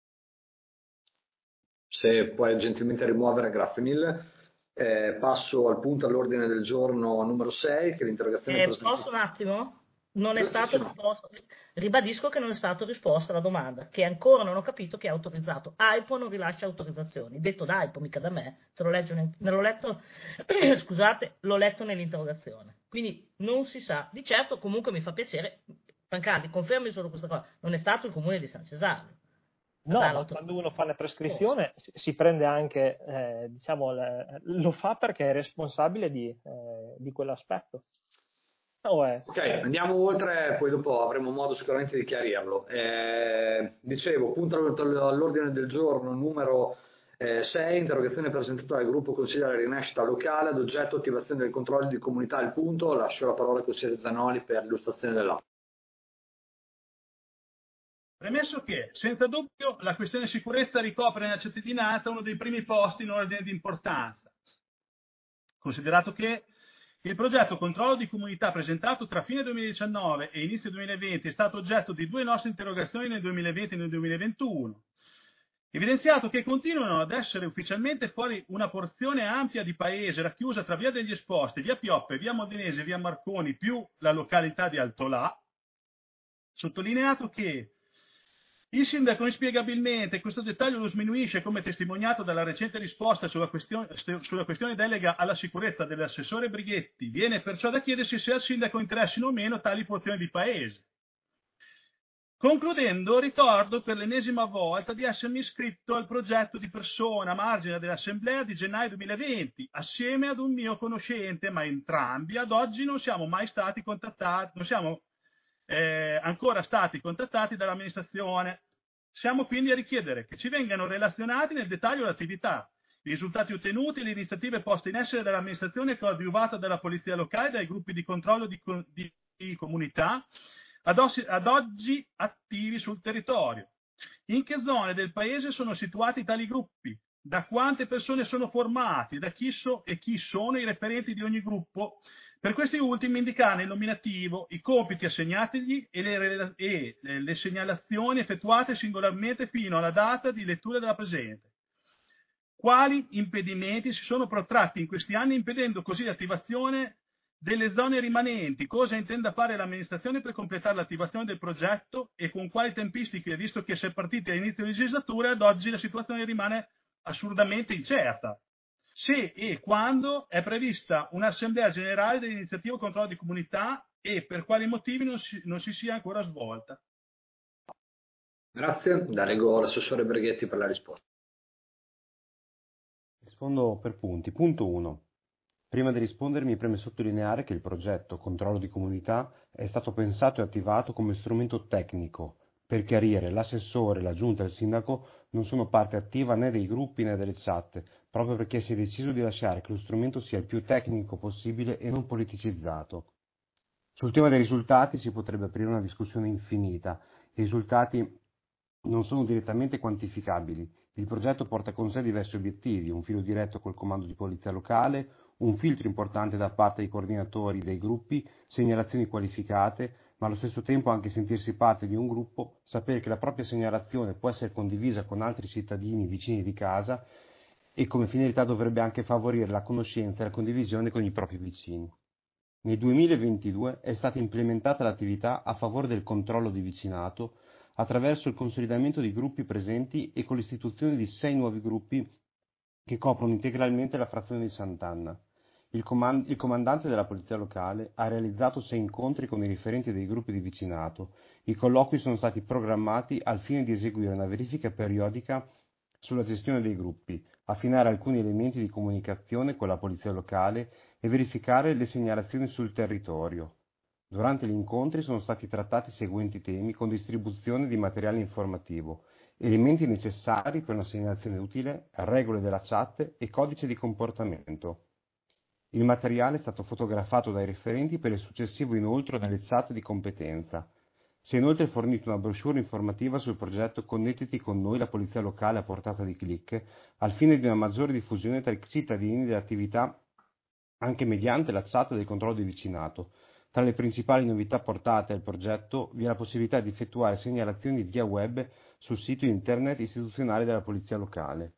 se puoi gentilmente rimuovere, grazie mille. Eh, passo al punto all'ordine del giorno numero sei, che è l'interrogazione Eh, presentata. posso un attimo? Non è stato risposto, ribadisco che non è stato risposto alla domanda, che ancora non ho capito chi è autorizzato. AIPO non rilascia autorizzazioni, detto da AIPO, mica da me, te lo leggo, ne l'ho letto, scusate, l'ho letto nell'interrogazione. Quindi non si sa, di certo comunque mi fa piacere, Pancaldi, confermi solo questa cosa, non è stato il comune di San Cesario. No, ma quando uno fa la prescrizione si, si prende anche, eh, diciamo, le, lo fa perché è responsabile di, eh, di quell'aspetto. Oh, eh. Ok, andiamo oltre, poi dopo avremo modo sicuramente di chiarirlo. Eh, dicevo, punto all'ordine del giorno numero eh, sei, interrogazione presentata dal gruppo consigliere Rinascita Locale ad oggetto attivazione del controllo di comunità. Il punto, lascio la parola al consigliere Zanoli per l'illustrazione dell'atto. Premesso che, senza dubbio, la questione sicurezza ricopre nella cittadinanza uno dei primi posti in ordine di importanza, considerato che il progetto controllo di comunità presentato tra fine duemiladiciannove e inizio duemilaventi è stato oggetto di due nostre interrogazioni nel duemilaventi e nel duemilaventuno, evidenziato che continuano ad essere ufficialmente fuori una porzione ampia di paese racchiusa tra via degli Esposti, via Pioppe, via Modenese, via Marconi più la località di Altolà, sottolineato che il sindaco inspiegabilmente, questo dettaglio lo sminuisce come testimoniato dalla recente risposta sulla questione, sulla questione delega alla sicurezza dell'assessore Brighetti, viene perciò da chiedersi se al sindaco interessino o meno tali porzioni di paese. Concludendo, ricordo per l'ennesima volta di essermi iscritto al progetto di persona a margine dell'assemblea di gennaio duemilaventi, assieme ad un mio conoscente, ma entrambi ad oggi non siamo mai stati contattati, non siamo Eh, ancora stati contattati dall'amministrazione. Siamo quindi a richiedere che ci vengano relazionati nel dettaglio l'attività, i risultati ottenuti e le iniziative poste in essere dall'amministrazione coadiuvata dalla polizia locale e dai gruppi di controllo di, di, di comunità ad, ossi, ad oggi attivi sul territorio. In che zone del paese sono situati tali gruppi? Da quante persone sono formati? Da chi so, e chi sono i referenti di ogni gruppo? Per questi ultimi indicare nel nominativo i compiti assegnatigli e le, e le segnalazioni effettuate singolarmente fino alla data di lettura della presente. Quali impedimenti si sono protratti in questi anni impedendo così l'attivazione delle zone rimanenti? Cosa intenda fare l'amministrazione per completare l'attivazione del progetto e con quali tempistiche, visto che si è partiti all'inizio legislatura e ad oggi la situazione rimane assurdamente incerta? Se e quando è prevista un'assemblea generale dell'iniziativa controllo di comunità e per quali motivi non si, non si sia ancora svolta. Grazie, darego l'assessore Brighetti per la risposta. Rispondo per punti. Punto uno. Prima di rispondere mi preme sottolineare che il progetto controllo di comunità è stato pensato e attivato come strumento tecnico. Per chiarire, l'assessore, la giunta e il sindaco non sono parte attiva né dei gruppi né delle chat, proprio perché si è deciso di lasciare che lo strumento sia il più tecnico possibile e non politicizzato. Sul tema dei risultati si potrebbe aprire una discussione infinita. I risultati non sono direttamente quantificabili. Il progetto porta con sé diversi obiettivi, un filo diretto col comando di polizia locale, un filtro importante da parte dei coordinatori dei gruppi, segnalazioni qualificate, ma allo stesso tempo anche sentirsi parte di un gruppo, sapere che la propria segnalazione può essere condivisa con altri cittadini vicini di casa e come finalità dovrebbe anche favorire la conoscenza e la condivisione con i propri vicini. Nel duemilaventidue è stata implementata l'attività a favore del controllo di vicinato attraverso il consolidamento dei gruppi presenti e con l'istituzione di sei nuovi gruppi che coprono integralmente la frazione di Sant'Anna. Il, comand- il comandante della polizia locale ha realizzato sei incontri con i riferenti dei gruppi di vicinato. I colloqui sono stati programmati al fine di eseguire una verifica periodica sulla gestione dei gruppi, affinare alcuni elementi di comunicazione con la polizia locale e verificare le segnalazioni sul territorio. Durante gli incontri sono stati trattati i seguenti temi con distribuzione di materiale informativo, elementi necessari per una segnalazione utile, regole della chat e codice di comportamento. Il materiale è stato fotografato dai referenti per il successivo inoltro nelle chat di competenza. Si è inoltre fornito una brochure informativa sul progetto Connettiti con noi, la polizia locale a portata di click, al fine di una maggiore diffusione tra i cittadini delle attività anche mediante la chat del controllo di vicinato. Tra le principali novità portate al progetto vi è la possibilità di effettuare segnalazioni via web sul sito internet istituzionale della polizia locale.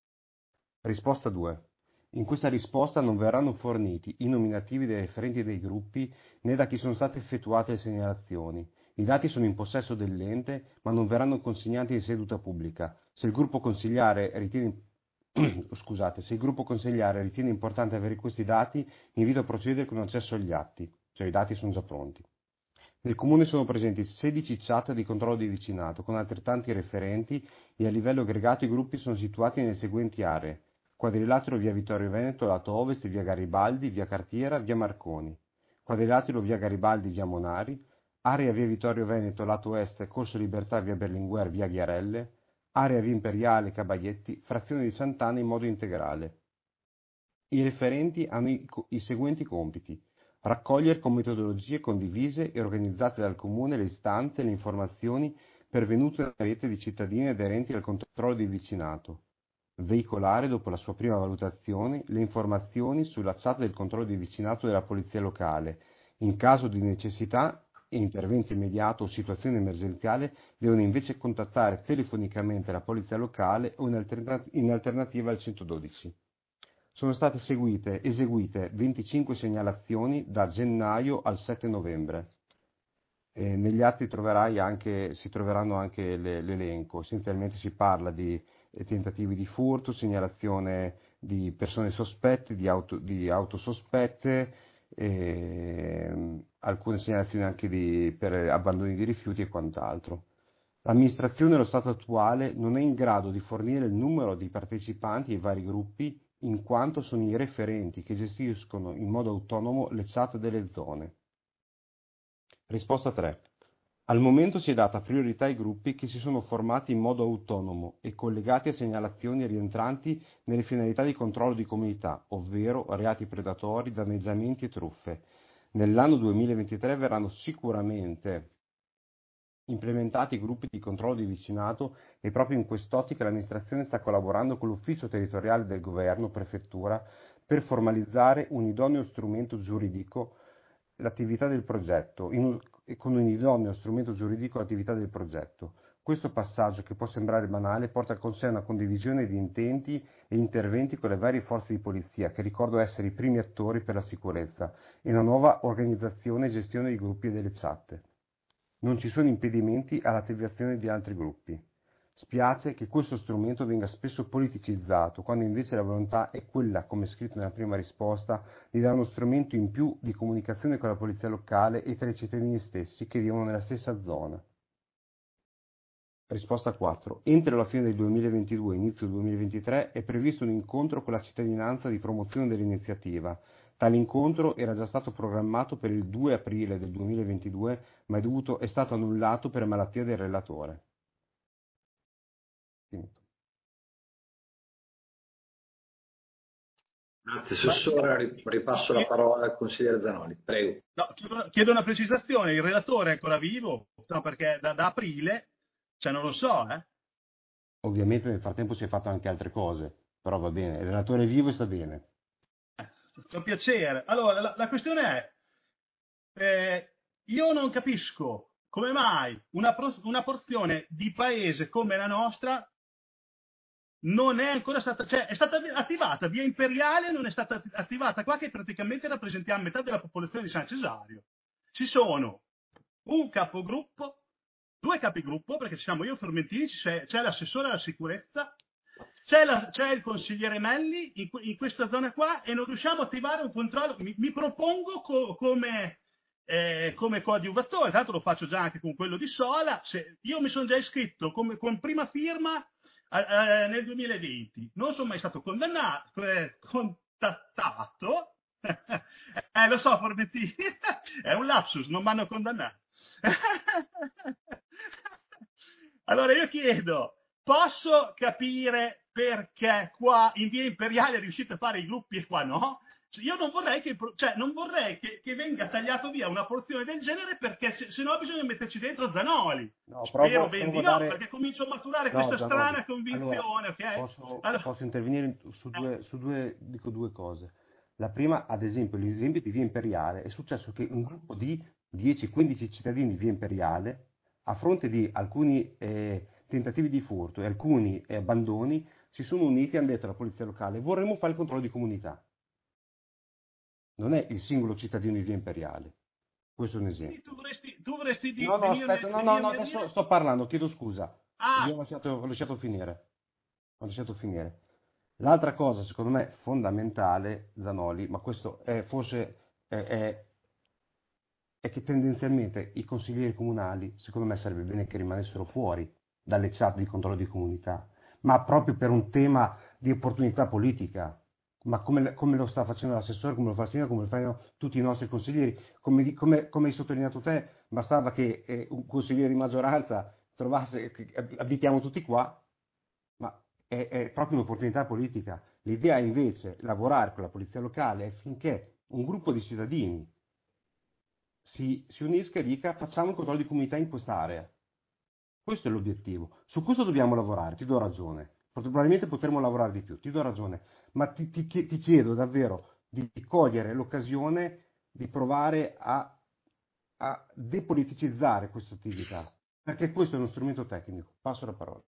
Risposta due. In questa risposta non verranno forniti i nominativi dei referenti dei gruppi né da chi sono state effettuate le segnalazioni. I dati sono in possesso dell'ente, ma non verranno consegnati in seduta pubblica. Se il gruppo consigliare ritiene, scusate, se il gruppo consigliare ritiene importante avere questi dati, invito a procedere con accesso agli atti, cioè i dati sono già pronti. Nel comune sono presenti sedici chat di controllo di vicinato, con altrettanti referenti, e a livello aggregato i gruppi sono situati nelle seguenti aree: Quadrilatero via Vittorio Veneto, lato ovest, via Garibaldi, via Cartiera, via Marconi; Quadrilatero via Garibaldi, via Monari; area via Vittorio Veneto, lato est, Corso Libertà, via Berlinguer, via Ghiarelle; area via Imperiale, Cabaietti, frazione di Sant'Anna in modo integrale. I referenti hanno i, i seguenti compiti: raccogliere con metodologie condivise e organizzate dal Comune le istanze e le informazioni pervenute nella rete di cittadini aderenti al controllo di vicinato; veicolare, dopo la sua prima valutazione, le informazioni sulla chat del controllo di vicinato della polizia locale. In caso di necessità e intervento immediato o situazione emergenziale, devono invece contattare telefonicamente la polizia locale o in, alterna- in alternativa al centododici. Sono state seguite, eseguite venticinque segnalazioni da gennaio al sette novembre. E negli atti troverai anche, si troveranno anche le, l'elenco. Essenzialmente si parla di eh, tentativi di furto, segnalazione di persone sospette, di auto, di auto sospette, e, alcune segnalazioni anche di, per abbandoni di rifiuti e quant'altro. L'amministrazione allo stato attuale non è in grado di fornire il numero di partecipanti ai vari gruppi, in quanto sono i referenti che gestiscono in modo autonomo le chat delle zone. Risposta tre. Al momento si è data priorità ai gruppi che si sono formati in modo autonomo e collegati a segnalazioni rientranti nelle finalità di controllo di comunità, ovvero reati predatori, danneggiamenti e truffe. Nell'anno duemilaventitré verranno sicuramente implementati gruppi di controllo di vicinato e proprio in quest'ottica l'amministrazione sta collaborando con l'ufficio territoriale del governo, prefettura, per formalizzare un idoneo strumento giuridico l'attività del progetto, in, con un idoneo strumento giuridico l'attività del progetto. Questo passaggio, che può sembrare banale, porta con sé una condivisione di intenti e interventi con le varie forze di polizia, che ricordo essere i primi attori per la sicurezza, e una nuova organizzazione e gestione dei gruppi e delle chat. Non ci sono impedimenti all'attivazione di altri gruppi. Spiace che questo strumento venga spesso politicizzato, quando invece la volontà è quella, come scritto nella prima risposta, di dare uno strumento in più di comunicazione con la polizia locale e tra i cittadini stessi che vivono nella stessa zona. Risposta quattro. Entro la fine del duemilaventidue e inizio duemilaventitré è previsto un incontro con la cittadinanza di promozione dell'iniziativa. Tale incontro era già stato programmato per il due aprile del duemilaventidue, ma è, dovuto, è stato annullato per malattia del relatore. Finito. Grazie, Assessore. Ripasso la parola al consigliere Zanoli. Prego. No, chiedo, chiedo una precisazione. Il relatore è ancora vivo? No, perché da, da aprile, cioè non lo so, eh. Ovviamente nel frattempo si è fatto anche altre cose, però va bene. Il relatore è vivo e sta bene. Fa piacere. Allora, la, la questione è, eh, io non capisco come mai una, una porzione di paese come la nostra non è ancora stata, cioè è stata attivata via Imperiale, non è stata attivata qua, che praticamente rappresentiamo metà della popolazione di San Cesario. Ci sono un capogruppo, due capigruppo, perché ci siamo io e Formentini, c'è, c'è l'assessore alla sicurezza, C'è, la, c'è il consigliere Melli in, in questa zona qua e non riusciamo a attivare un controllo. Mi, mi propongo co, come, eh, come coadiuvatore, tra l'altro lo faccio già anche con quello di Sola. Se, io mi sono già iscritto come, con prima firma eh, nel duemilaventi, non sono mai stato condannato, eh, contattato, eh, lo so, Formetti, è un lapsus, non mi hanno condannato. Allora io chiedo, posso capire perché qua in via Imperiale riuscite a fare i gruppi e qua no? Cioè, io non vorrei, che, cioè, non vorrei che, che venga tagliato via una porzione del genere, perché se, se no bisogna metterci dentro Zanoli. No, Spero provo, ben provo di a no, dare... perché comincio a maturare No, questa Zanoli, strana convinzione, allora, ok? posso, Allora, posso intervenire su due, su due, dico due cose. La prima, ad esempio, l'esempio di Via Imperiale, è successo che un gruppo di dieci quindici cittadini di Via Imperiale, a fronte di alcuni eh, tentativi di furto e alcuni eh, abbandoni, si sono uniti e hanno detto alla polizia locale: vorremmo fare il controllo di comunità. Non è il singolo cittadino di Via Imperiale. Questo è un esempio. tu vorresti, tu vorresti di, No, no, venirmi, aspetta, no, no, no, venirmi a adesso dire... sto parlando, chiedo scusa. Ah, Io ho lasciato, ho lasciato finire. Ho lasciato finire. L'altra cosa, secondo me, fondamentale, Zanoli, ma questo è forse è, è, è che tendenzialmente i consiglieri comunali, secondo me sarebbe bene che rimanessero fuori dalle chat di controllo di comunità, ma proprio per un tema di opportunità politica. Ma come, come lo sta facendo l'assessore, come lo fa il sindaco, come lo fanno tutti i nostri consiglieri, come, di- come- come hai sottolineato te, bastava che eh, un consigliere di maggioranza trovasse, che abitiamo tutti qua, ma è, è proprio un'opportunità politica. L'idea è invece lavorare con la polizia locale affinché un gruppo di cittadini si, si unisca e dica: facciamo un controllo di comunità in quest'area. Questo è l'obiettivo. Su questo dobbiamo lavorare, ti do ragione. Probabilmente potremmo lavorare di più, ti do ragione. Ma ti, ti- ti chiedo davvero di cogliere l'occasione di provare a, a depoliticizzare questa attività, perché questo è uno strumento tecnico. Passo la parola.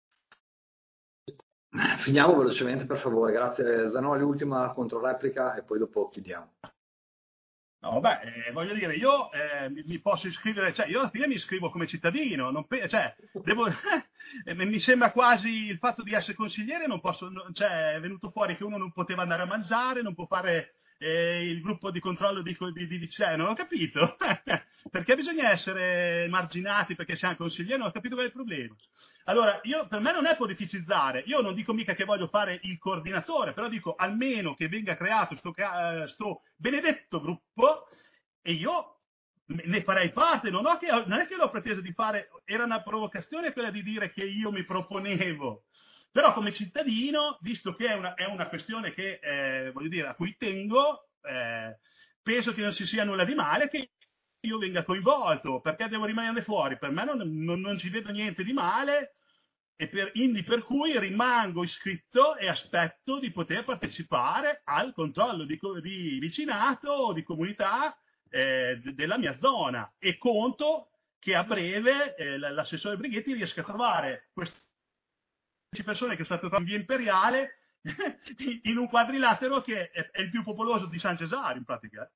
Finiamo velocemente, per favore. Grazie Zanoli, ultima controreplica e poi dopo chiudiamo. no, beh, eh, voglio dire, io eh, mi, mi posso iscrivere, cioè io alla fine mi iscrivo come cittadino, non pe- cioè, devo, eh, mi sembra quasi il fatto di essere consigliere, non posso, no- cioè, è venuto fuori che uno non poteva andare a mangiare, non può fare eh, il gruppo di controllo di, di, di, di cioè, non ho capito, perché bisogna essere marginati perché siamo consiglieri, non ho capito qual è il problema. Allora, io, per me non è politicizzare, io non dico mica che voglio fare il coordinatore, però dico almeno che venga creato sto, ca- eh, sto benedetto gruppo e io ne farei parte, non, ho che, non è che l'ho pretesa di fare, era una provocazione quella di dire che io mi proponevo, però come cittadino, visto che è una, è una questione che, eh, voglio dire, a cui tengo, eh, penso che non ci sia nulla di male, che io venga coinvolto, perché devo rimanere fuori? Per me non, non, non ci vedo niente di male, e per, quindi per cui rimango iscritto e aspetto di poter partecipare al controllo di, di vicinato o di comunità eh, de, della mia zona, e conto che a breve eh, l'assessore Brighetti riesca a trovare queste persone che sono state in via Imperiale in un quadrilatero che è, è il più popoloso di San Cesare in pratica.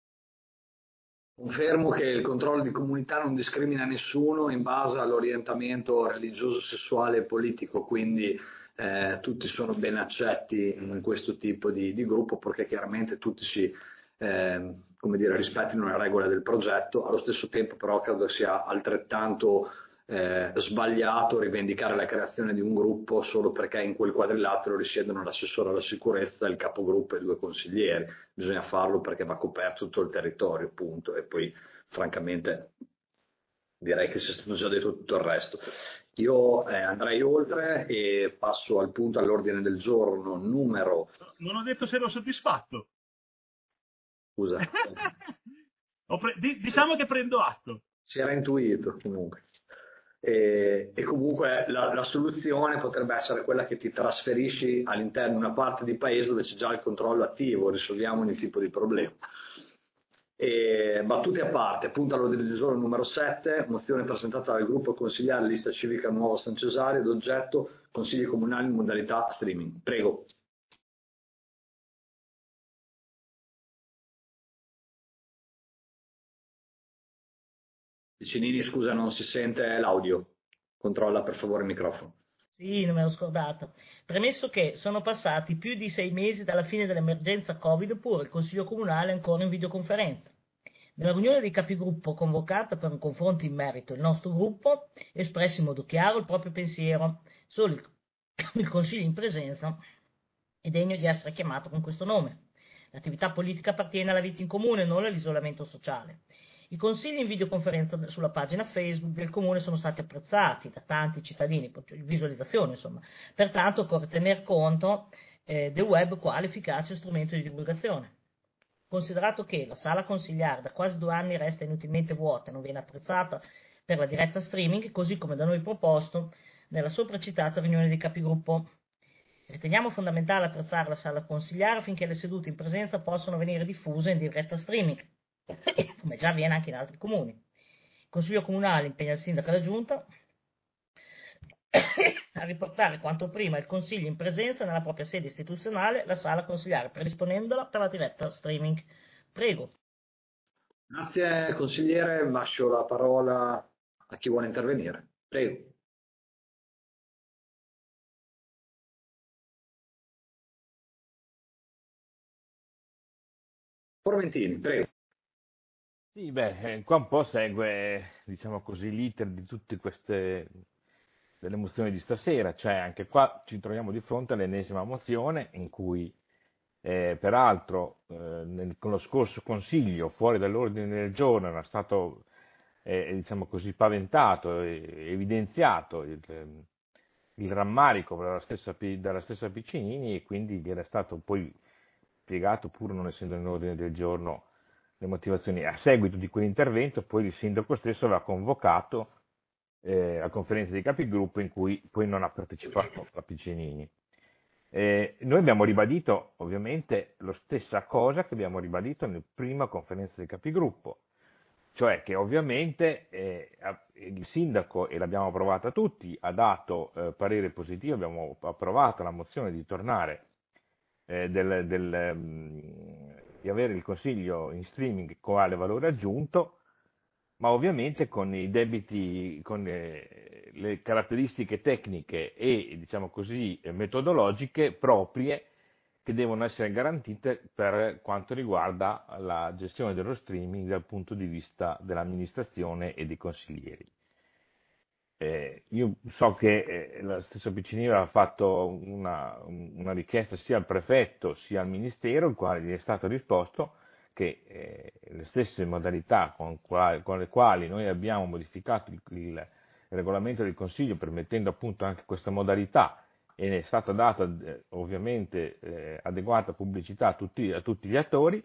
Confermo che il controllo di comunità non discrimina nessuno in base all'orientamento religioso, sessuale e politico, quindi eh, tutti sono ben accetti in questo tipo di, di gruppo, perché chiaramente tutti si eh, come dire, rispettino le regole del progetto. Allo stesso tempo però credo sia altrettanto eh, sbagliato rivendicare la creazione di un gruppo solo perché in quel quadrilatero risiedono l'assessore alla sicurezza, il capogruppo e due consiglieri. Bisogna farlo perché va coperto tutto il territorio, punto. E poi francamente direi che si è stato già detto tutto il resto. Io eh, andrei oltre e passo al punto all'ordine del giorno numero... Non ho detto se ero soddisfatto. Scusa. pre- diciamo che prendo atto. Si era intuito comunque. E, e comunque la, la soluzione potrebbe essere quella che ti trasferisci all'interno di una parte di paese dove c'è già il controllo attivo, risolviamo ogni tipo di problema. E, battute a parte, punto all'ordine del giorno numero sette, mozione presentata dal gruppo consigliare Lista Civica Nuova San Cesario, d'oggetto consigli comunali in modalità streaming. Prego. Vicinini, scusa, non si sente l'audio. Controlla per favore il microfono. Sì, non me l'ho scordato. Premesso che sono passati più di sei mesi dalla fine dell'emergenza Covid, pure il Consiglio Comunale è ancora in videoconferenza. Nella riunione dei capigruppo convocata per un confronto in merito, il nostro gruppo ha espresso in modo chiaro il proprio pensiero. Solo il il consiglio in presenza è degno di essere chiamato con questo nome. L'attività politica appartiene alla vita in comune, non all'isolamento sociale. I consigli in videoconferenza sulla pagina Facebook del comune sono stati apprezzati da tanti cittadini, visualizzazione insomma. Pertanto occorre tener conto eh, del web quale efficace strumento di divulgazione. Considerato che la sala consigliare da quasi due anni resta inutilmente vuota e non viene apprezzata per la diretta streaming, così come da noi proposto nella sopracitata riunione dei capigruppo. Riteniamo fondamentale attrezzare la sala consigliare affinché le sedute in presenza possano venire diffuse in diretta streaming, come già avviene anche in altri comuni. Il Consiglio Comunale impegna il Sindaco e la Giunta a riportare quanto prima il Consiglio in presenza nella propria sede istituzionale, la sala consigliare, predisponendola per la diretta streaming. Prego. Grazie consigliere, lascio la parola a chi vuole intervenire. Prego. Formentini, prego. Sì, beh, qua un po' segue, diciamo così, l'iter di tutte queste delle mozioni di stasera, cioè anche qua ci troviamo di fronte all'ennesima mozione in cui, eh, peraltro, eh, nel, con lo scorso Consiglio, fuori dall'ordine del giorno, era stato, eh, diciamo così, paventato e evidenziato il, il rammarico della stessa, della stessa Piccinini e quindi era stato poi spiegato, pur non essendo in ordine del giorno, le motivazioni. A seguito di quell'intervento poi il sindaco stesso aveva convocato eh, la conferenza dei capigruppo in cui poi non ha partecipato la Piccinini. Eh, noi abbiamo ribadito ovviamente la stessa cosa che abbiamo ribadito nella prima conferenza dei capigruppo, cioè che ovviamente eh, il sindaco, e l'abbiamo approvata tutti, ha dato eh, parere positivo, abbiamo approvato la mozione di tornare eh, del, del, um, di avere il consiglio in streaming quale valore aggiunto, ma ovviamente con i debiti, con eh, le caratteristiche tecniche e, diciamo così, metodologiche proprie che devono essere garantite per quanto riguarda la gestione dello streaming dal punto di vista dell'amministrazione e dei consiglieri. Eh, io so che eh, la stessa Piccinini aveva fatto una, una richiesta sia al prefetto sia al ministero, il quale gli è stato risposto che eh, le stesse modalità con, quali, con le quali noi abbiamo modificato il, il regolamento del Consiglio, permettendo appunto anche questa modalità, e ne è stata data eh, ovviamente eh, adeguata pubblicità a tutti, a tutti gli attori,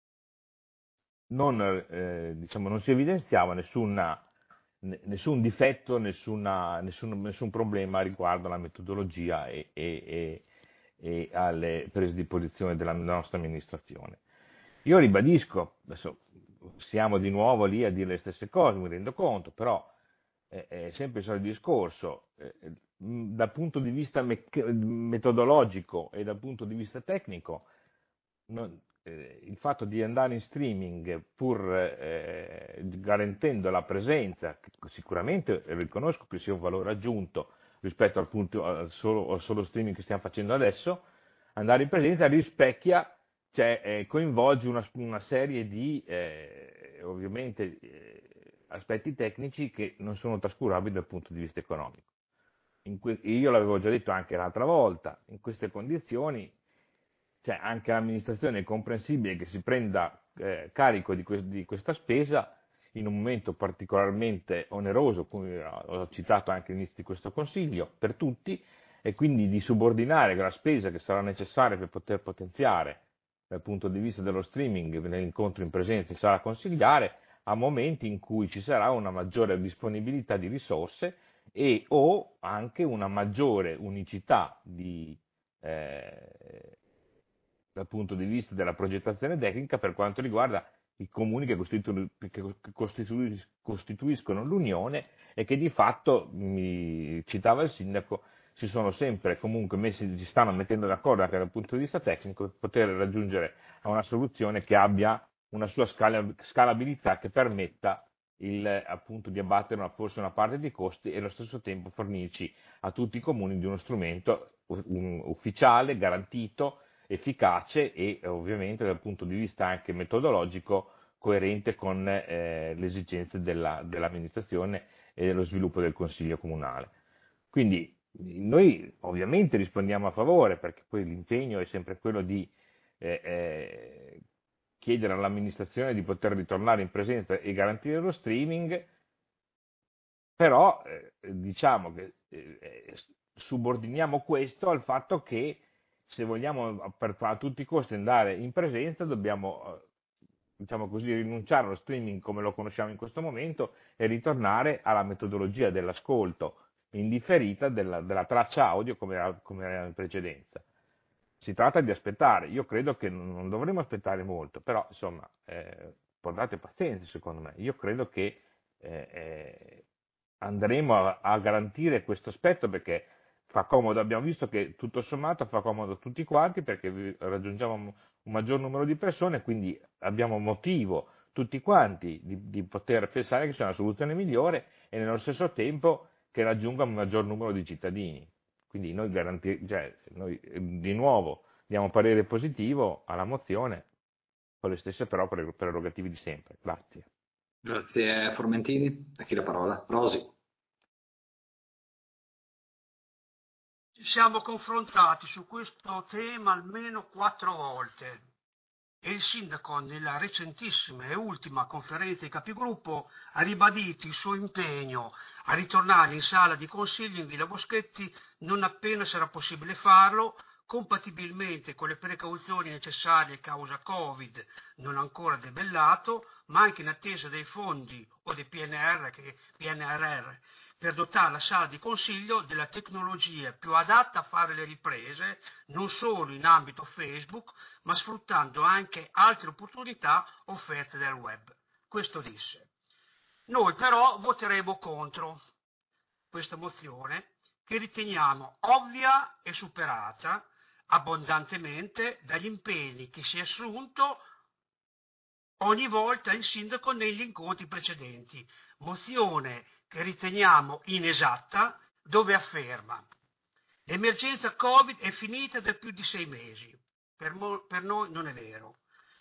non, eh, diciamo, non si evidenziava nessuna, nessun difetto, nessuna, nessun, nessun problema riguardo alla metodologia e, e, e, e alle prese di posizione della nostra amministrazione. Io ribadisco, adesso siamo di nuovo lì a dire le stesse cose, mi rendo conto, però eh, è sempre il solito discorso, eh, dal punto di vista me- metodologico e dal punto di vista tecnico, non, eh, il fatto di andare in streaming pur eh, garantendo la presenza, che sicuramente riconosco che sia un valore aggiunto rispetto al, punto, al, solo, al solo streaming che stiamo facendo adesso, andare in presenza rispecchia, cioè eh, coinvolge una, una serie di eh, ovviamente eh, aspetti tecnici che non sono trascurabili dal punto di vista economico. In que- io l'avevo già detto anche l'altra volta, in queste condizioni, cioè anche l'amministrazione è comprensibile che si prenda eh, carico di, que- di questa spesa in un momento particolarmente oneroso, come ho citato anche all'inizio di questo Consiglio, per tutti, e quindi di subordinare la spesa che sarà necessaria per poter potenziare dal punto di vista dello streaming nell'incontro in presenza in sala consigliare a momenti in cui ci sarà una maggiore disponibilità di risorse e o anche una maggiore unicità di, eh, dal punto di vista della progettazione tecnica per quanto riguarda i comuni che, costitu- che costituis- costituiscono l'Unione e che di fatto, mi citava il sindaco, si sono sempre comunque messi, si stanno mettendo d'accordo anche dal punto di vista tecnico per poter raggiungere a una soluzione che abbia una sua scala, scalabilità che permetta il, appunto di abbattere una, forse una parte dei costi e allo stesso tempo fornirci a tutti i comuni di uno strumento un, ufficiale, garantito, efficace e ovviamente dal punto di vista anche metodologico coerente con eh, le esigenze della, dell'amministrazione e dello sviluppo del Consiglio Comunale. Quindi noi ovviamente rispondiamo a favore, perché poi l'impegno è sempre quello di eh, eh, chiedere all'amministrazione di poter ritornare in presenza e garantire lo streaming, però eh, diciamo che eh, subordiniamo questo al fatto che se vogliamo per, a tutti i costi andare in presenza dobbiamo, eh, diciamo così, rinunciare allo streaming come lo conosciamo in questo momento e ritornare alla metodologia dell'ascolto indifferita della, della traccia audio come era, come era in precedenza. Si tratta di aspettare, io credo che non dovremmo aspettare molto, però insomma, eh, portate pazienza secondo me, io credo che eh, eh, andremo a, a garantire questo aspetto perché fa comodo, abbiamo visto che tutto sommato fa comodo a tutti quanti perché raggiungiamo un maggior numero di persone, quindi abbiamo motivo tutti quanti di, di poter pensare che sia una soluzione migliore e nello stesso tempo che raggiunga un maggior numero di cittadini. Quindi noi, garanti- cioè, noi di nuovo diamo parere positivo alla mozione con le stesse però prerogative di sempre. Grazie. Grazie Formentini. A chi la parola? Rosi. Ci siamo confrontati su questo tema almeno quattro volte e il sindaco nella recentissima e ultima conferenza dei capigruppo ha ribadito il suo impegno a ritornare in sala di consiglio in Villa Boschetti non appena sarà possibile farlo, compatibilmente con le precauzioni necessarie causa Covid non ancora debellato, ma anche in attesa dei fondi o dei P N R, che, P N R R per dotare la sala di consiglio della tecnologia più adatta a fare le riprese, non solo in ambito Facebook, ma sfruttando anche altre opportunità offerte dal web. Questo disse. Noi però voteremo contro questa mozione che riteniamo ovvia e superata abbondantemente dagli impegni che si è assunto ogni volta il sindaco negli incontri precedenti. Mozione che riteniamo inesatta, dove afferma: l'emergenza Covid è finita da più di sei mesi. Per, mo- per noi non è vero.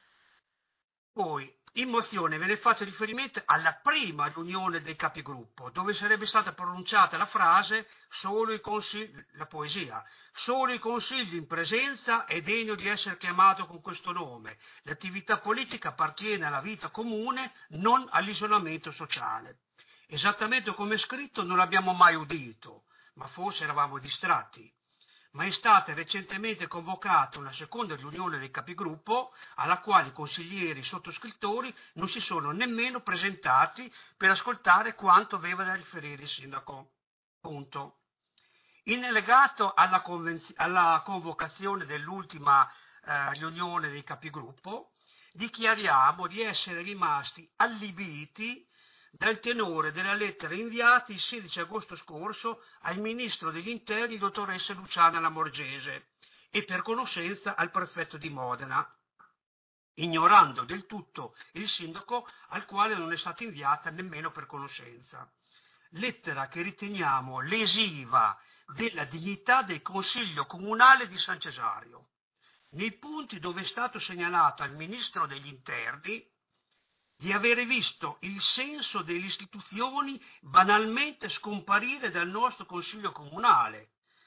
Poi, in mozione viene fatto riferimento alla prima riunione dei capigruppo, dove sarebbe stata pronunciata la frase solo il consiglio, la poesia, solo il consiglio in presenza è degno di essere chiamato con questo nome. L'attività politica appartiene alla vita comune, non all'isolamento sociale. Esattamente come è scritto non l'abbiamo mai udito, ma forse eravamo distratti. Ma è stata recentemente convocata una seconda riunione dei capigruppo, alla quale i consiglieri sottoscrittori non si sono nemmeno presentati per ascoltare quanto aveva da riferire il sindaco. Punto. In allegato alla, convenz- alla convocazione dell'ultima eh, riunione dei capigruppo, dichiariamo di essere rimasti allibiti dal tenore della lettera inviata il sedici agosto scorso al ministro degli interni, dottoressa Luciana Lamorgese, e per conoscenza al prefetto di Modena, ignorando del tutto il sindaco al quale non è stata inviata nemmeno per conoscenza. Lettera che riteniamo lesiva della dignità del Consiglio Comunale di San Cesario. Nei punti dove è stato segnalato al ministro degli interni di avere visto il senso delle istituzioni banalmente scomparire dal nostro Consiglio Comunale.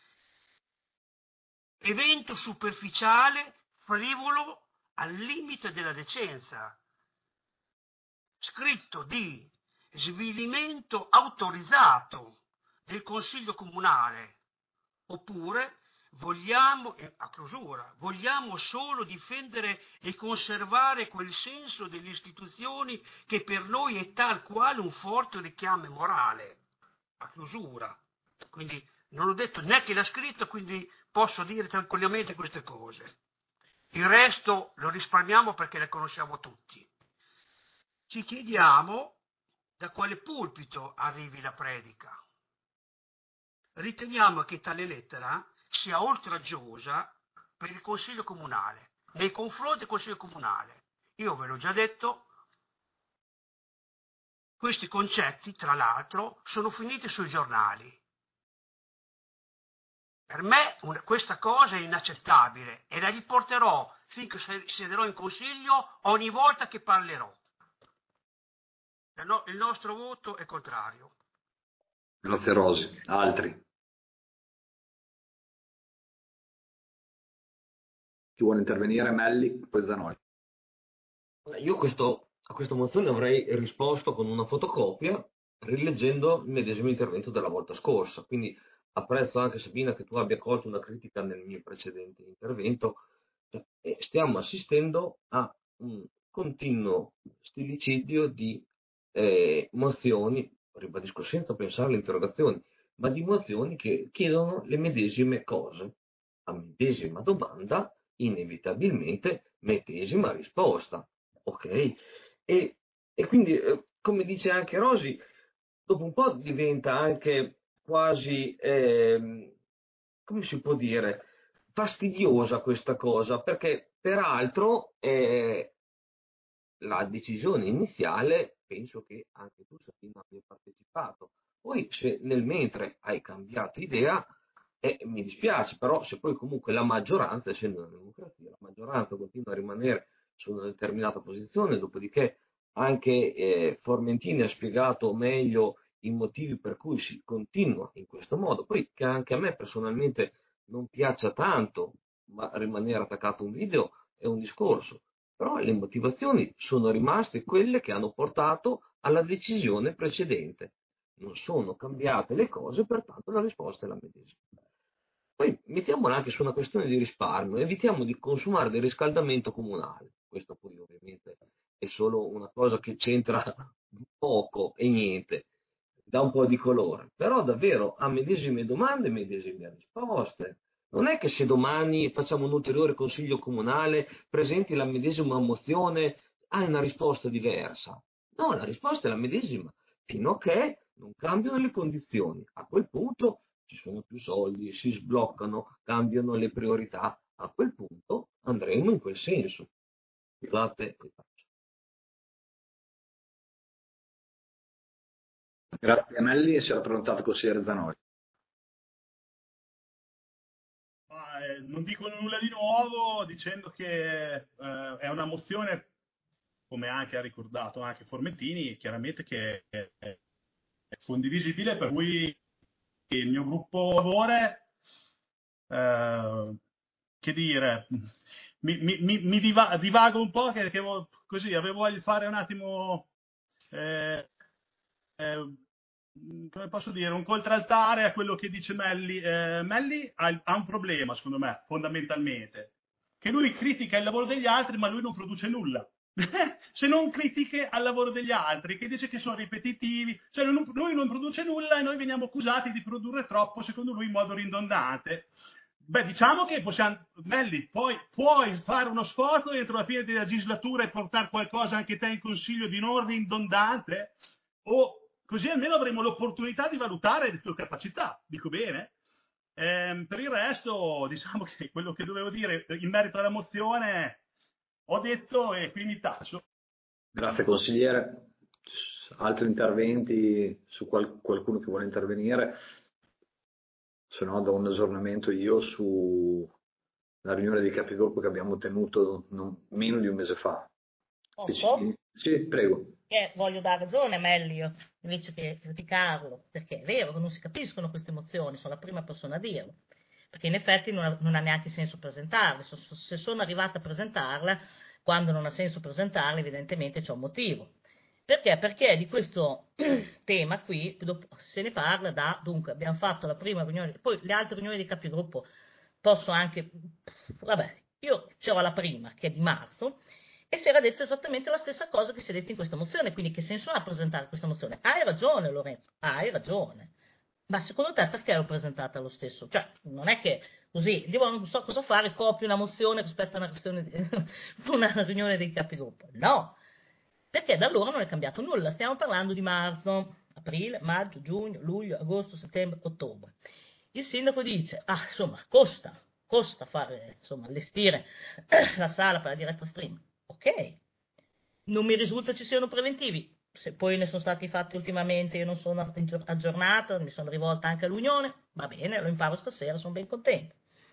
Evento superficiale, frivolo, al limite della decenza. Scritto di svilimento autorizzato del Consiglio Comunale. Oppure vogliamo, a chiusura, vogliamo solo difendere e conservare quel senso delle istituzioni che per noi è tal quale un forte richiamo morale. A chiusura. Quindi non ho detto neanche l'ha scritto, quindi posso dire tranquillamente queste cose. Il resto lo risparmiamo perché le conosciamo tutti. Ci chiediamo da quale pulpito arrivi la predica. Riteniamo che tale lettera sia oltraggiosa per il Consiglio Comunale, nei confronti del Consiglio Comunale. Io ve l'ho già detto, questi concetti, tra l'altro, sono finiti sui giornali. Per me una, questa cosa è inaccettabile e la riporterò finché siederò in Consiglio ogni volta che parlerò. No, il nostro voto è contrario. Grazie Rosi. Altri? Chi vuole intervenire? Melli, poi Zanoni. Io questo, a questa mozione avrei risposto con una fotocopia, rileggendo il medesimo intervento della volta scorsa. Quindi apprezzo anche, Sabina, che tu abbia colto una critica nel mio precedente intervento. E stiamo assistendo a un continuo stillicidio di eh, mozioni, ribadisco senza pensare alle interrogazioni, ma di mozioni che chiedono le medesime cose, a medesima domanda, inevitabilmente medesima risposta. Ok? E, e quindi, eh, come dice anche Rosi, dopo un po' diventa anche quasi, ehm, come si può dire, fastidiosa questa cosa, perché peraltro eh, la decisione iniziale, penso che anche tu, Sabina, abbia partecipato. Poi se nel mentre hai cambiato idea, eh, mi dispiace, però se poi comunque la maggioranza, essendo una democrazia, la maggioranza continua a rimanere su una determinata posizione, dopodiché anche eh, Formentini ha spiegato meglio i motivi per cui si continua in questo modo, poi che anche a me personalmente non piaccia tanto, ma rimanere attaccato a un video è un discorso, però le motivazioni sono rimaste quelle che hanno portato alla decisione precedente. Non sono cambiate le cose, pertanto la risposta è la medesima. Poi mettiamola anche su una questione di risparmio, evitiamo di consumare del riscaldamento comunale. Questo poi ovviamente è solo una cosa che c'entra poco e niente, dà un po' di colore, però davvero a medesime domande, medesime risposte. Non è che se domani facciamo un ulteriore consiglio comunale, presenti la medesima mozione, hai una risposta diversa. No, la risposta è la medesima, fino a che non cambiano le condizioni. A quel punto ci sono più soldi, si sbloccano, cambiano le priorità. A quel punto andremo in quel senso. Scusate. Grazie a Melli e si era prontato consigliere Zanoni. Ma, eh, non dico nulla di nuovo dicendo che eh, è una mozione, come anche ha ricordato anche Formentini, chiaramente che è, è condivisibile, per cui il mio gruppo favore, eh, che dire, mi, mi, mi, mi diva, divago un po', che, che così avevo voglia di fare un attimo, eh, eh, come posso dire, un contraltare a quello che dice Melli. Eh, Melli ha, ha un problema, secondo me, fondamentalmente, che lui critica il lavoro degli altri, ma lui non produce nulla. Se non critiche al lavoro degli altri, che dice che sono ripetitivi, cioè non, lui non produce nulla e noi veniamo accusati di produrre troppo, secondo lui in modo ridondante. Beh, diciamo che possiamo, Melli, poi puoi fare uno sforzo entro la fine della legislatura e portare qualcosa anche te in consiglio di non ridondante, o così almeno avremo l'opportunità di valutare le tue capacità, dico bene? Eh, per il resto, diciamo che quello che dovevo dire in merito alla mozione ho detto e qui mi taccio. Grazie consigliere. Altri interventi su qual- qualcuno che vuole intervenire? Se no do un aggiornamento io sulla riunione dei capigruppo che abbiamo tenuto non, meno di un mese fa. Posso? Ci- Sì, prego. Eh, voglio dare ragione a Melli invece che criticarlo, perché è vero che non si capiscono queste emozioni, sono la prima persona a dirlo, perché in effetti non ha, non ha neanche senso presentarle. So- so- se sono arrivata a presentarle, quando non ha senso presentarle, evidentemente c'è un motivo. Perché? Perché di questo tema qui dopo, se ne parla da, dunque abbiamo fatto la prima riunione, poi le altre riunioni dei capigruppo posso anche, vabbè, io c'ero alla prima, che è di marzo, e si era detto esattamente la stessa cosa che si è detto in questa mozione, quindi che senso ha presentare questa mozione? Hai ragione Lorenzo, hai ragione, ma secondo te perché l'ho presentata lo stesso? Cioè, non è che così, io non so cosa fare, copio una mozione rispetto a una, questione di, una riunione dei capigruppo, no, perché da allora non è cambiato nulla, stiamo parlando di marzo, aprile, maggio, giugno, luglio, agosto, settembre, ottobre. Il sindaco dice, ah, insomma, costa, costa fare, insomma, allestire la sala per la diretta stream. Ok, non mi risulta ci siano preventivi, se poi ne sono stati fatti ultimamente, io non sono aggiornata, mi sono rivolta anche all'Unione, va bene, lo imparo stasera, sono ben contenta.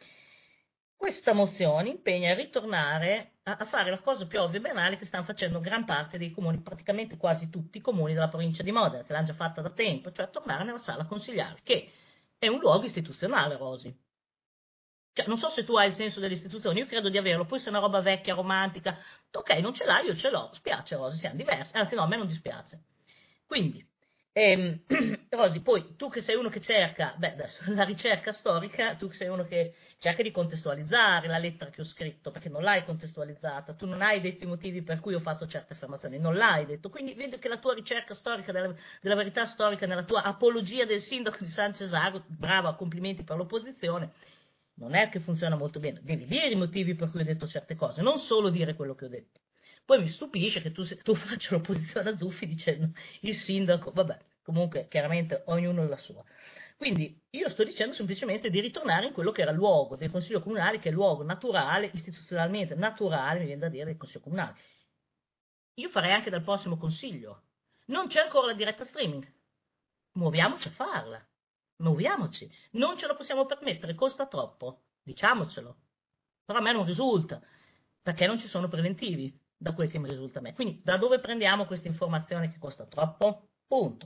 Questa mozione impegna a ritornare a, a fare la cosa più ovvia e banale che stanno facendo gran parte dei comuni, praticamente quasi tutti i comuni della provincia di Modena, che l'hanno già fatta da tempo, cioè tornare nella sala consigliare, che è un luogo istituzionale, Rosi. Cioè, non so se tu hai il senso delle istituzioni, io credo di averlo, poi se è una roba vecchia, romantica, ok, non ce l'hai, io ce l'ho, spiace Rosy, siamo diversi, anzi no, a me non dispiace. Quindi, ehm, Rosy, poi tu che sei uno che cerca, beh, adesso, la ricerca storica, tu che sei uno che cerca di contestualizzare la lettera che ho scritto, perché non l'hai contestualizzata, tu non hai detto i motivi per cui ho fatto certe affermazioni, non l'hai detto, quindi vedo che la tua ricerca storica della, della verità storica, nella tua apologia del sindaco di San Cesaro, brava, complimenti per l'opposizione, non è che funziona molto bene, devi dire i motivi per cui ho detto certe cose, non solo dire quello che ho detto. Poi mi stupisce che tu, tu faccia l'opposizione a Zuffi dicendo il sindaco, vabbè, comunque chiaramente ognuno la sua. Quindi io sto dicendo semplicemente di ritornare in quello che era il luogo del Consiglio Comunale, che è il luogo naturale, istituzionalmente naturale, mi viene da dire, del Consiglio Comunale. Io farei anche dal prossimo Consiglio. Non c'è ancora la diretta streaming. Muoviamoci a farla. Muoviamoci. Non ce lo possiamo permettere, costa troppo. Diciamocelo. Però a me non risulta, perché non ci sono preventivi, da quel che mi risulta a me. Quindi da dove prendiamo questa informazione che costa troppo? Punto.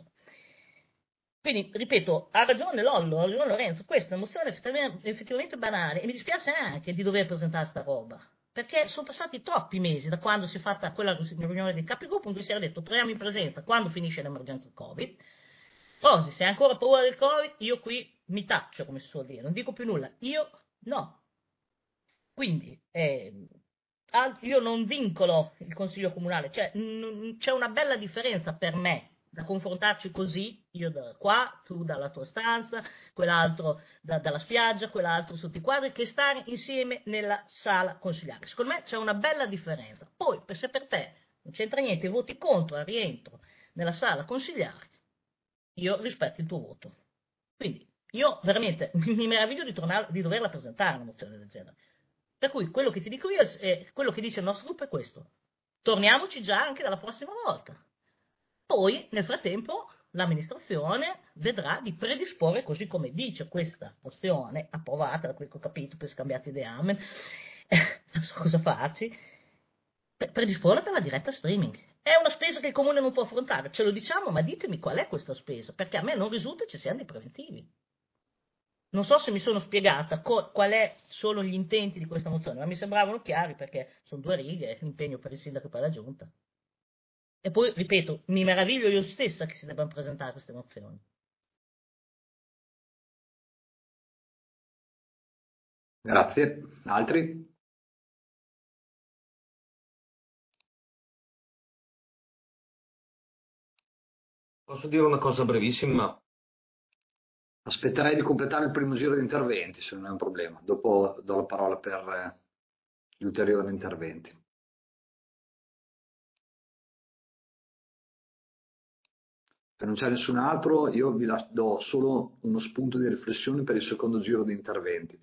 Quindi, ripeto, ha ragione Lollo, ha ragione Lorenzo, questa è una mozione effettivamente, effettivamente banale e mi dispiace anche di dover presentare sta roba, perché sono passati troppi mesi da quando si è fatta quella riunione dei capigruppo in cui si era detto troviamo in presenza quando finisce l'emergenza Covid. Rosy, se hai ancora paura del Covid, io qui mi taccio, come si suol dire, non dico più nulla, io no. Quindi, eh, io non vincolo il Consiglio Comunale, cioè c'è una bella differenza per me da confrontarci così, io da qua, tu dalla tua stanza, quell'altro da, dalla spiaggia, quell'altro sotto i quadri, che stare insieme nella sala consigliare. Secondo me c'è una bella differenza. Poi, se per te non c'entra niente, voti contro al rientro nella sala consigliare, io rispetto il tuo voto. Quindi, io veramente mi meraviglio di, tornare, di doverla presentare una mozione del genere. Per cui quello che ti dico io, è, quello che dice il nostro gruppo è questo. Torniamoci già anche dalla prossima volta. Poi, nel frattempo, l'amministrazione vedrà di predisporre, così come dice questa mozione, approvata da quel che ho capito, per scambiati idee, amen, eh, non so cosa farci, per predisporre per la diretta streaming. È una spesa che il comune non può affrontare, ce lo diciamo, ma ditemi qual è questa spesa, perché a me non risulta ci siano dei preventivi. Non so se mi sono spiegata co- qual è, sono gli intenti di questa mozione, ma mi sembravano chiari perché sono due righe, l'impegno per il sindaco e per la giunta. E poi, ripeto, mi meraviglio io stessa che si debbano presentare queste mozioni. Grazie. Altri? Posso dire una cosa brevissima? Aspetterei di completare il primo giro di interventi, se non è un problema. Dopo do la parola per eh, gli ulteriori interventi. Se non c'è nessun altro, io vi do solo uno spunto di riflessione per il secondo giro di interventi.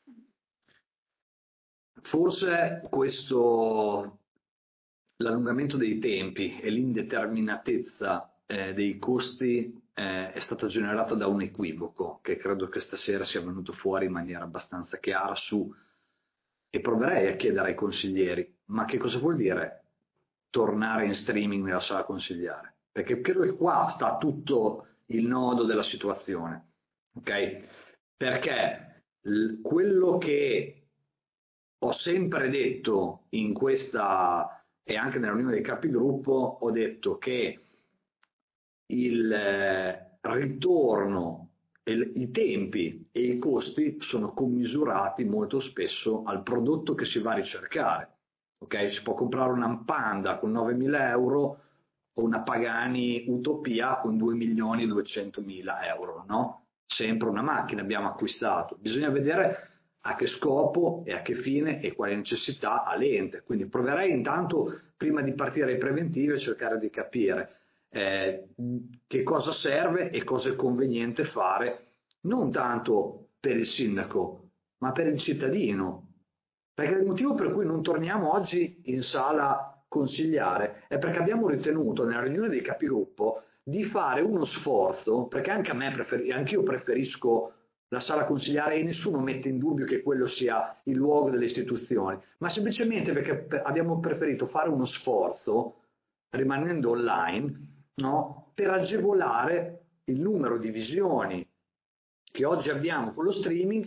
Forse questo, l'allungamento dei tempi e l'indeterminatezza eh, dei costi eh, è stato generato da un equivoco che credo che stasera sia venuto fuori in maniera abbastanza chiara su, e proverei a chiedere ai consiglieri, ma che cosa vuol dire tornare in streaming nella sala consigliare? Perché credo che qua sta tutto il nodo della situazione, ok? Perché l- quello che ho sempre detto in questa e anche nella riunione dei capigruppo, ho detto che il eh, ritorno, e i tempi e i costi sono commisurati molto spesso al prodotto che si va a ricercare. Okay? Si può comprare una Panda con novemila euro o una Pagani Utopia con due milioni e duecentomila euro, no? Sempre una macchina abbiamo acquistato. Bisogna vedere a che scopo e a che fine e quale necessità ha l'ente. Quindi proverei intanto, prima di partire ai preventivi, a cercare di capire eh, che cosa serve e cosa è conveniente fare, non tanto per il sindaco, ma per il cittadino. Perché il motivo per cui non torniamo oggi in sala consigliare è perché abbiamo ritenuto nella riunione dei capigruppo di fare uno sforzo, perché anche a me preferi- anch'io preferisco la sala consigliare e nessuno mette in dubbio che quello sia il luogo delle istituzioni, ma semplicemente perché abbiamo preferito fare uno sforzo rimanendo online, no? Per agevolare il numero di visioni che oggi abbiamo con lo streaming,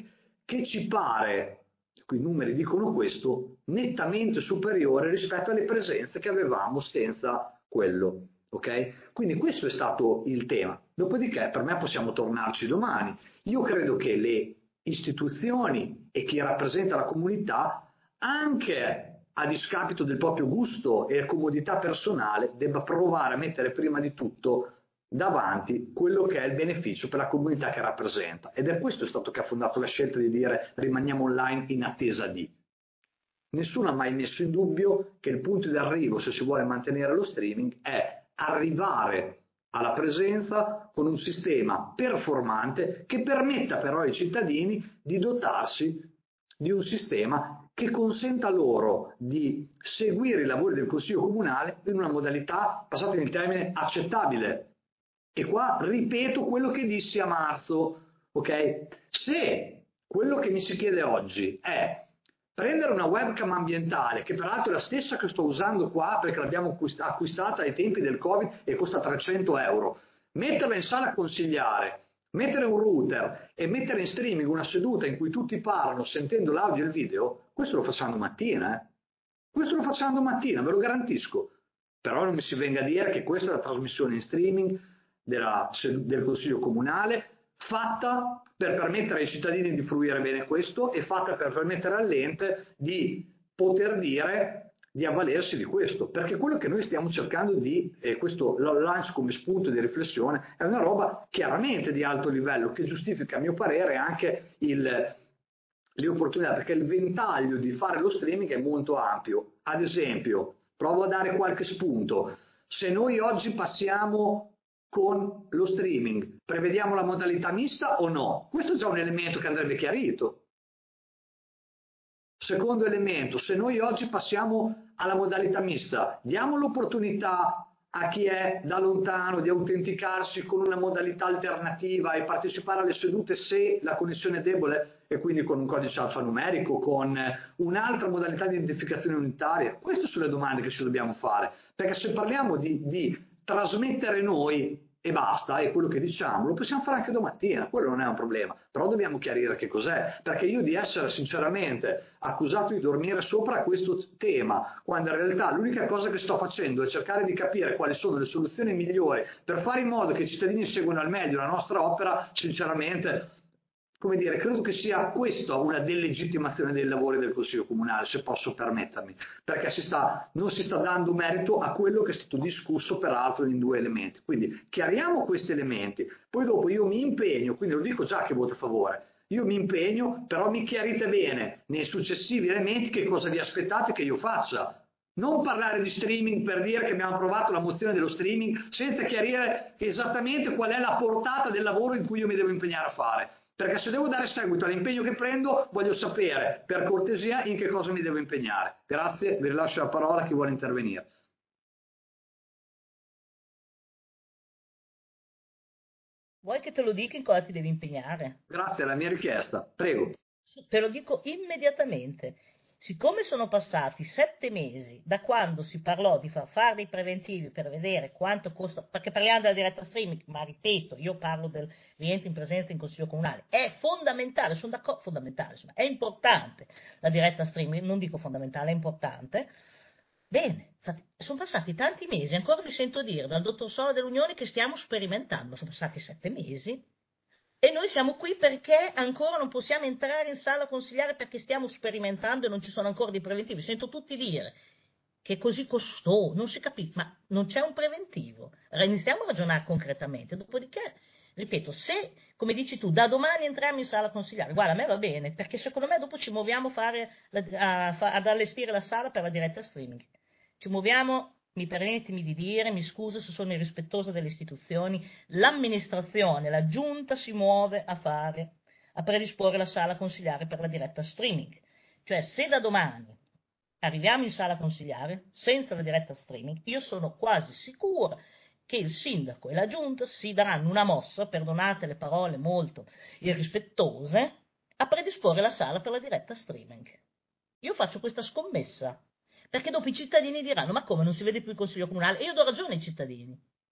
che ci pare, qui i numeri dicono questo, nettamente superiore rispetto alle presenze che avevamo senza quello. Ok? Quindi questo è stato il tema. Dopodiché per me possiamo tornarci domani. Io credo che le istituzioni e chi rappresenta la comunità, anche a discapito del proprio gusto e comodità personale, debba provare a mettere prima di tutto davanti quello che è il beneficio per la comunità che rappresenta. Ed è questo stato che ha fondato la scelta di dire rimaniamo online in attesa di. Nessuno ha mai messo in dubbio che il punto di arrivo, se si vuole mantenere lo streaming, è arrivare alla presenza con un sistema performante che permetta però ai cittadini di dotarsi di un sistema che consenta loro di seguire i lavori del Consiglio Comunale in una modalità, passatemi il termine, accettabile. E qua ripeto quello che dissi a marzo, ok? Se quello che mi si chiede oggi è prendere una webcam ambientale, che peraltro è la stessa che sto usando qua perché l'abbiamo acquistata ai tempi del Covid e costa trecento euro, metterla in sala consigliare, mettere un router e mettere in streaming una seduta in cui tutti parlano sentendo l'audio e il video, questo lo facciamo mattina, eh? Questo lo facciamo mattina, ve lo garantisco. Però non mi si venga a dire che questa è la trasmissione in streaming della, del Consiglio Comunale, fatta per permettere ai cittadini di fruire bene questo e fatta per permettere all'ente di poter dire di avvalersi di questo, perché quello che noi stiamo cercando di, e questo lo lancio come spunto di riflessione, è una roba chiaramente di alto livello che giustifica a mio parere anche il, le opportunità, perché il ventaglio di fare lo streaming è molto ampio. Ad esempio, provo a dare qualche spunto, se noi oggi passiamo con lo streaming, prevediamo la modalità mista o no? Questo è già un elemento che andrebbe chiarito. Secondo elemento, se noi oggi passiamo alla modalità mista, diamo l'opportunità a chi è da lontano di autenticarsi con una modalità alternativa e partecipare alle sedute se la connessione è debole e quindi con un codice alfanumerico, con un'altra modalità di identificazione unitaria? Queste sono le domande che ci dobbiamo fare, perché se parliamo di, di trasmettere noi e basta, è quello che diciamo, lo possiamo fare anche domattina, quello non è un problema, però dobbiamo chiarire che cos'è, perché io di essere sinceramente accusato di dormire sopra questo tema, quando in realtà l'unica cosa che sto facendo è cercare di capire quali sono le soluzioni migliori per fare in modo che i cittadini seguano al meglio la nostra opera, sinceramente, come dire, credo che sia questa una delegittimazione dei lavori del Consiglio Comunale, se posso permettermi, perché si sta, non si sta dando merito a quello che è stato discusso peraltro in due elementi. Quindi chiariamo questi elementi, poi dopo io mi impegno, quindi lo dico già che voto a favore, io mi impegno, però mi chiarite bene nei successivi elementi che cosa vi aspettate che io faccia. Non parlare di streaming per dire che abbiamo approvato la mozione dello streaming senza chiarire esattamente qual è la portata del lavoro in cui io mi devo impegnare a fare. Perché se devo dare seguito all'impegno che prendo, voglio sapere, per cortesia, in che cosa mi devo impegnare. Grazie, vi rilascio la parola a chi vuole intervenire. Vuoi che te lo dica in cosa ti devi impegnare? Grazie, è la mia richiesta. Prego. Te lo dico immediatamente. Siccome sono passati sette mesi da quando si parlò di far fare dei preventivi per vedere quanto costa, perché parliamo della diretta streaming, ma ripeto, io parlo del rientro in presenza in Consiglio Comunale, è fondamentale, sono d'accordo, fondamentale, insomma, è importante la diretta streaming, non dico fondamentale, è importante. Bene, sono passati tanti mesi, ancora vi sento dire dal dottor Sola dell'Unione che stiamo sperimentando, sono passati sette mesi. E noi siamo qui perché ancora non possiamo entrare in sala consigliare perché stiamo sperimentando e non ci sono ancora dei preventivi. Sento tutti dire che è così costoso, non si capisce, ma non c'è un preventivo. Iniziamo a ragionare concretamente, dopodiché, ripeto, se, come dici tu, da domani entriamo in sala consigliare, guarda, a me va bene, perché secondo me dopo ci muoviamo a fare la, a, ad allestire la sala per la diretta streaming. Ci muoviamo... Mi permettimi di dire, mi scuso se sono irrispettosa delle istituzioni, l'amministrazione, la giunta si muove a fare, a predisporre la sala consigliare per la diretta streaming. Cioè, se da domani arriviamo in sala consigliare senza la diretta streaming, io sono quasi sicura che il sindaco e la giunta si daranno una mossa, perdonate le parole molto irrispettose, a predisporre la sala per la diretta streaming. Io faccio questa scommessa. Perché dopo i cittadini diranno, ma come non si vede più il Consiglio Comunale? E io do ragione ai cittadini.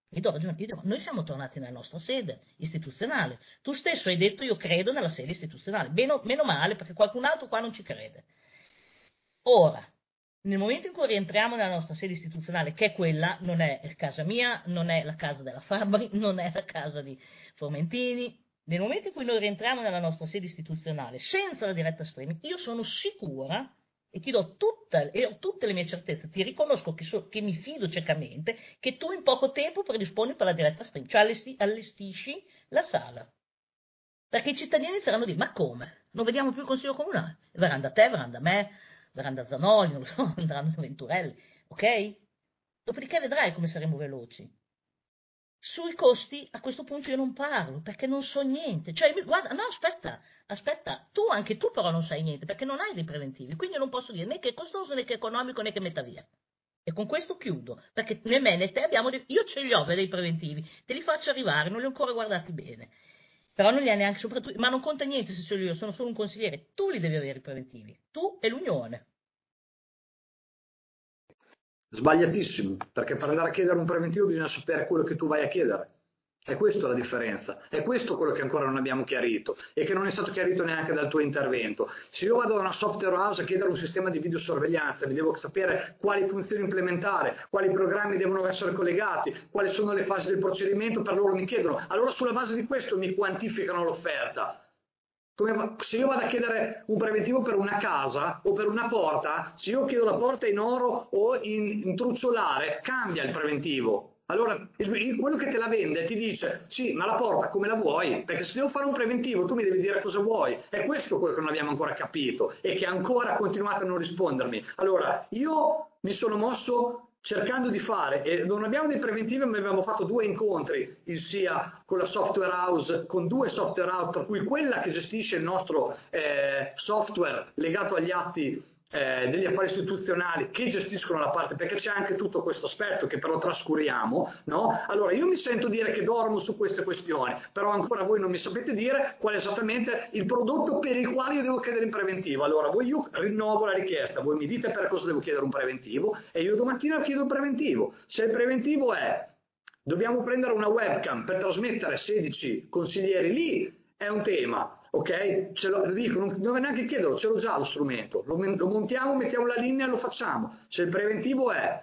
Io do ragione, io dico, noi siamo tornati nella nostra sede istituzionale. Tu stesso hai detto io credo nella sede istituzionale. Meno, meno male perché qualcun altro qua non ci crede. Ora, nel momento in cui rientriamo nella nostra sede istituzionale, che è quella, non è casa mia, non è la casa della Fabbri, non è la casa di Formentini, nel momento in cui noi rientriamo nella nostra sede istituzionale senza la diretta streaming, io sono sicura e ti do tutta, e ho tutte le mie certezze, ti riconosco che, so, che mi fido ciecamente, che tu in poco tempo predisponi per la diretta streaming, cioè allesti, allestisci la sala. Perché i cittadini saranno dire, ma come? Non vediamo più il Consiglio Comunale? Verranno da te, verranno da me, verranno da Zanoli, non lo so, andranno da Venturelli, ok? Dopodiché vedrai come saremo veloci. Sui costi a questo punto io non parlo, perché non so niente. Cioè, guarda, no, aspetta, aspetta, tu, anche tu però non sai niente, perché non hai dei preventivi, quindi io non posso dire né che è costoso, né che è economico, né che metta via. E con questo chiudo, perché né me né te abbiamo dei... Io ce li ho dei preventivi, te li faccio arrivare, non li ho ancora guardati bene. Però non li hai neanche soprattutto, ma non conta niente se sono io, sono solo un consigliere, tu li devi avere i preventivi, tu e l'Unione. Sbagliatissimo, perché per andare a chiedere un preventivo bisogna sapere quello che tu vai a chiedere. È questa la differenza, è questo quello che ancora non abbiamo chiarito e che non è stato chiarito neanche dal tuo intervento. Se io vado a una software house a chiedere un sistema di videosorveglianza, mi devo sapere quali funzioni implementare, quali programmi devono essere collegati, quali sono le fasi del procedimento, per loro mi chiedono. Allora sulla base di questo mi quantificano l'offerta. Come, se io vado a chiedere un preventivo per una casa o per una porta, se io chiedo la porta in oro o in, in truzzolare, cambia il preventivo. Allora, quello che te la vende ti dice, sì, ma la porta come la vuoi? Perché se devo fare un preventivo tu mi devi dire cosa vuoi. È questo quello che non abbiamo ancora capito e che ancora continuate a non rispondermi. Allora, io mi sono mosso cercando di fare, e non abbiamo dei preventivi, ma abbiamo fatto due incontri, il sia con la software house, con due software house, per cui quella che gestisce il nostro eh, software legato agli atti Eh, degli affari istituzionali che gestiscono la parte, perché c'è anche tutto questo aspetto che però trascuriamo, no? Allora io mi sento dire che dormo su queste questioni, però ancora voi non mi sapete dire qual è esattamente il prodotto per il quale io devo chiedere in preventivo. Allora voi, io rinnovo la richiesta, voi mi dite per cosa devo chiedere un preventivo e io domattina chiedo il preventivo. Se il preventivo è dobbiamo prendere una webcam per trasmettere sedici consiglieri lì, è un tema. Ok? Ce lo dico, non devo neanche chiederlo, ce l'ho già lo strumento, lo, lo montiamo, mettiamo la linea e lo facciamo. Se il preventivo è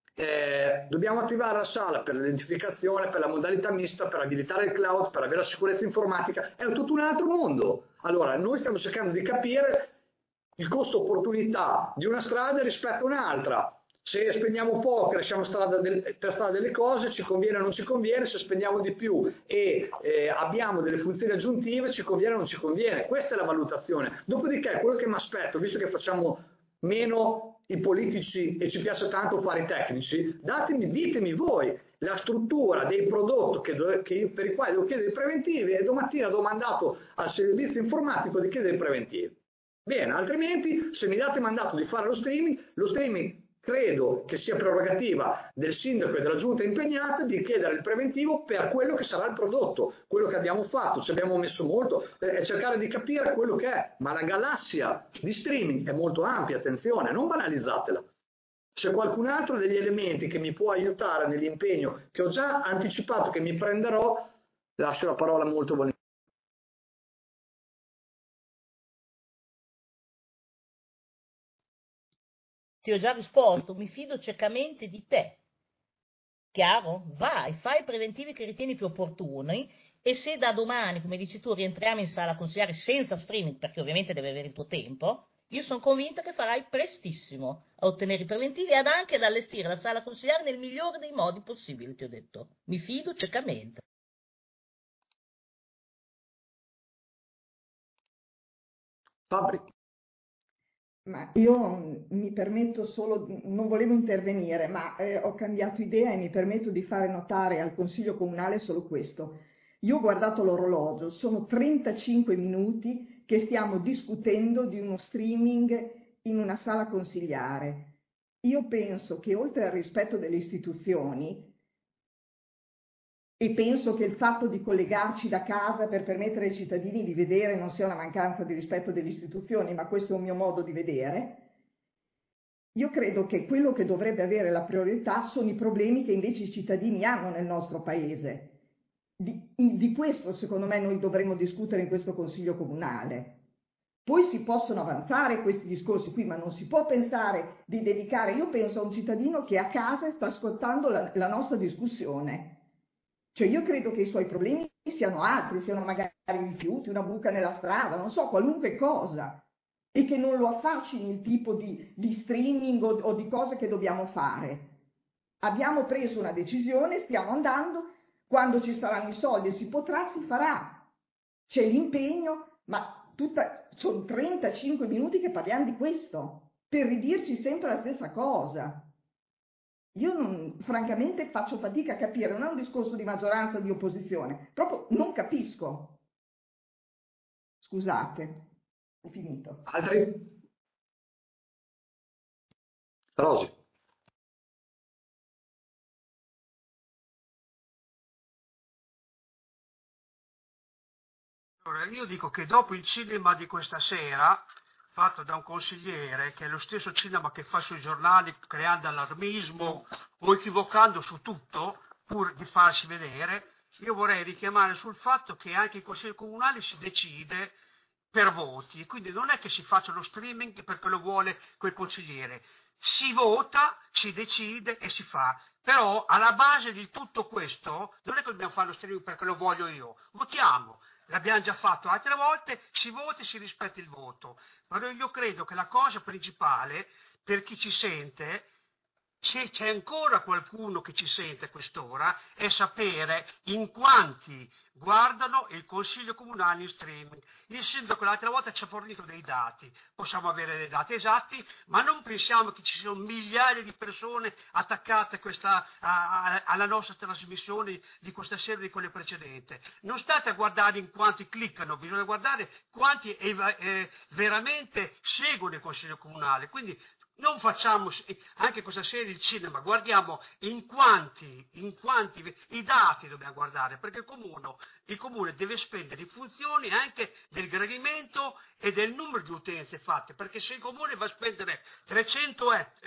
eh, dobbiamo attivare la sala per l'identificazione, per la modalità mista, per abilitare il cloud, per avere la sicurezza informatica, è tutto un altro mondo. Allora, noi stiamo cercando di capire il costo opportunità di una strada rispetto a un'altra. Se spendiamo poco, lasciamo strada del, per strada delle cose, ci conviene o non ci conviene, se spendiamo di più e eh, abbiamo delle funzioni aggiuntive, ci conviene o non ci conviene. Questa è la valutazione. Dopodiché, quello che mi aspetto, visto che facciamo meno i politici e ci piace tanto fare i tecnici, datemi, ditemi voi la struttura dei prodotti che, che, per i quali devo chiedere i preventivi e domattina do mandato al servizio informatico di chiedere i preventivi. Bene, altrimenti se mi date mandato di fare lo streaming, lo streaming credo che sia prerogativa del sindaco e della giunta impegnata di chiedere il preventivo per quello che sarà il prodotto, quello che abbiamo fatto, ci abbiamo messo molto, è eh, cercare di capire quello che è, ma la galassia di streaming è molto ampia, attenzione, non banalizzatela. Se qualcun altro ha degli elementi che mi può aiutare nell'impegno che ho già anticipato che mi prenderò, lascio la parola molto volentieri. Ti ho già risposto, mi fido ciecamente di te. Chiaro? Vai, fai i preventivi che ritieni più opportuni e se da domani, come dici tu, rientriamo in sala consigliare senza streaming, perché ovviamente deve avere il tuo tempo, io sono convinta che farai prestissimo a ottenere i preventivi ed anche ad allestire la sala consigliare nel migliore dei modi possibili, ti ho detto. Mi fido ciecamente. Fabri. Ma io mi permetto solo, non volevo intervenire, ma eh, ho cambiato idea e mi permetto di fare notare al Consiglio Comunale solo questo. Io ho guardato l'orologio, sono trentacinque minuti che stiamo discutendo di uno streaming in una sala consigliare. Io penso che oltre al rispetto delle istituzioni, e penso che il fatto di collegarci da casa per permettere ai cittadini di vedere non sia una mancanza di rispetto delle istituzioni, ma questo è un mio modo di vedere, io credo che quello che dovrebbe avere la priorità sono i problemi che invece i cittadini hanno nel nostro paese. Di, di questo, secondo me, noi dovremmo discutere in questo Consiglio Comunale. Poi si possono avanzare questi discorsi qui, ma non si può pensare di dedicare, io penso a un cittadino che a casa sta ascoltando la, la nostra discussione. Cioè io credo che i suoi problemi siano altri, siano magari rifiuti, una buca nella strada, non so, qualunque cosa, e che non lo affascini il tipo di, di streaming o, o di cose che dobbiamo fare. Abbiamo preso una decisione, stiamo andando, quando ci saranno i soldi e si potrà, si farà. C'è l'impegno, ma tutta, sono trentacinque minuti che parliamo di questo, per ridirci sempre la stessa cosa. Io non, francamente faccio fatica a capire, non è un discorso di maggioranza o di opposizione, proprio non capisco. Scusate, ho finito. Altri? Rosi. Allora, io dico che dopo il cinema di questa sera, fatto da un consigliere, che è lo stesso cinema che fa sui giornali creando allarmismo o equivocando su tutto, pur di farsi vedere, io vorrei richiamare sul fatto che anche in Consiglio Comunale si decide per voti, quindi non è che si faccia lo streaming perché lo vuole quel consigliere, si vota, si decide e si fa. Però alla base di tutto questo non è che dobbiamo fare lo streaming perché lo voglio io, votiamo. L'abbiamo già fatto altre volte, si vota e si rispetta il voto. Però io credo che la cosa principale per chi ci sente, se c'è ancora qualcuno che ci sente a quest'ora, è sapere in quanti guardano il Consiglio Comunale in streaming. Il sindaco l'altra volta ci ha fornito dei dati, possiamo avere dei dati esatti, ma non pensiamo che ci siano migliaia di persone attaccate a questa, a, a, alla nostra trasmissione di questa sera e di quelle precedenti. Non state a guardare in quanti cliccano, bisogna guardare quanti eh, veramente seguono il Consiglio Comunale. Quindi non facciamo anche questa serie di cinema, guardiamo in quanti, in quanti i dati dobbiamo guardare, perché il comune, il comune deve spendere in funzione anche del gradimento e del numero di utenze fatte, perché se il comune va a spendere trecento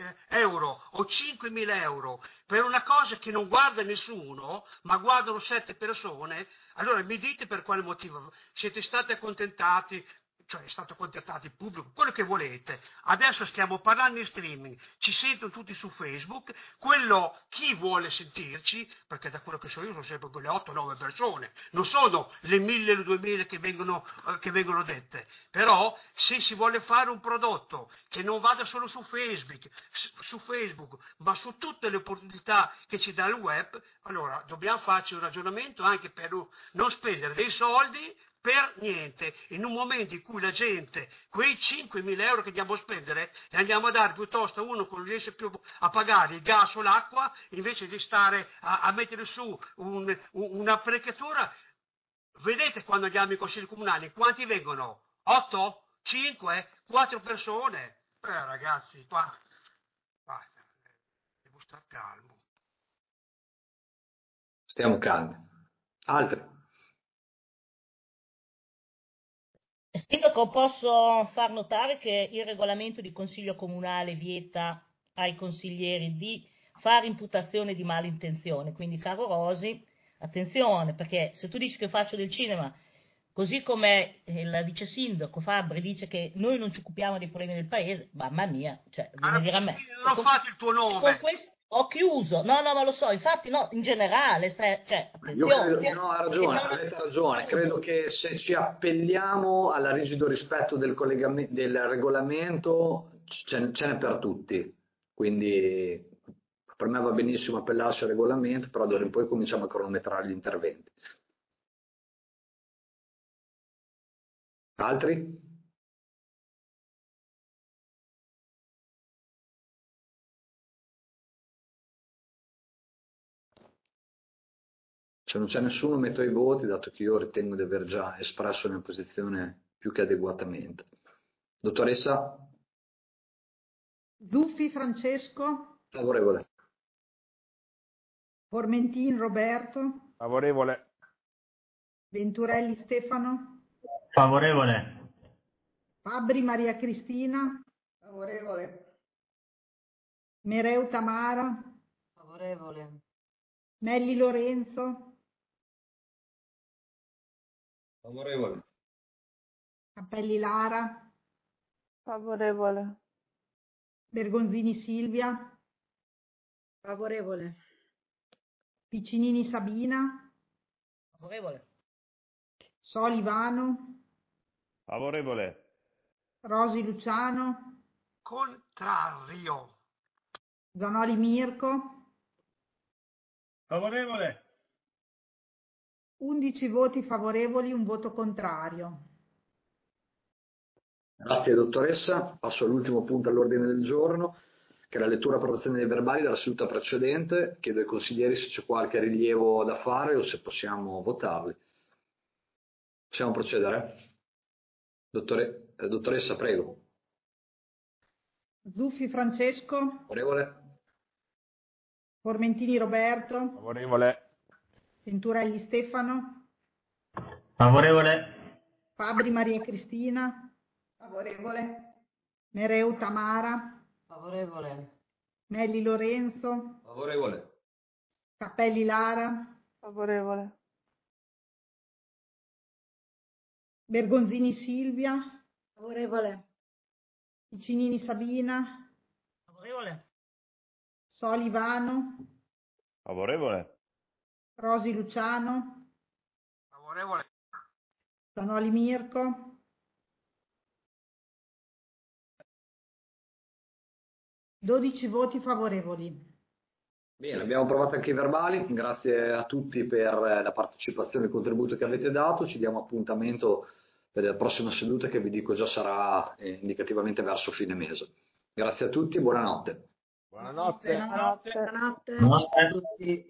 euro o cinquemila euro per una cosa che non guarda nessuno, ma guardano sette persone, allora mi dite per quale motivo siete stati accontentati, cioè è stato contattato il pubblico, quello che volete. Adesso stiamo parlando in streaming, ci sentono tutti su Facebook, quello chi vuole sentirci, perché da quello che so io sono sempre quelle otto nove persone, non sono le mille o le duemila che vengono, eh, che vengono dette, però se si vuole fare un prodotto che non vada solo su Facebook, su Facebook, ma su tutte le opportunità che ci dà il web, allora dobbiamo farci un ragionamento anche per non spendere dei soldi per niente, in un momento in cui la gente, quei cinquemila euro che andiamo a spendere, li andiamo a dare piuttosto a uno che non riesce più a pagare il gas o l'acqua, invece di stare a, a mettere su un, un, un'apparecchiatura. Vedete quando andiamo ai consigli comunali, quanti vengono? otto? cinque? quattro persone? Eh ragazzi, qua, basta, devo stare calmo. Stiamo calmi. Altri? Sindaco, posso far notare che il regolamento di consiglio comunale vieta ai consiglieri di fare imputazione di malintenzione, quindi caro Rosi, attenzione, perché se tu dici che faccio del cinema, così come il vice sindaco Fabbri dice che noi non ci occupiamo dei problemi del paese, mamma mia, cioè, viene a dire a me. Non ho fatto il tuo nome. Ho chiuso, no, no, ma lo so, infatti, no, in generale, stai, cioè, Io attenzione. credo, no, ha ragione, avete ragione, credo che se ci appelliamo al rigido rispetto del, del regolamento ce, ce n'è per tutti, quindi per me va benissimo appellarsi al regolamento, però d'ora in poi cominciamo a cronometrare gli interventi. Altri? Se non c'è nessuno metto i voti, dato che io ritengo di aver già espresso la mia posizione più che adeguatamente. Dottoressa? Zuffi Francesco? Favorevole. Formentin Roberto? Favorevole. Venturelli Stefano? Favorevole. Fabbri Maria Cristina? Favorevole. Mereu Tamara, Favorevole. Nelli Lorenzo, Favorevole. Cappelli Lara, Favorevole. Bergonzini Silvia, Favorevole. Piccinini Sabina, Favorevole. Soli Ivano, Favorevole. Rosi Luciano, Contrario. Zanoli Mirko, Favorevole. undici voti favorevoli, un voto contrario. Grazie dottoressa. Passo all'ultimo punto all'ordine del giorno, che è la lettura e approvazione dei verbali della seduta precedente. Chiedo ai consiglieri se c'è qualche rilievo da fare o se possiamo votarli. Possiamo procedere? Dottore, eh, dottoressa, prego. Zuffi Francesco, Favorevole? Formentini Roberto, Favorevole. Venturelli Stefano, Favorevole. Fabri Maria Cristina, Favorevole. Mereu Tamara, Favorevole. Nelli Lorenzo, Favorevole. Cappelli Lara, Favorevole. Bergonzini Silvia, Favorevole. Piccinini Sabina, Favorevole. Soli Ivano, Favorevole. Rosi Luciano, Favorevole. Zanoli Mirko, dodici voti favorevoli. Bene, abbiamo approvato anche i verbali. Grazie a tutti per la partecipazione e il contributo che avete dato. Ci diamo appuntamento per la prossima seduta, che vi dico già sarà eh, indicativamente verso fine mese. Grazie a tutti e buonanotte. Buonanotte. Buonanotte. Buonanotte a Buonanotte. tutti.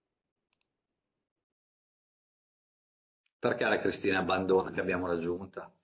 Perché la Cristina abbandona che abbiamo raggiunta?